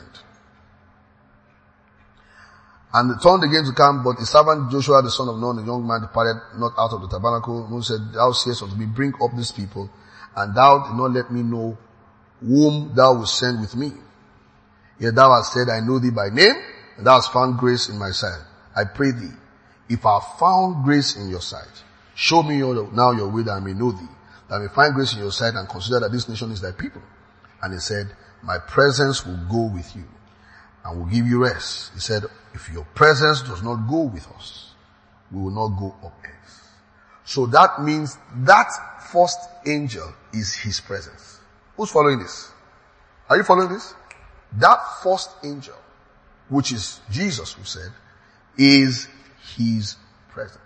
[SPEAKER 1] And it turned again to come, but his servant Joshua the son of Nun, the young man, departed not out of the tabernacle. Moses said, thou sayest unto me, bring up these people, and thou did not let me know whom thou wilt send with me. Yet thou hast said, I know thee by name, and thou hast found grace in my sight. I pray thee, if I have found grace in your sight, show me now your way that I may know thee, that I may find grace in your sight, and consider that this nation is thy people. And he said, my presence will go with you, and will give you rest. He said, if your presence does not go with us, we will not go up else. So that means that first angel is his presence. Who's following this? Are you following this? That first angel, which is Jesus, we said, is his presence.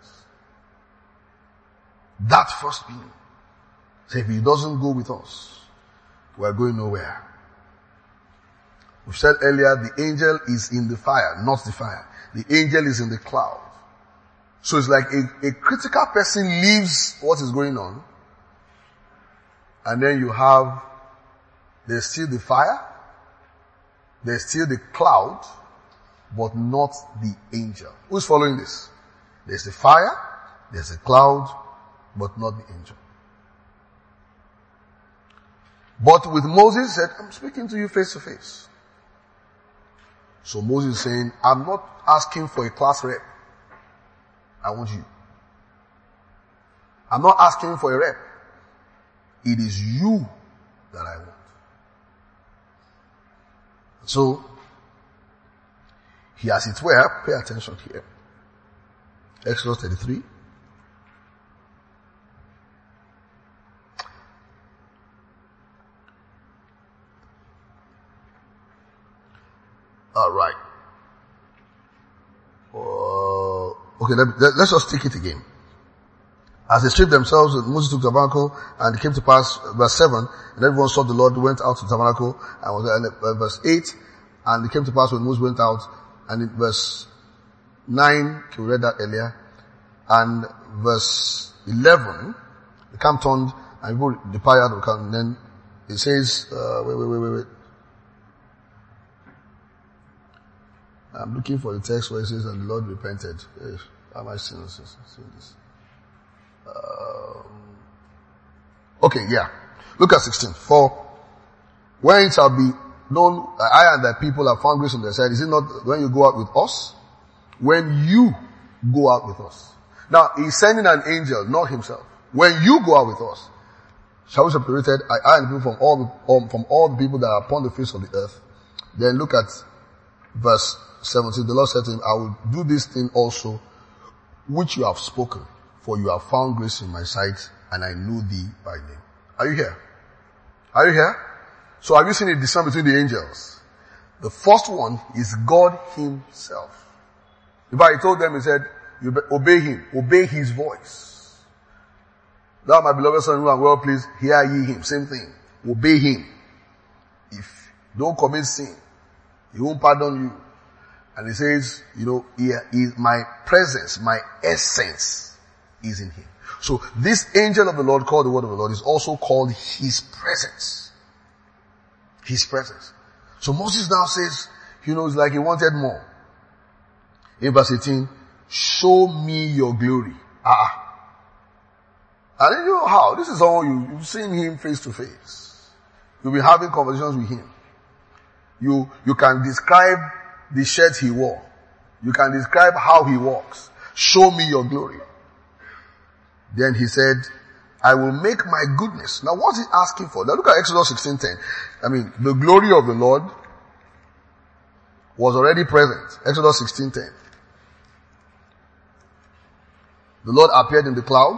[SPEAKER 1] That first being. So if he doesn't go with us, we're going nowhere. We said earlier, the angel is in the fire, not the fire. The angel is in the cloud. So it's like a critical person leaves what is going on, and then you have, there's still the fire, there's still the cloud, but not the angel. Who's following this? There's the fire, there's the cloud, but not the angel. But with Moses, he said, I'm speaking to you face to face. So Moses is saying, I'm not asking for a class rep. I want you. I'm not asking for a rep. It is you that I want. So, he as it were, pay attention here. Exodus 33. Alright. Okay, let's just take it again. As they stripped themselves, Moses took the tabernacle, and it came to pass, verse 7, and everyone saw the Lord went out to the tabernacle, and was there, verse 8, and it came to pass when Moses went out, and in verse 9, we read that earlier, and verse 11, the camp turned, and people departed out of the camp, and then it says, wait. I'm looking for the text where it says, and the Lord repented. Am I seeing this? Okay, yeah. Look at 16. For when it shall be known, I and thy people have found grace on their side, is it not when you go out with us? When you go out with us. Now, he's sending an angel, not himself. When you go out with us, shall we separated, I and the people from all the people that are upon the face of the earth. Then look at verse 17. The Lord said to him, I will do this thing also, which you have spoken, for you have found grace in my sight, and I know thee by name. Are you here? Are you here? So have you seen a distinction between the angels? The first one is God himself. In fact, he told them, he said, you obey him, obey his voice. Thou my beloved son, who am well pleased, hear ye him. Same thing. Obey him. If you don't commit sin, he won't pardon you. And he says, my presence, my essence is in him. So this angel of the Lord called the word of the Lord is also called his presence. His presence. So Moses now says, it's like he wanted more. In verse 18, show me your glory. And then you know how? This is all you've seen him face to face. You'll be having conversations with him. You can describe the shirt he wore. You can describe how he walks. Show me your glory. Then he said, I will make my goodness. Now what's he asking for? Now look at Exodus 16:10. The glory of the Lord was already present. Exodus 16:10. The Lord appeared in the cloud.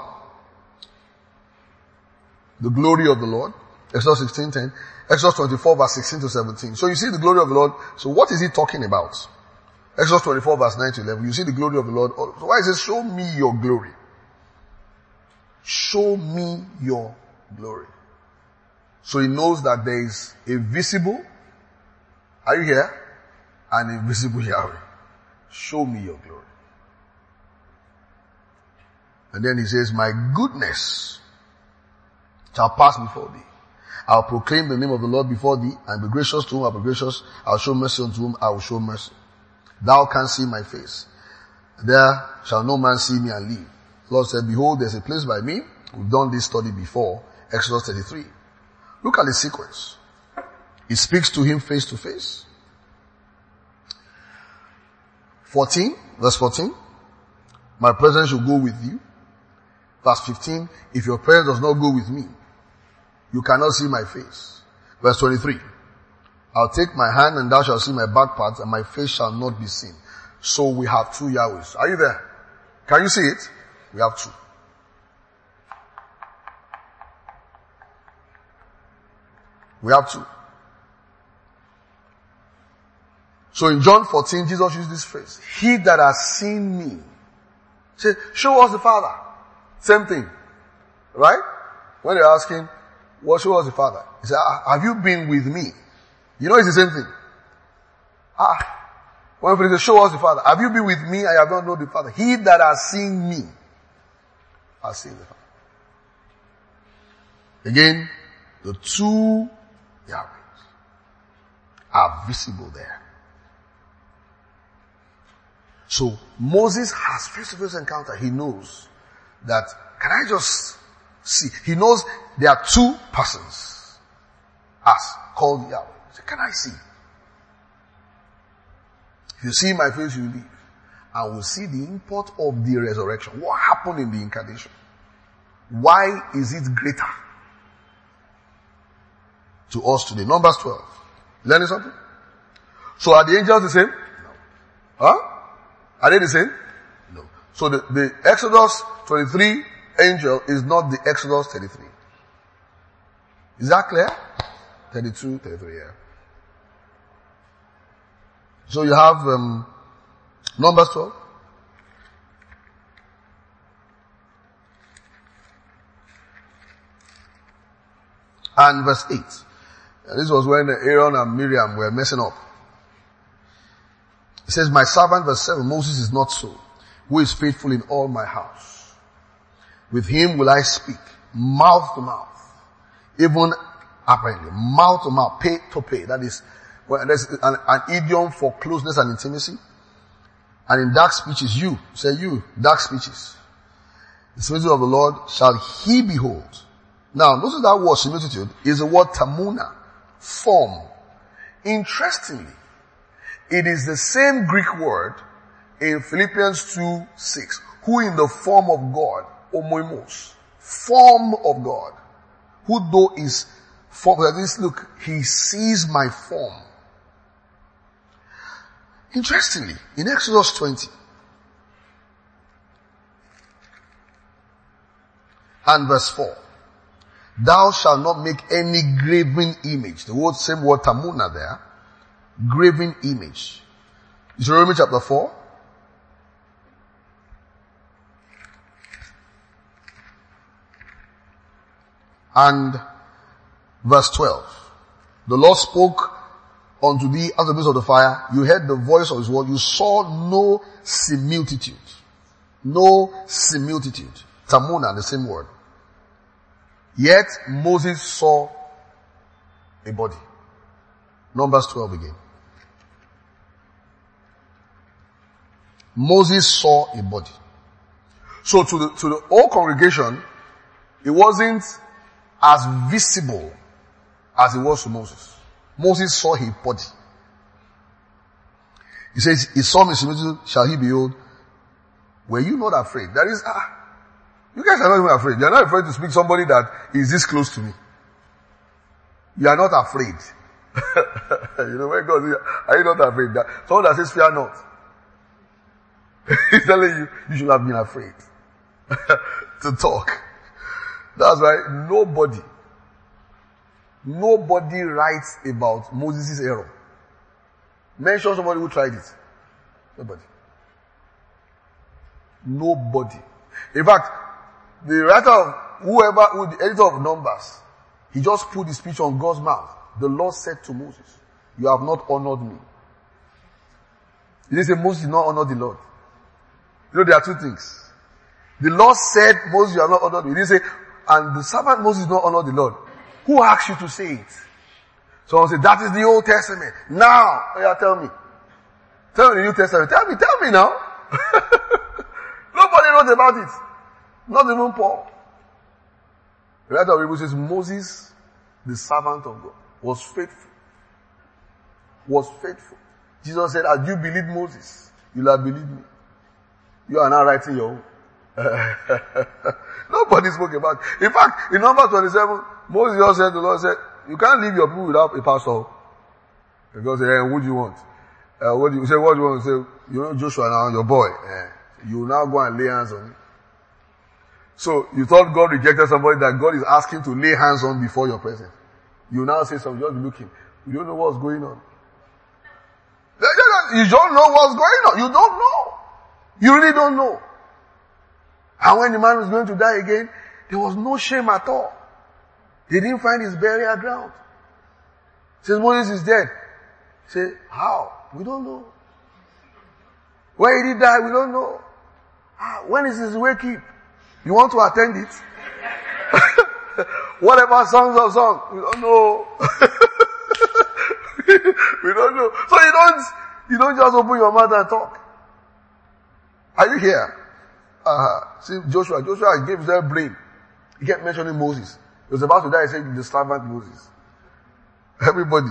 [SPEAKER 1] The glory of the Lord. Exodus 16:10. Exodus 24 verse 16 to 17. So you see the glory of the Lord. So what is he talking about? Exodus 24 verse 9 to 11. You see the glory of the Lord. So why is it, show me your glory? Show me your glory. So he knows that there is a visible, are you here? An invisible Yahweh. Show me your glory. And then he says, my goodness shall pass before thee. I'll proclaim the name of the Lord before thee, and be gracious to whom I'll be gracious. I'll show mercy unto whom I will show mercy. Thou canst see my face. There shall no man see me and live. The Lord said, behold, there's a place by me. We've done this study before. Exodus 33. Look at the sequence. He speaks to him face to face. 14, verse 14. My presence shall go with you. Verse 15. If your presence does not go with me, you cannot see my face. Verse 23. I'll take my hand and thou shalt see my back parts, and my face shall not be seen. So we have two Yahwehs. Are you there? Can you see it? We have two. We have two. So in John 14, Jesus used this phrase. He that has seen me. Say, show us the Father. Same thing. Right? When they're asking, well, show us the Father. He said, have you been with me? You know it's the same thing. When they say, show us the Father. Have you been with me? I have not known the Father. He that has seen me has seen the Father. Again, the two Yahwehs are visible there. So Moses has face-to-face encounter. He knows that, can I just see? He knows there are two persons as called Yahweh. So can I see? If you see my face, you live. I will see the import of the resurrection. What happened in the incarnation? Why is it greater to us today? Numbers 12. Learning something? So are the angels the same? No. Huh? Are they the same? No. So the Exodus 23 angel is not the Exodus 33. Is that clear? 32, 33, yeah. So you have Numbers 12. And verse 8. And this was when Aaron and Miriam were messing up. It says, my servant, verse 7, Moses is not so, who is faithful in all my house. With him will I speak, mouth to mouth, even apparently, mouth to mouth, pay to pay. That is, well, there's an idiom for closeness and intimacy. And in dark speeches, you, say you, dark speeches. The similitude of the Lord shall he behold. Now, notice that word similitude is the word tamuna, form. Interestingly, it is the same Greek word in Philippians 2:6, who in the form of God, homoimos, form of God, who though is form, like this, look, he sees my form. Interestingly, in Exodus 20 and verse 4, thou shalt not make any graven image. The word, same word tamuna there. Graven image. Deuteronomy chapter 4. And verse 12. The Lord spoke unto thee out of the midst of the fire. You heard the voice of his word. You saw no similitude. No similitude. Tamuna, the same word. Yet Moses saw a body. Numbers 12 again. Moses saw a body. So to the whole congregation, it wasn't as visible as it was to Moses. Moses saw a body. He says, he saw me similitude, shall he behold? Were you not afraid? That is, you guys are not even afraid. You are not afraid to speak to somebody that is this close to me. You are not afraid. You know, when God says, are you not afraid? That someone that says fear not. He's telling you, you should have been afraid to talk. That's why nobody writes about Moses' error. Mention somebody who tried it. Nobody. In fact, the writer of the editor of Numbers, he just put the speech on God's mouth. The Lord said to Moses, you have not honored me. He didn't say Moses did not honor the Lord. You know, there are two things. The Lord said, Moses, you have not honored me. He didn't say, and the servant Moses did not honor the Lord. Who asked you to say it? Someone said, that is the Old Testament. Now, tell me. Tell me the New Testament. Tell me now. Nobody wrote about it. Not even Paul. The writer of Hebrews says, Moses, the servant of God, was faithful. Jesus said, as you believe Moses, you'll have believed me. You are now writing your own. Nobody spoke about it. In fact, in Numbers 27, Moses just said, the Lord said, you can't leave your people without a pastor. Because what do you want? What do you want? Say, you know Joshua now, your boy. You now go and lay hands on him. So you thought God rejected somebody that God is asking to lay hands on before your presence. You now say something, just look him. You don't know what's going on. You don't know what's going on. You don't know. You really don't know. And when the man was going to die again, there was no shame at all. They didn't find his burial ground. Says Moses is dead. Say, how? We don't know. Where did he die? We don't know. When is his wake up? You want to attend it? Whatever songs are sung, we don't know. We don't know. So you don't just open your mouth and talk. Are you here? See, Joshua gave himself blame. He kept mentioning Moses. He was about to die, he said, the servant Moses. Everybody.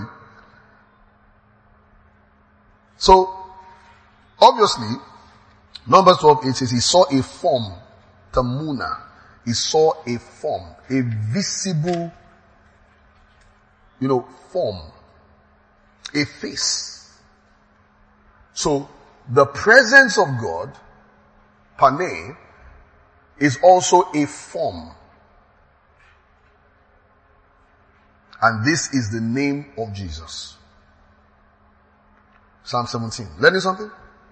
[SPEAKER 1] So, obviously, Numbers 12:8 says he saw a form, Tamuna. He saw a form, a visible, form, a face. So, the presence of God, Pane, is also a form. And this is the name of Jesus. Psalm 17. Learning something?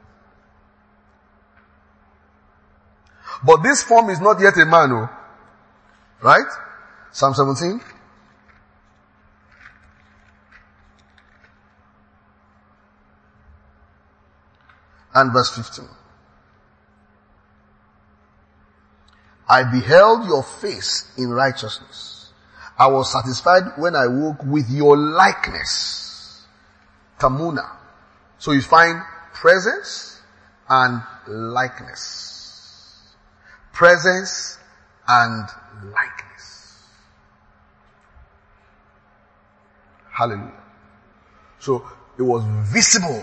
[SPEAKER 1] But this form is not yet a man, right? Psalm 17. And verse 15. I beheld your face in righteousness. I was satisfied when I woke with your likeness. Tamuna. So you find presence and likeness. Presence and likeness. Hallelujah. So it was visible.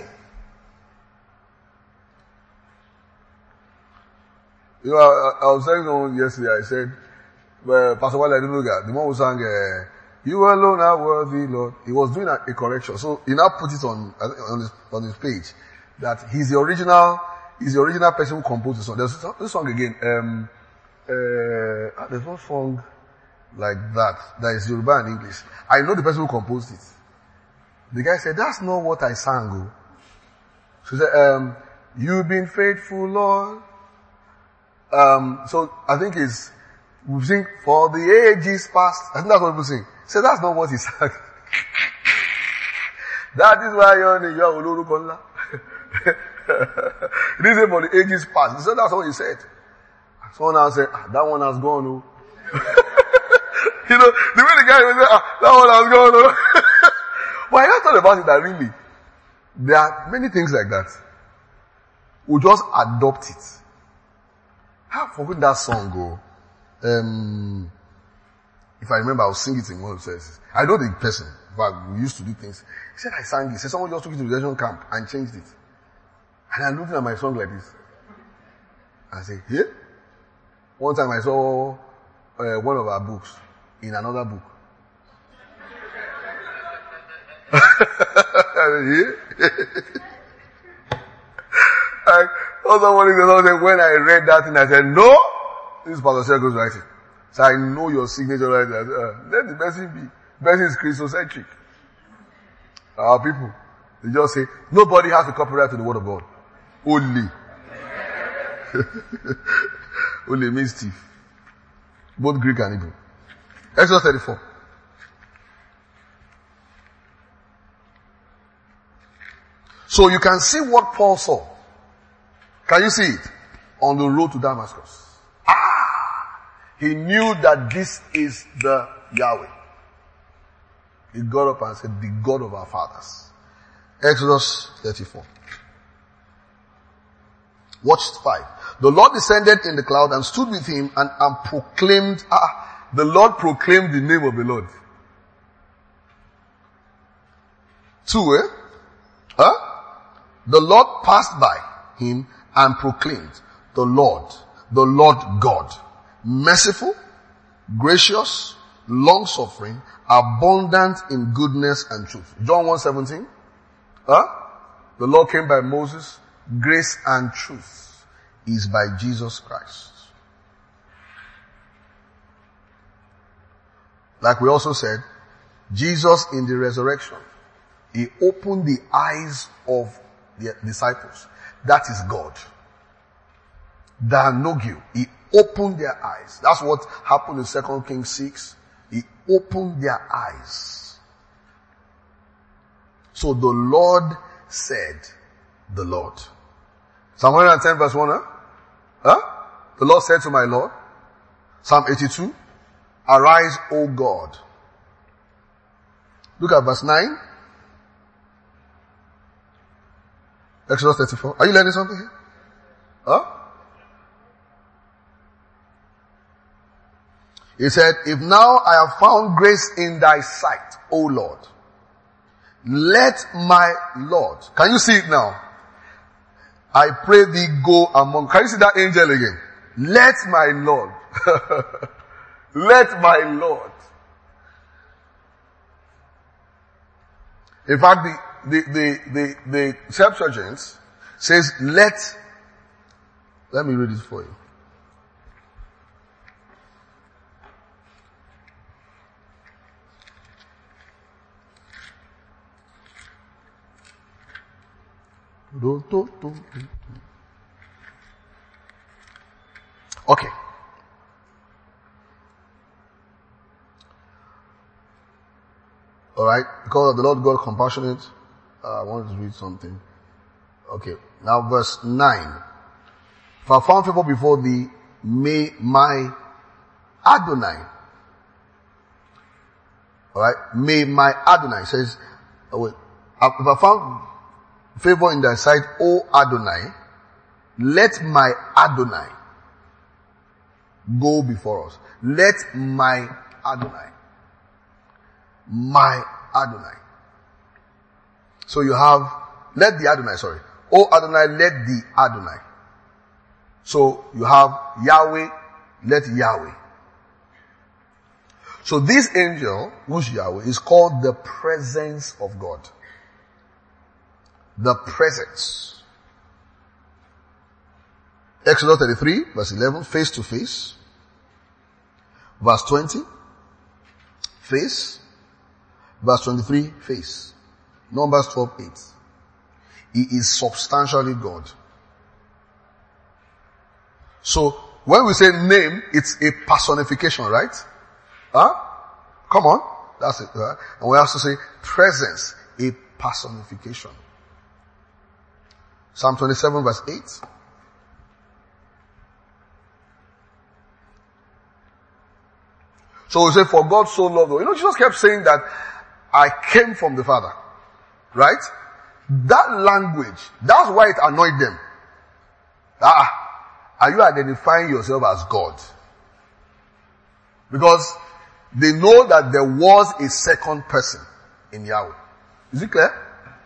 [SPEAKER 1] I was saying someone yesterday, I said, Pastor Wale Adenuga, the one who sang, you alone are worthy, Lord. He was doing a correction. So he now put it on his page that he's the original person who composed the song. There's this song again, there's one song like that is Yoruba and English. I know the person who composed it. The guy said, that's not what I sang. So he said, you've been faithful, Lord. So I think we sing for the ages past. I think that's what people sing. So that's not what he sang. That is why you're Oluru Kola. He didn't say for the ages past. He said that's what he said. Someone now said, that one has gone. Oh. The way the guy was saying, that one has gone. Oh. But I thought about it that really, there are many things like that. We just adopt it. I've forgotten that song, go. If I remember, I'll sing it in one of the services. I know the person, but we used to do things. He said, I sang it. He said, someone just took it to the redemption camp and changed it. And I'm looking at my song like this. I say, yeah? One time I saw one of our books in another book. Also one thing the Lord said, when I read that thing, I said, no, this is Pastor Shego's writing. So I know your signature right there. Let the person be. The person is Christocentric. Our people, they just say, nobody has the copyright to the word of God. Only. Only means thief. Both Greek and Hebrew. Exodus 34. So you can see what Paul saw. Can you see it? On the road to Damascus. He knew that this is the Yahweh. He got up and said, the God of our fathers. Exodus 34. Watch 5. The Lord descended in the cloud and stood with him and proclaimed, the Lord proclaimed the name of the Lord. 2, The Lord passed by him and proclaimed, the Lord God, merciful, gracious, long-suffering, abundant in goodness and truth. John 1:17. The Lord came by Moses. Grace and truth is by Jesus Christ. Like we also said, Jesus in the resurrection, he opened the eyes of the disciples. That is God. Danogio. He opened their eyes. That's what happened in 2 Kings 6. He opened their eyes. So the Lord said, the Lord. Psalm 110 verse 1, The Lord said to my Lord. Psalm 82, arise, O God. Look at verse 9. Exodus 34. Are you learning something here? He said, if now I have found grace in thy sight, O Lord, let my Lord, can you see it now? I pray thee go among, can you see that angel again? Let my Lord, let my Lord. In fact, the Septuagint says, let me read it for you. Okay. Alright. Because of the Lord God compassionate, I wanted to read something. Okay. Now verse 9. If I found favor before thee, may my Adonai. Alright. May my Adonai says, if I found favor in thy sight, O Adonai, let my Adonai go before us. Let my Adonai. My Adonai. So you have, let the Adonai, sorry. O Adonai, let the Adonai. So you have Yahweh, let Yahweh. So this angel, who's Yahweh, is called the presence of God. The presence. Exodus 33, verse 11, face to face. Verse 20, face. Verse 23, face. Numbers 12:8. He is substantially God. So, when we say name, it's a personification, right? Come on. That's it, right? And we also say presence, a personification. Psalm 27 verse 8. So we say, for God so loved. You know, Jesus kept saying that I came from the Father. Right? That language, that's why it annoyed them. Are you identifying yourself as God? Because they know that there was a second person in Yahweh. Is it clear?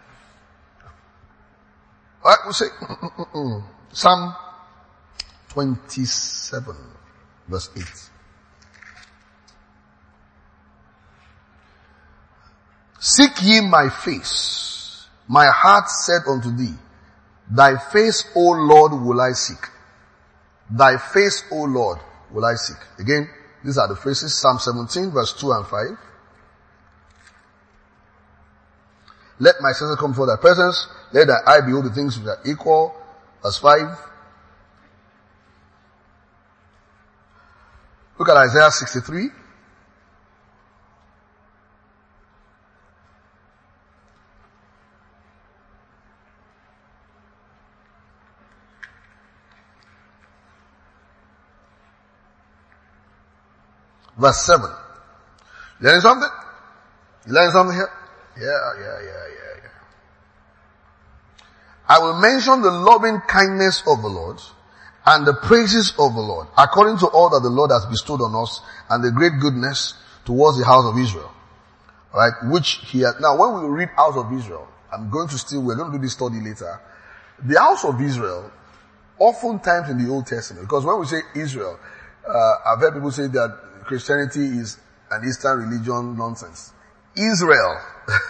[SPEAKER 1] Alright, we'll say, Psalm 27, verse 8. Seek ye my face. My heart said unto thee, thy face, O Lord, will I seek. Thy face, O Lord, will I seek. Again, these are the phrases. Psalm 17 verse 2 and 5. Let my senses come before thy presence. Let thy eye behold the things which are equal. Verse 5. Look at Isaiah 63. Verse 7. You learning something? You learning something here? Yeah. I will mention the loving kindness of the Lord and the praises of the Lord, according to all that the Lord has bestowed on us and the great goodness towards the house of Israel. Right? Which he has. Now when we read house of Israel, we're going to do this study later. The house of Israel, oftentimes in the Old Testament, because when we say Israel, I've heard people say that Christianity is an Eastern religion nonsense. Israel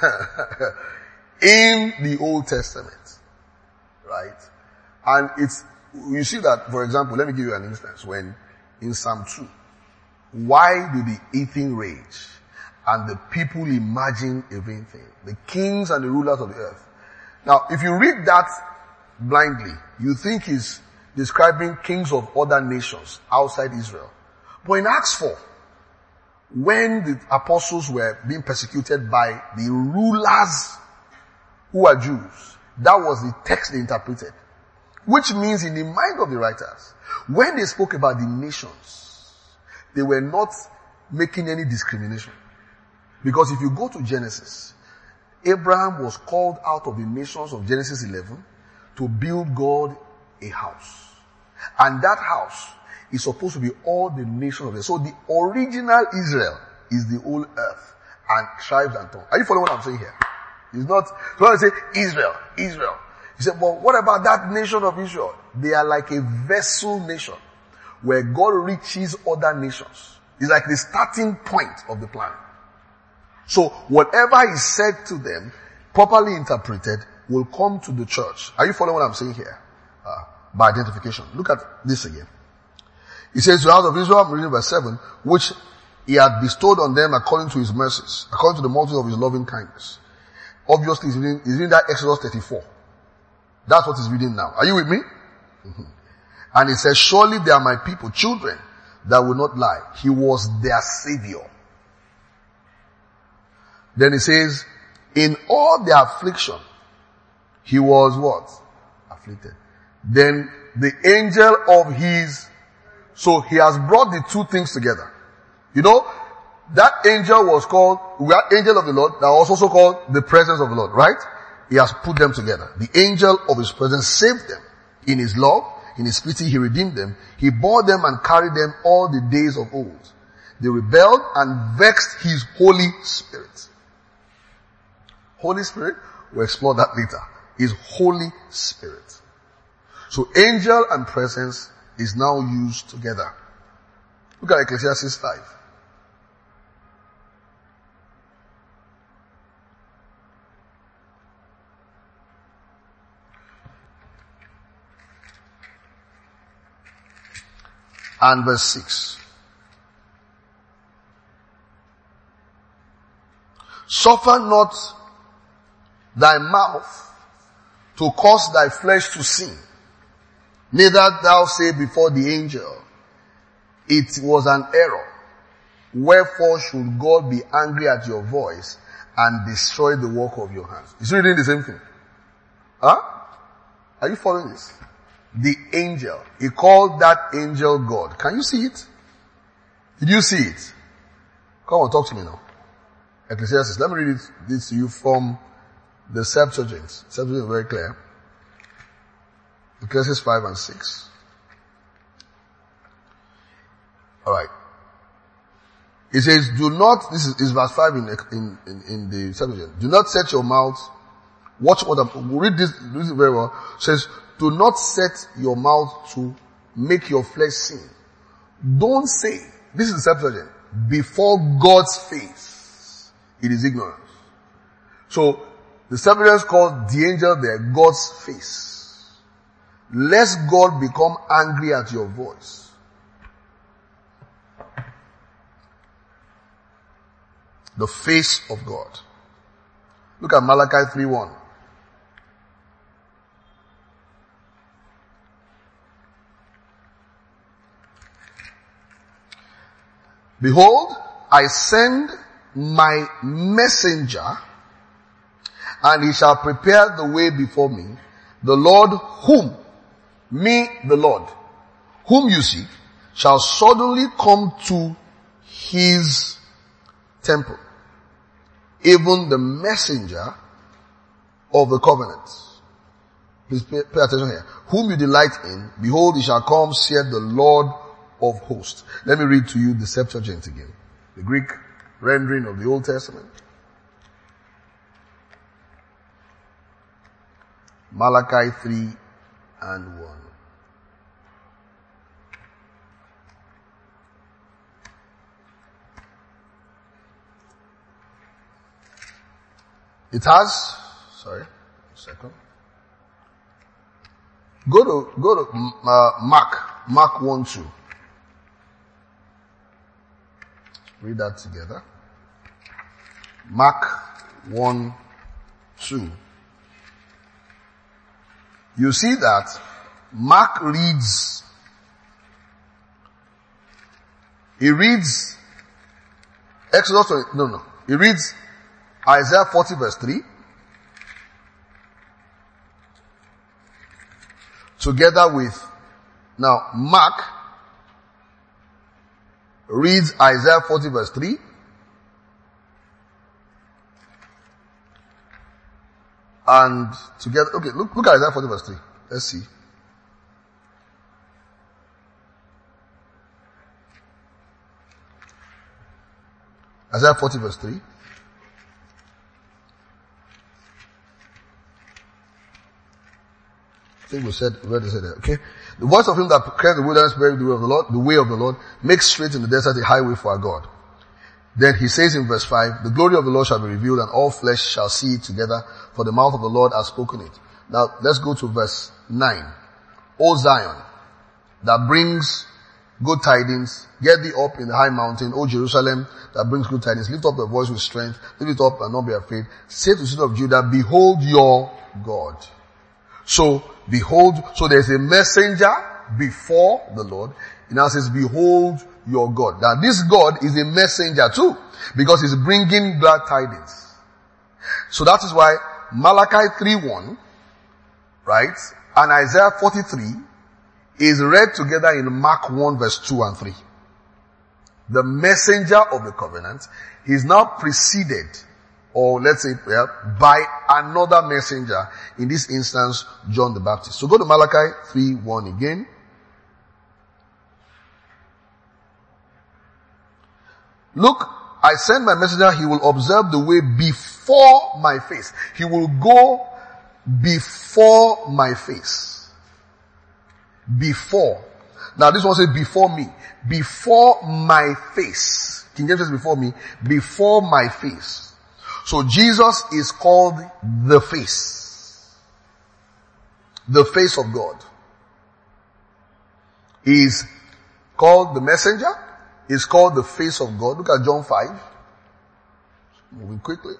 [SPEAKER 1] in the Old Testament, right? And you see that, for example, let me give you an instance. When in Psalm 2, why do the heathen rage and the people imagine a vain thing? The kings and the rulers of the earth. Now, if you read that blindly, you think he's describing kings of other nations outside Israel. But in Acts 4, when the apostles were being persecuted by the rulers who are Jews, that was the text they interpreted. Which means in the mind of the writers, when they spoke about the nations, they were not making any discrimination. Because if you go to Genesis, Abraham was called out of the nations of Genesis 11 to build God a house. And that house is supposed to be all the nations of the earth. So the original Israel is the whole earth and tribes and tongues. Are you following what I'm saying here? It's not, so when I say Israel. You say, but what about that nation of Israel? They are like a vessel nation where God reaches other nations. It's like the starting point of the plan. So whatever is said to them, properly interpreted, will come to the church. Are you following what I'm saying here? By identification. Look at this again. He says, the house of Israel, I'm reading verse 7, which he had bestowed on them according to his mercies, according to the multitude of his loving kindness. Obviously, he's reading that Exodus 34. That's what he's reading now. Are you with me? Mm-hmm. And he says, surely they are my people, children that will not lie. He was their savior. Then he says, in all their affliction, he was what? Afflicted. Then the angel of his, so he has brought the two things together. You know, that angel was called, we are angel of the Lord, that was also called the presence of the Lord, right? He has put them together. The angel of his presence saved them. In his love, in his pity, he redeemed them. He bore them and carried them all the days of old. They rebelled and vexed his Holy Spirit. Holy Spirit, we'll explore that later. His Holy Spirit. So angel and presence is now used together. Look at Ecclesiastes 5. And verse 6. Suffer not thy mouth to cause thy flesh to sin. Neither thou say before the angel, it was an error. Wherefore should God be angry at your voice and destroy the work of your hands? Is he reading the same thing? Huh? Are you following this? The angel. He called that angel God. Can you see it? Did you see it? Come on, talk to me now. Ecclesiastes. Let me read this to you from the Septuagint. Septuagint is very clear. Ecclesiastes 5 and 6. Alright. It says, do not, this is verse 5 in the Septuagint. Do not set your mouth, watch what I'm, read this very well. It says, do not set your mouth to make your flesh sin. Don't say, this is the Septuagint, before God's face. It is ignorance. So, the Sabbateans called the angel there God's face. Lest God become angry at your voice. The face of God. Look at Malachi 3:1. Behold, I send my messenger, and he shall prepare the way before me. The Lord whom, me the Lord, whom you seek, shall suddenly come to his temple. Even the messenger of the covenant. Please pay attention here. Whom you delight in, behold, he shall come, saith the Lord of hosts. Let me read to you the Septuagint again. The Greek rendering of the Old Testament. Malachi 3:1. It has, sorry, a second. Go to Mark 1:2. Read that together. Mark 1:2. You see that Mark reads, he reads he reads Isaiah 40 verse 3 together with, now Mark reads Isaiah 40 verse 3 and together, okay, look at Isaiah 40 verse 3. Let's see. Isaiah 40 verse 3. I think we said that, okay? The voice of him that cries the wilderness, prepare the way of the Lord, make straight in the desert a highway for our God. Then he says in verse 5, the glory of the Lord shall be revealed, and all flesh shall see it together, for the mouth of the Lord has spoken it. Now, let's go to verse 9. O Zion, that brings good tidings, get thee up in the high mountain, O Jerusalem, that brings good tidings, lift up the voice with strength, lift it up and not be afraid. Say to the city of Judah, behold your God. So, behold, so there's a messenger before the Lord. It now says, behold your God. Now this God is a messenger too, because he's bringing glad tidings. So that is why Malachi 3:1, right, and Isaiah 43 is read together in Mark 1 verse 2 and 3. The messenger of the covenant is now preceded, or let's say by another messenger, in this instance John the Baptist. So go to Malachi 3:1 again. Look, I send my messenger, he will observe the way before my face. He will go before my face. Before. Now this one says before me. Before my face. King James says before me. Before my face. So Jesus is called the face. The face of God. He is called the messenger. Is called the face of God. Look at John 5. Moving quickly.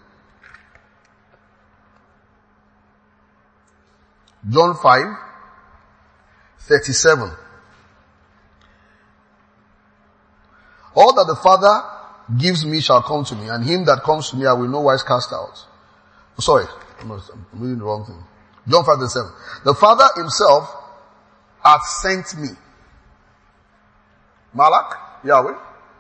[SPEAKER 1] John 5:37. All that the Father gives me shall come to me, and him that comes to me I will no wise cast out. Sorry, I'm reading the wrong thing. John 5:37. The Father himself hath sent me. Malak, Yahweh,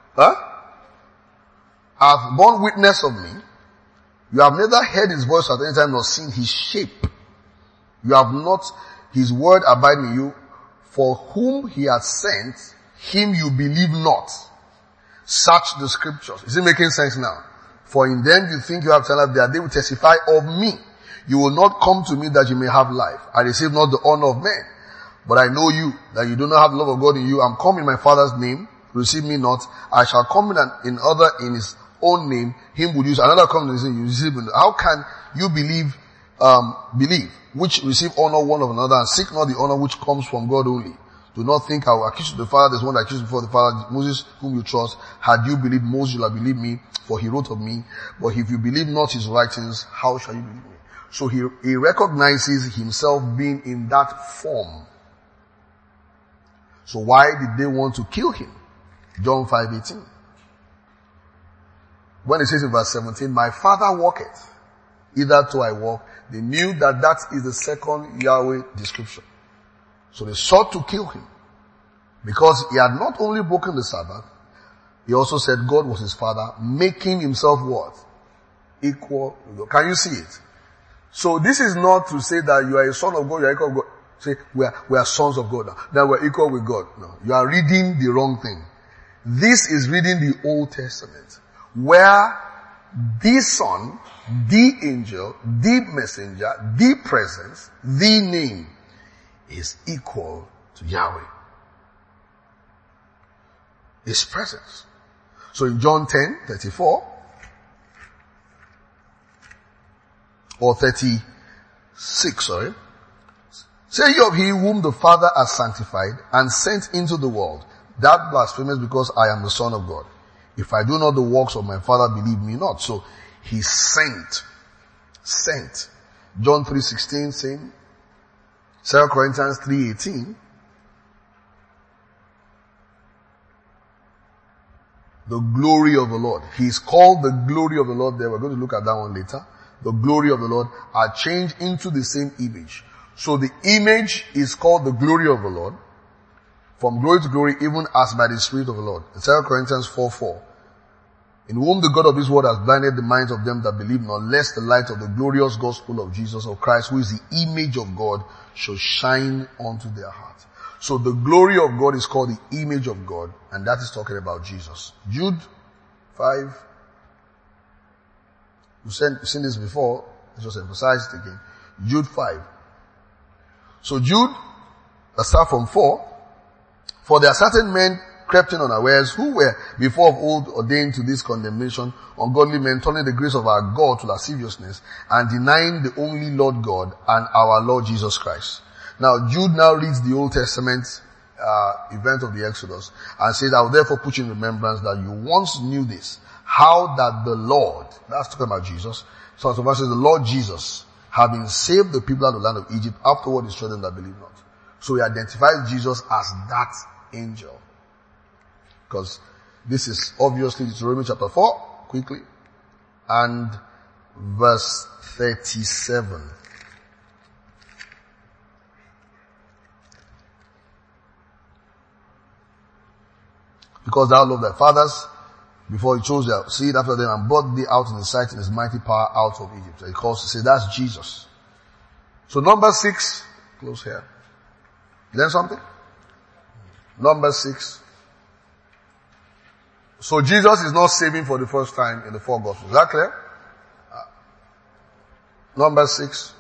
[SPEAKER 1] hath borne witness of me. You have neither heard his voice at any time nor seen his shape. You have not his word abide in you. For whom he hath sent, him you believe not. Search the scriptures. Is it making sense now? For in them you think you have eternal life, that they will testify of me. You will not come to me that you may have life. I receive not the honor of men. But I know you, that you do not have the love of God in you. I'm come in my Father's name. Receive me not. I shall come in his own name, him would use another covenant and say, how can you believe, which receive honor one of another and seek not the honor which comes from God only? Do not think I will accuse the Father. There's one that accused before the Father, Moses, whom you trust. Had you believed Moses, you have believed me, for he wrote of me. But if you believe not his writings, how shall you believe me? So he recognizes himself being in that form. So why did they want to kill him? John 5:18. When it says in verse 17, my Father walketh, hitherto I walk, they knew that that is the second Yahweh description. So they sought to kill him because he had not only broken the Sabbath, he also said God was his Father, making himself what? Equal with God. Can you see it? So this is not to say that you are a son of God, you are equal with God. Say, we are sons of God now. That we're equal with God. No, you are reading the wrong thing. This is reading the Old Testament, where the Son, the angel, the messenger, the presence, the name is equal to Yahweh. His presence. So in John 10:34 or 36, say ye of him whom the Father has sanctified and sent into the world, that blasphemous, because I am the Son of God. If I do not the works of my Father, believe me not. So he sent. John 3:16 saying, 2 Corinthians 3:18, the glory of the Lord. He is called the glory of the Lord there. We're going to look at that one later. The glory of the Lord are changed into the same image. So the image is called the glory of the Lord, from glory to glory, even as by the Spirit of the Lord. In 2 Corinthians 4:4, in whom the God of this world has blinded the minds of them that believe not, lest the light of the glorious gospel of Jesus of Christ, who is the image of God, shall shine onto their hearts. So the glory of God is called the image of God, and that is talking about Jesus. Jude 5. We've seen this before. Let's just emphasize it again. Jude 5. So Jude, let's start from 4. For there are certain men crept in unawares, who were before of old ordained to this condemnation, ungodly men, turning the grace of our God to lasciviousness, and denying the only Lord God and our Lord Jesus Christ. Now Jude now reads the Old Testament event of the Exodus and says, I will therefore put you in remembrance that you once knew this, how that the Lord, that's talking about Jesus, so verse says, the Lord Jesus, having saved the people out of the land of Egypt, afterward destroyed them that believe not. So he identifies Jesus as that angel. Because this is obviously Deuteronomy chapter 4, quickly, and verse 37. Because thou loved thy fathers before he chose their seed after them and brought thee out in his sight in his mighty power out of Egypt. So he calls to say that's Jesus. So number 6, close here. Learn something? Number 6. So Jesus is not saving for the first time in the 4 Gospels. Is that clear? Number 6.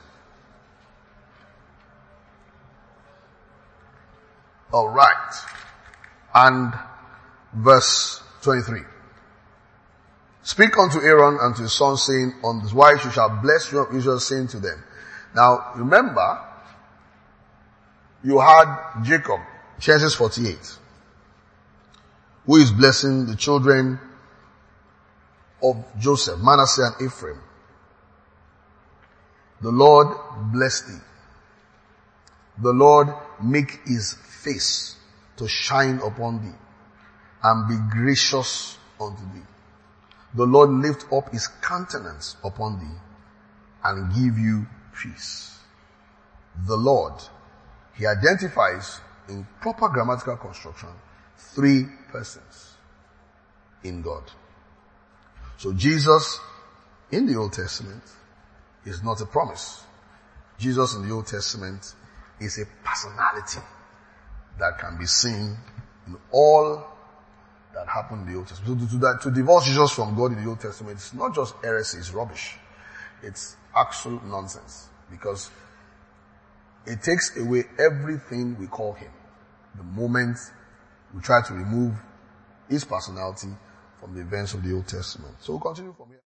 [SPEAKER 1] Alright. And verse 23. Speak unto Aaron and to his sons, saying, on this wise you shall bless your Israel, saying to them. Now remember, you had Jacob, Genesis 48, who is blessing the children of Joseph, Manasseh and Ephraim. The Lord bless thee. The Lord make his face to shine upon thee and be gracious unto thee. The Lord lift up his countenance upon thee and give you peace. The Lord, he identifies in proper grammatical construction 3 persons in God. So Jesus in the Old Testament is not a promise. Jesus in the Old Testament is a personality that can be seen in all that happened in the Old Testament. So to divorce Jesus from God in the Old Testament, it's not just heresy, it's rubbish. It's absolute nonsense. Because it takes away everything we call him. The moment we try to remove his personality from the events of the Old Testament. So we'll continue from here.